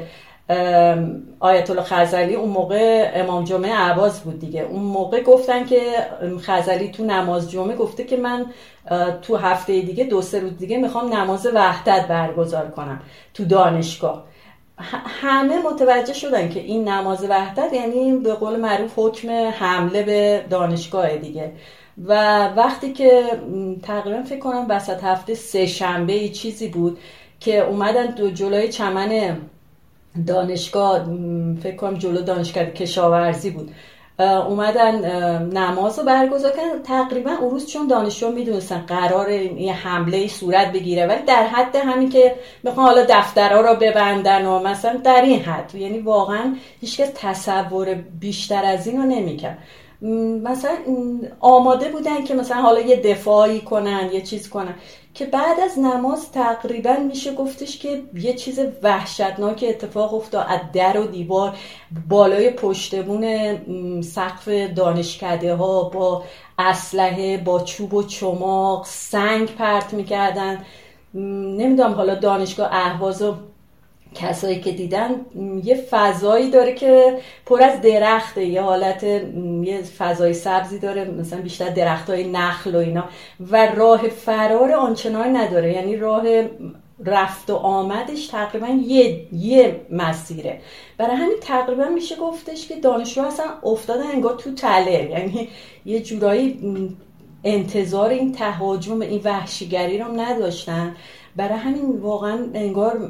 آیت الله خزعلی اون موقع امام جمعه اهواز بود دیگه. اون موقع گفتن که خزعلی تو نماز جمعه گفته که من تو هفته دیگه دو سه روز دیگه میخوام نماز وحدت برگزار کنم تو دانشگاه. همه متوجه شدن که این نماز وحدت یعنی به قول معروف حکم حمله به دانشگاه دیگه. و وقتی که تقریبا فکر کنم وسط هفته سه شنبه چیزی بود که اومدن دو جلوی چمن دانشگاه، فکر کنم جلو دانشگاه کشاورزی بود، اومدن نماز رو برگزار کردن. تقریبا اون روز چون دانشجو میدونستن قرار یه حمله صورت بگیره، ولی در حد همین که میخوان حالا دفترها رو ببندن و مثلا در این حد، یعنی واقعا هیچکس تصور بیشتر از این رو نمیکرد. مثلا آماده بودن که مثلا حالا یه دفاعی کنن، یه چیز کنن، که بعد از نماز تقریبا میشه گفتش که یه چیز وحشتناک اتفاق افتاد. از در و دیوار، بالای پشتمون سقف دانشکده ها با اسلحه، با چوب و چماق سنگ پرت میکردن. نمیدونم حالا دانشگاه اهواز کسایی که دیدن یه فضایی داره که پر از درخته، یه حالت یه فضای سبزی داره، مثلا بیشتر درختای نخل و اینا، و راه فرار آنچنان نداره. یعنی راه رفت و آمدش تقریبا یه یه مسیره. برای همین تقریبا میشه گفتش که دانشجو اصلا افتادن انگار تو تله، یعنی یه جورایی انتظار این تهاجم، این وحشیگری رو نداشتن. برای همین واقعا انگار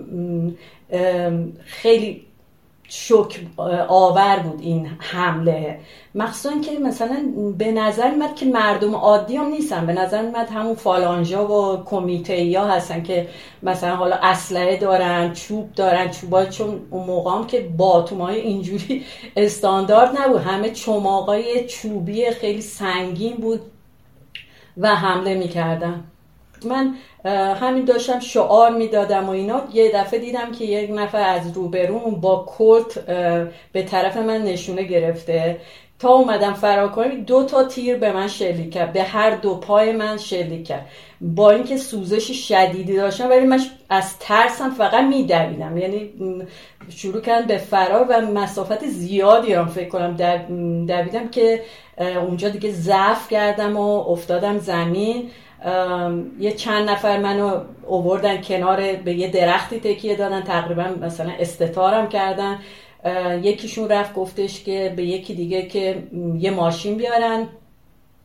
خیلی شوک آور بود این حمله، مخصوصا که مثلا به نظر میاد که مردم عادی هم نیستن، به نظر میاد همون فالانجا و کمیته ها هستن که مثلا حالا اسلحه دارن، چوب دارن، چوبای، چون اون موقع هم که باتومای اینجوری استاندارد نبود، همه چماقای چوبی خیلی سنگین بود و حمله میکردن. من همین داشتم شعار میدادم و اینا، یه دفعه دیدم که یک نفر از روبروم با کلت به طرف من نشونه گرفته. تا اومدم فرار کنم دو تا تیر به من شلیک کرد، به هر دو پای من شلیک کرد، با اینکه سوزش شدیدی داشتم ولی من از ترسم فقط میدویدم. یعنی شروع کردم به فرار و مسافت زیادی هم فکر کنم دویدم که اونجا دیگه ضعف کردم و افتادم زمین. یه چند نفر منو آوردن کنار، به یه درختی تکیه دادن، تقریبا مثلا استتارم کردن. یکیشون رفت گفتش که به یکی دیگه که یه ماشین بیارن.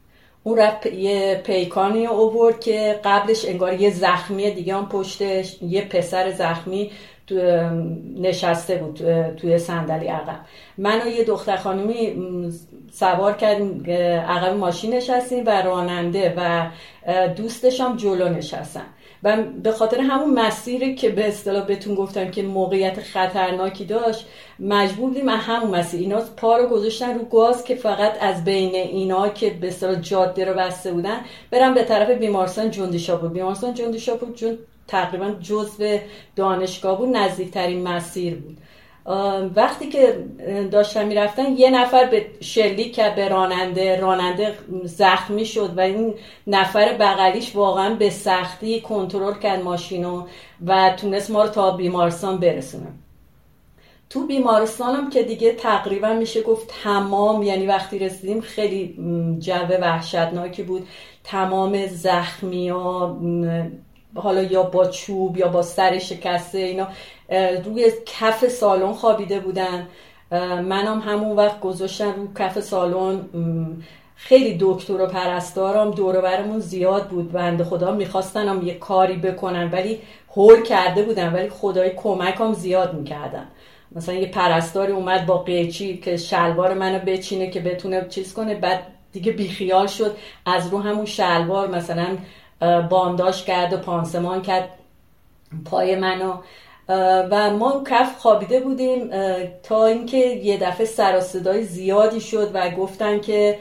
اون رفت یه پیکانی آورد که قبلش انگار یه زخمی دیگه هم پشتش، یه پسر زخمی تو نشسته بود توی صندلی عقب. من و یه دختر خانمی سوار کردیم عقب ماشین نشستیم و راننده و دوستش هم جلو نشستن و به خاطر همون مسیری که به اصطلاح بهتون گفتم که موقعیت خطرناکی داشت مجبور بودیم همون مسیر. اینا پا رو گذاشتن رو گاز که فقط از بین اینا که به اصطلاح جاده رو بسته بودن برن به طرف بیمارستان جندیشاپور. بیمارستان جندیشاپور چون تقریبا جزو دانشگاه بود نزدیکترین مسیر بود. وقتی که داشتن میرفتن یه نفر به شلیک کرد به راننده، راننده زخمی شد و این نفر بغلیش واقعا به سختی کنترل کرد ماشینو و تونست ما رو تا بیمارستان برسونه. تو بیمارستانم که دیگه تقریبا میشه گفت تمام، یعنی وقتی رسیدیم خیلی جو وحشتناکی بود. تمام زخمی ها حالا یا با چوب یا با سر شکسته اینا روی کف سالن خوابیده بودن. منم همون وقت گذاشتن رو کف سالن. خیلی دکتر و پرستارم دور و برمون زیاد بود، بنده خدا میخواستنم یه کاری بکنن ولی هول کرده بودن، ولی خدای کمکم زیاد میکردن. مثلا یه پرستاری اومد با قیچی که شلوار منو بچینه که بتونه چیز کنه، بعد دیگه بیخیال شد، از رو همون شلوار مثلا بانداژ کرد و پانسمان کرد پای منو و ما کف خوابیده بودیم تا اینکه یه دفعه سر و صدای زیادی شد و گفتن که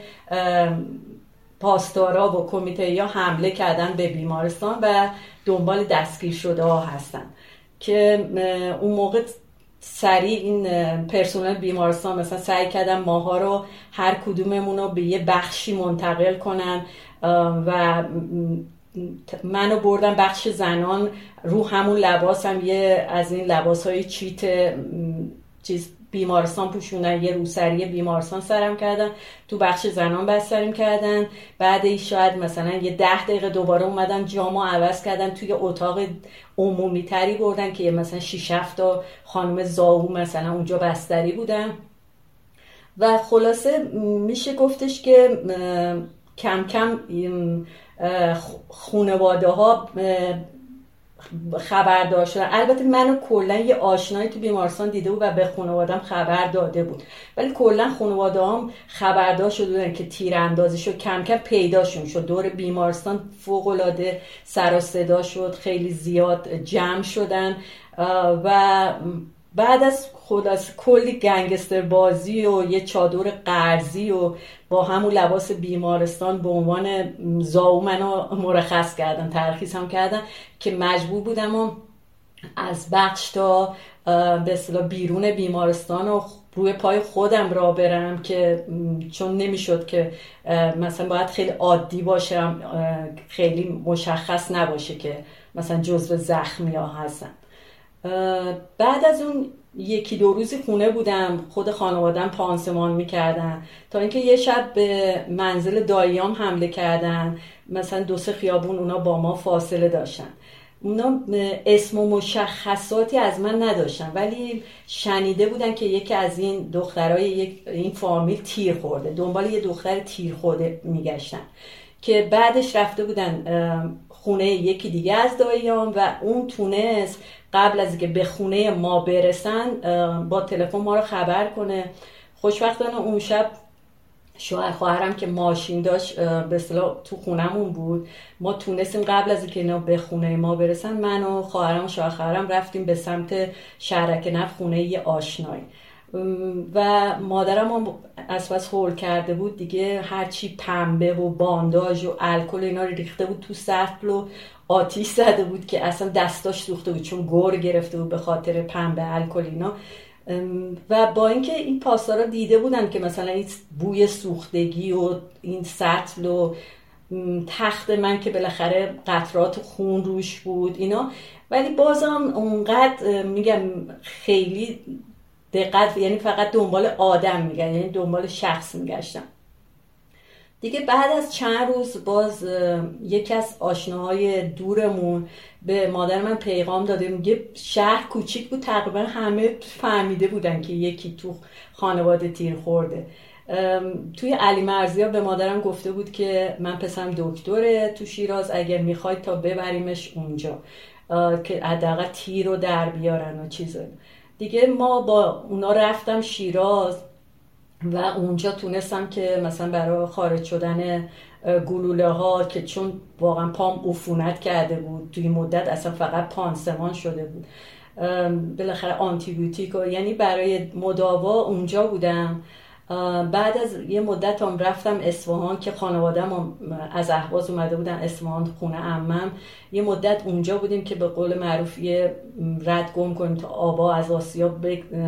پاسدارا و کمیته ها حمله کردن به بیمارستان و دنبال دستگیر شده ها هستن. که اون موقع سریع این پرسنل بیمارستان مثلا سعی کردن ماها رو هر کدوممون رو به یه بخشی منتقل کنن و منو بردن بخش زنان. رو همون لباس هم یه از این لباس های چیت چیز بیمارستان پوشوندن، یه روسری بیمارستان سرم کردن، تو بخش زنان بستریم کردن. بعد شاید مثلا یه ده دقیقه دوباره اومدن جامو عوض کردن، توی اتاق عمومی تری بردن که مثلا شش هفت تا خانم زاهو مثلا اونجا بستری بودن. و خلاصه میشه گفتش که کم کم خانواده ها خبردار شدن. البته منو کلا یه آشنایی تو بیمارستان دیده بود و به خانواده‌ام خبر داده بود، ولی کلا خانواده‌ام خبردار شده بودن که تیراندازی شد. کم کم پیداشون شد دور بیمارستان، فوق العاده سر و صدا شد، خیلی زیاد جمع شدن و بعد از خلاص کلی گنگستر بازی و یه چادر قرضی و با همون لباس بیمارستان به عنوان زاو منو مرخص کردن، ترخیص هم کردن که مجبور بودم و از بخش تا به اصطلاح بیرون بیمارستان و روی پای خودم را برم، که چون نمیشد که مثلا باید خیلی عادی باشم، خیلی مشخص نباشه که مثلا جزو زخمی ها هستن. بعد از اون یکی دو روزی خونه بودم، خود خانوادم پانسمان میکردن تا اینکه یه شب به منزل داییام حمله کردن. مثلا دو سه خیابون اونا با ما فاصله داشتن. اونا اسم و مشخصاتی از من نداشتن ولی شنیده بودن که یکی از این دخترای این فامیل تیر خورده، دنبال یه دختر تیر خورده میگشتن که بعدش رفته بودن خونه یکی دیگه از داییام و اون تونست قبل از که به خونه ما برسن با تلفن ما رو خبر کنه. خوشبختانه اون شب شوهر خواهرم که ماشین داشت به اصطلاح تو خونمون بود، ما تونستیم قبل از اینکه اینا به خونه ما برسن من و خواهرم و شوهر خواهرم رفتیم به سمت شهرک نفت، خونه یه آشنایی. و مادرم هم از بس هول کرده بود دیگه، هرچی پنبه و بانداژ و الکل اینا رو ریخته بود تو سطل و آتیش زده بود که اصلا دستاش سوخته بود چون گور گرفته بود به خاطر پنبه الکل اینا. و با اینکه این پاسدارا دیده بودن که مثلا این بوی سوختگی و این سطل و تخت من که بالاخره قطرات خون روش بود اینا، ولی بازم اونقدر میگم خیلی دقت، یعنی فقط دنبال آدم میگن، یعنی دنبال شخص میگشتم دیگه. بعد از چند روز باز یکی از آشناهای دورمون به مادر من پیغام داده، میگه شهر کوچیک بود، تقریبا همه فهمیده بودن که یکی تو خانواده تیر خورده. توی علی مرزیا به مادرم گفته بود که من پسرم دکتره تو شیراز، اگر میخواید تا ببریمش اونجا که حداقل تیر رو در بیارن و چیزایی. دیگه ما با اونا رفتم شیراز و اونجا تونستم که مثلا برای خارج شدن گلوله ها که چون واقعا پام عفونت کرده بود توی مدت، اصلا فقط پانسمان شده بود، بالاخره آنتی بیوتیک، یعنی برای مداوا اونجا بودم. بعد از یه مدت هم رفتم اصفهان که خانواده‌ام از اهواز اومده بودن اصفهان خونه عمم، یه مدت اونجا بودیم که به قول معروف یه رد گم کنیم تا آبا از آسیاب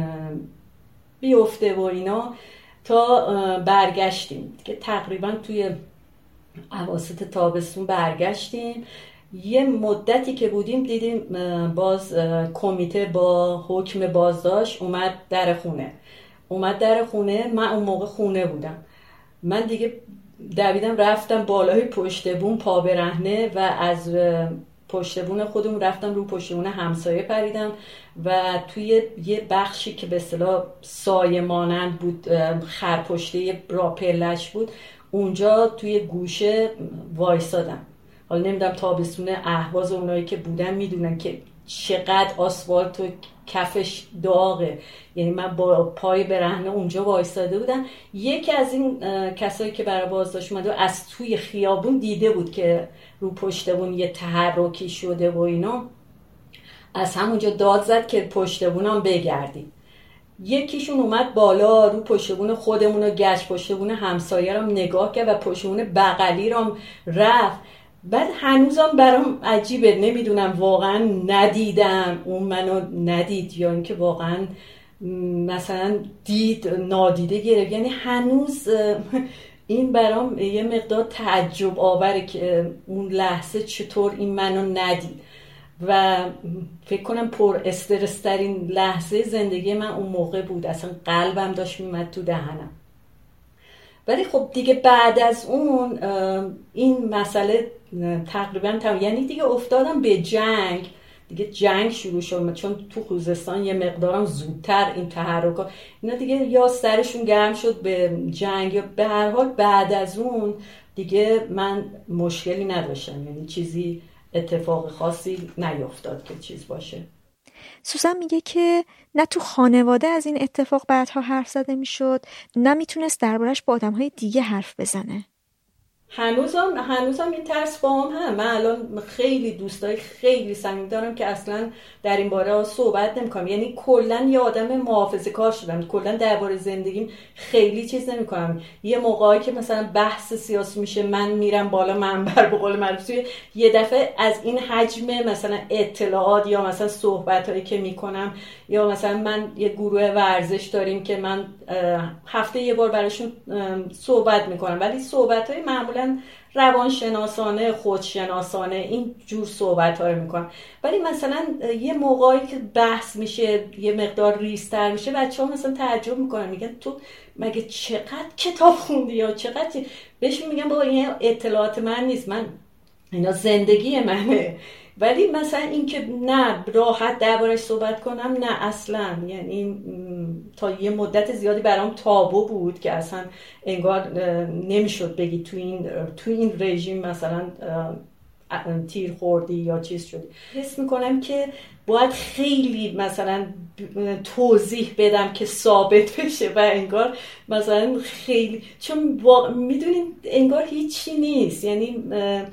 بیفته و اینا، تا برگشتیم که تقریبا توی اواسط تابستون برگشتیم. یه مدتی که بودیم دیدیم باز کمیته با حکم بازداشت اومد در خونه اومد در خونه من اون موقع خونه بودم. من دیگه دویدم رفتم بالای پشت بون پا برهنه و از پشت بون خودم رفتم رو پشت بون همسایه پریدم و توی یه بخشی که به اصطلاح سایه مانند بود، خرپشته راپلش بود، اونجا توی گوشه وایسادم. حالا نمیدونم تابستون اهواز و اونایی که بودن میدونن که چقدر آسفالت و کفش داغه، یعنی من با پای برهنه اونجا وایساده بودم. یکی از این کسایی که برای بازداشت اومده از توی خیابون دیده بود که رو پشت بون یه تحرکی شده و اینا، از همونجا داد زد که پشت بونم بگردیم. یکیشون اومد بالا رو پشت بون خودمون رو گشت، پشت بون همسایه رو نگاه کرد و پشت بون بغلی رو رفت. بعد هنوزم برام عجیبه، نمیدونم واقعا ندیدم اون منو ندید یا اینکه واقعا مثلا دید نادیده گرفت، یعنی هنوز این برام یه مقدار تعجب آوره که اون لحظه چطور این منو ندید و فکر کنم پر استرس ترین لحظه زندگی من اون موقع بود، اصلا قلبم داشت میمد تو دهنم. ولی خب دیگه بعد از اون این مسئله تقریبا تمام، یعنی دیگه افتادم به جنگ، دیگه جنگ شروع شد، چون تو خوزستان یه مقدارم زودتر این تحرکات اینا دیگه یا سرشون گرم شد به جنگ یا به هر حال بعد از اون دیگه من مشکلی نداشتم، یعنی چیزی اتفاق خاصی نیفتاد که چیز باشه. سوزن میگه که نه تو خانواده از این اتفاق بعدها حرف زده میشد، نه میتونست دربارش با آدمهای دیگه حرف بزنه. هنوزم هنوزم این ترس با هم هم. من الان خیلی دوستای خیلی صمیمی دارم که اصلا در این باره صحبت نمی‌کنم، یعنی کلا یه آدم محافظه‌کار شدم، کلا درباره زندگیم خیلی چیز نمی‌کنم. یه موقعی که مثلا بحث سیاسی میشه من میرم بالا منبر به قول معروف، یه دفعه از این حجم مثلا اطلاعات یا مثلا صحبتایی که میکنم، یا مثلا من یه گروه ورزش داریم که من هفته یه بار براشون صحبت میکنم، ولی صحبتای معمولا روانشناسانه، خودشناسانه، این جور صحبت ها رو میکنم. ولی مثلا یه موقعی که بحث میشه یه مقدار ریزتر میشه، بچه ها مثلا تعجب میکنن، میگن تو مگه چقدر کتاب خوندی یا چقدر، بهش میگم بابا این اطلاعات من نیست، من اینا زندگی منه. ولی مثلا این که نه راحت دربارش صحبت کنم، نه اصلا، یعنی تا یه مدت زیادی برام تابو بود که اصلا انگار نمیشد بگی تو این تو این رژیم مثلا تیر خوردی یا چیز شدی. حس میکنم که باید خیلی مثلا توضیح بدم که ثابت بشه و انگار مثلا خیلی، چون میدونین انگار هیچی نیست، یعنی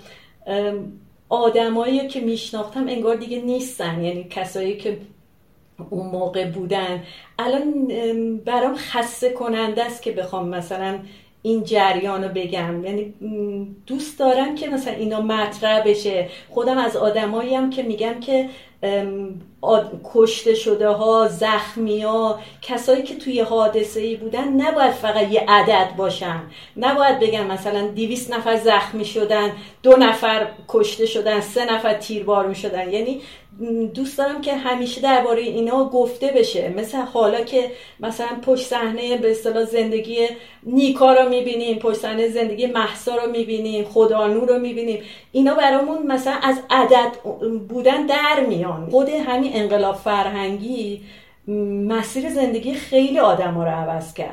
آدمایی که میشناختم انگار دیگه نیستن، یعنی کسایی که اون موقع بودن الان برام خسته کننده است که بخوام مثلا این جریان رو بگم. یعنی دوست دارم که مثلا اینا مطرح بشه. خودم از آدمایی هم که میگم که آد... کشته شده ها، زخمی ها، کسایی که توی حادثه ای بودن نباید فقط یه عدد باشن، نباید بگم مثلا دویست نفر زخمی شدن، دو نفر کشته شدن، سه نفر تیربارون شدن. یعنی دوست دارم که همیشه درباره اینا گفته بشه. مثل حالا که مثلا پشت صحنه به اصطلاح زندگی نیکا رو میبینیم، پشت صحنه زندگی مهسا رو میبینیم، خدانور رو میبینیم، اینا برامون مثلا از عدد بودن در میان. خود همین انقلاب فرهنگی مسیر زندگی خیلی آدم ها رو عوض کرد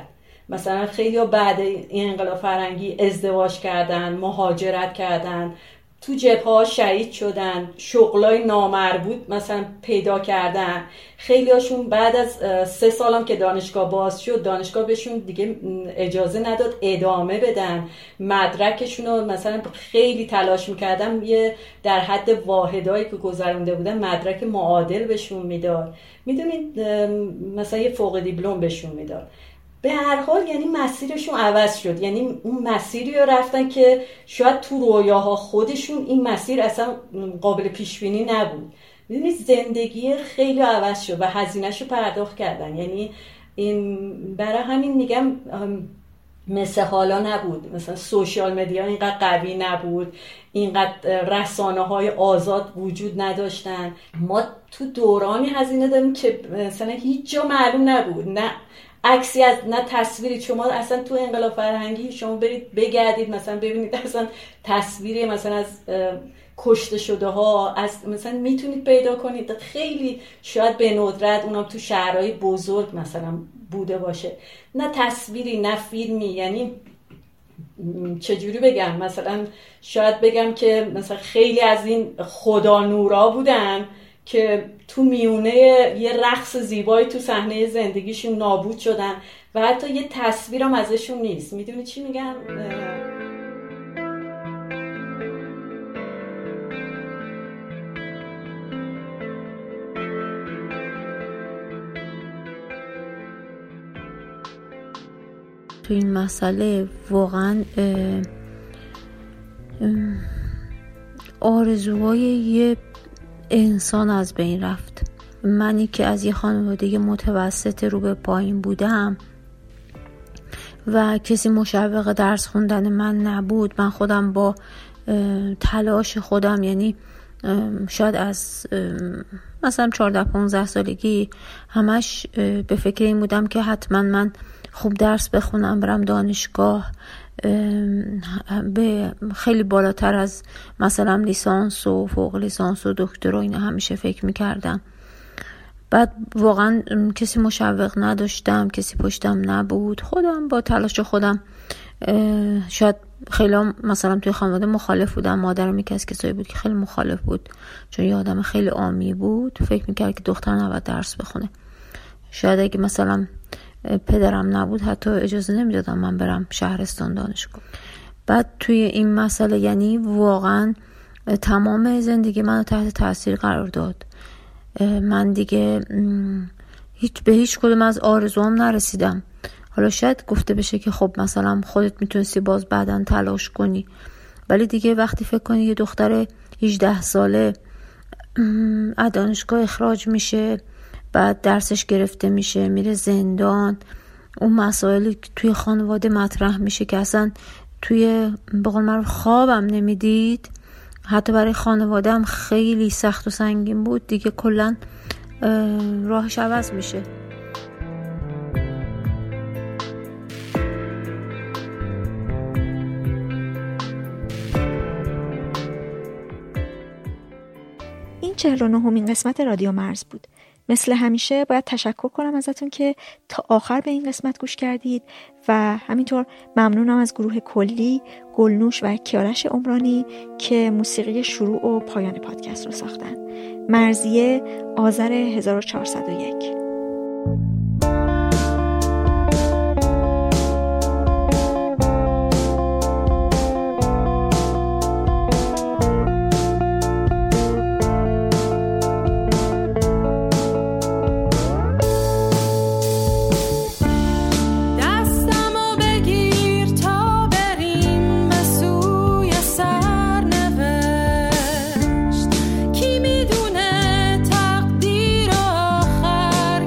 مثلا خیلی ها بعد این انقلاب فرهنگی ازدواج کردن، مهاجرت کردن، تو جبهه‌ها شهید شدن، شغلای نامربوط مثلا پیدا کردن. خیلی هاشون بعد از سه سالم که دانشگاه باز شد، دانشگاه بهشون دیگه اجازه نداد ادامه بدن مدرکشون رو. مثلا خیلی تلاش میکردم یه در حد واحدایی که گذرونده بودن مدرک معادل بهشون میداد، میدونید مثلا یه فوق دیپلم بهشون میداد. به هر حال یعنی مسیرشون عوض شد، یعنی اون مسیری رو رفتن که شاید تو رویاها خودشون این مسیر اصلا قابل پیش بینی نبود. میدونید زندگی خیلی عوض شد و هزینه‌شو پرداخت کردن. یعنی این برای همین میگم مثل حالا نبود، مثلا سوشال مدیا اینقدر قوی نبود، اینقدر رسانه‌های آزاد وجود نداشتن. ما تو دورانی هزینه داریم که مثلا هیچ جا معلوم نبود، نه عکسی از نه تصویری. شما اصلا تو انقلاب فرهنگی شما برید بگردید مثلا ببینید اصلا تصویری مثلا از کشته شده ها از مثلا میتونید پیدا کنید. خیلی شاید به ندرت اونم تو شهرهای بزرگ مثلا بوده باشه، نه تصویری نه فیلمی. یعنی چجوری بگم، مثلا شاید بگم که مثلا خیلی از این خدا نورا بودن که تو میونه یه رقص زیبایی تو صحنه زندگیشون نابود شدن و حتی یه تصویرم ازشون نیست. میدونی چی میگم؟ تو این مسئله واقعا آرزوهای یه انسان از بین رفت. منی که از یه خانواده متوسط رو به پایین بودم و کسی مشوق درس خوندن من نبود، من خودم با تلاش خودم، یعنی شاید از مثلا چهارده پانزده سالگی همش به فکر این بودم که حتما من خوب درس بخونم، برم دانشگاه، به خیلی بالاتر از مثلا لیسانس و فوق لیسانس و دکترا اینا همیشه فکر میکردم. بعد واقعا کسی مشوق نداشتم، کسی پشتم نبود، خودم با تلاش خودم. شاید خیلی مثلا توی خانواده مخالف بودم، مادرم یکی از کسایی بود که خیلی مخالف بود چون یه آدم خیلی عامی بود، فکر میکرد که دختر نباید درس بخونه. شاید اگه مثلا پدرم نبود حتی اجازه نمیدادم من برم شهرستان دانشگاه. بعد توی این مسئله یعنی واقعا تمام زندگی منو تحت تاثیر قرار داد. من دیگه هیچ به هیچ کدوم از آرزوام نرسیدم. حالا شاید گفته بشه که خب مثلا خودت میتونستی باز بعداً تلاش کنی، ولی دیگه وقتی فکر کنی یه دختر هجده ساله از دانشگاه اخراج میشه، بعد درسش گرفته میشه، میره زندان، اون مسائلی توی خانواده مطرح میشه که اصلا توی به قول معروف خوابم نمیدید، حتی برای خانواده هم خیلی سخت و سنگین بود، دیگه کلا راهش عوض میشه. این چهل و نهمین قسمت رادیو مرز بود. مثل همیشه باید تشکر کنم ازتون که تا آخر به این قسمت گوش کردید و همینطور ممنونم از گروه کلی، گلنوش و کیارش عمرانی که موسیقی شروع و پایان پادکست رو ساختن. مرزیه، آذر هزار و چهارصد و یک. کی میدونه تقدیر آخر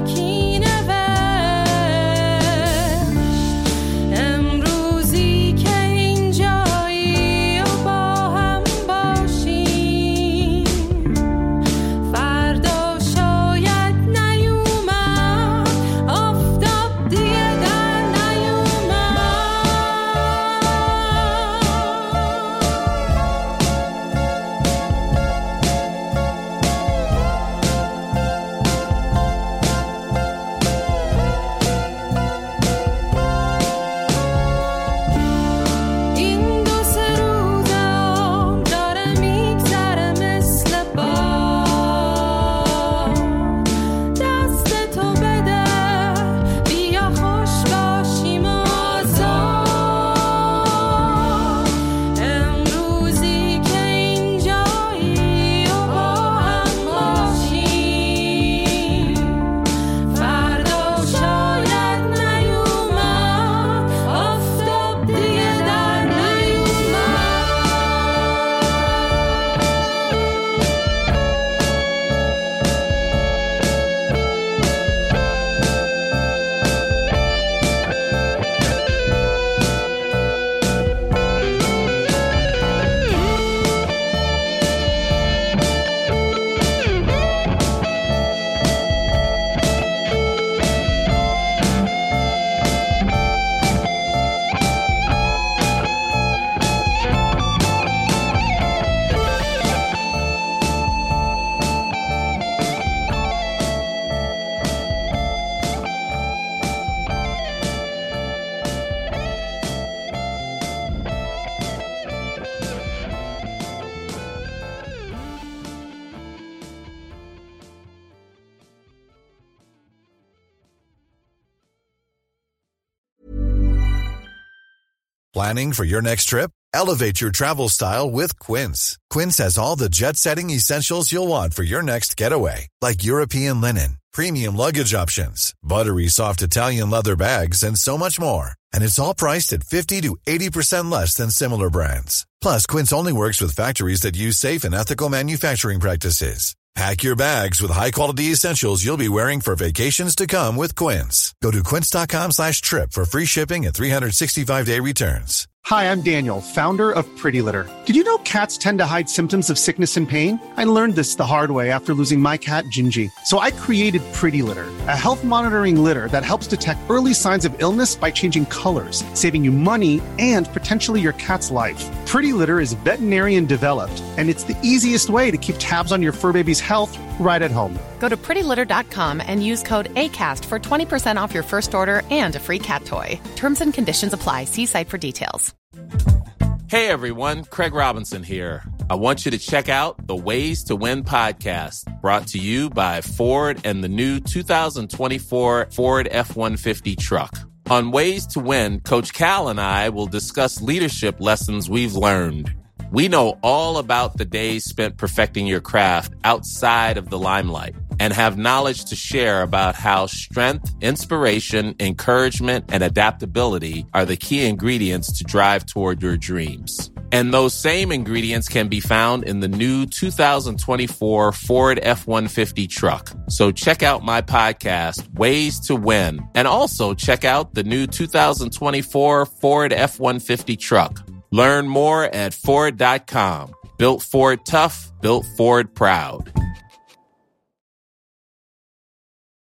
Planning for your next trip? Elevate your travel style with Quince. Quince has all the jet-setting essentials you'll want for your next getaway, like European linen, premium luggage options, buttery soft Italian leather bags, and so much more. And it's all priced at fifty to eighty percent less than similar brands. Plus, Quince only works with factories that use safe and ethical manufacturing practices. Pack your bags with high-quality essentials you'll be wearing for vacations to come with Quince. Go to quince.com slash trip for free shipping and three sixty-five day returns. Hi, I'm Daniel, founder of Pretty Litter. Did you know cats tend to hide symptoms of sickness and pain? I learned this the hard way after losing my cat, Gingy. So I created Pretty Litter, a health monitoring litter that helps detect early signs of illness by changing colors, saving you money and potentially your cat's life. Pretty Litter is veterinarian developed, and it's the easiest way to keep tabs on your fur baby's health right at home. Go to pretty litter dot com and use code ACAST for twenty percent off your first order and a free cat toy. Terms and conditions apply. See site for details. Hey everyone, Craig Robinson here. I want you to check out the Ways to Win podcast, brought to you by Ford and the new two thousand twenty-four Ford F one fifty truck. On Ways to Win, Coach Cal and I will discuss leadership lessons we've learned. We know all about the days spent perfecting your craft outside of the limelight and have knowledge to share about how strength, inspiration, encouragement, and adaptability are the key ingredients to drive toward your dreams. And those same ingredients can be found in the new two thousand twenty-four Ford F one fifty truck. So check out my podcast, Ways to Win, and also check out the new two thousand twenty-four Ford F one fifty truck. Learn more at Ford dot com. Built Ford tough, built Ford proud.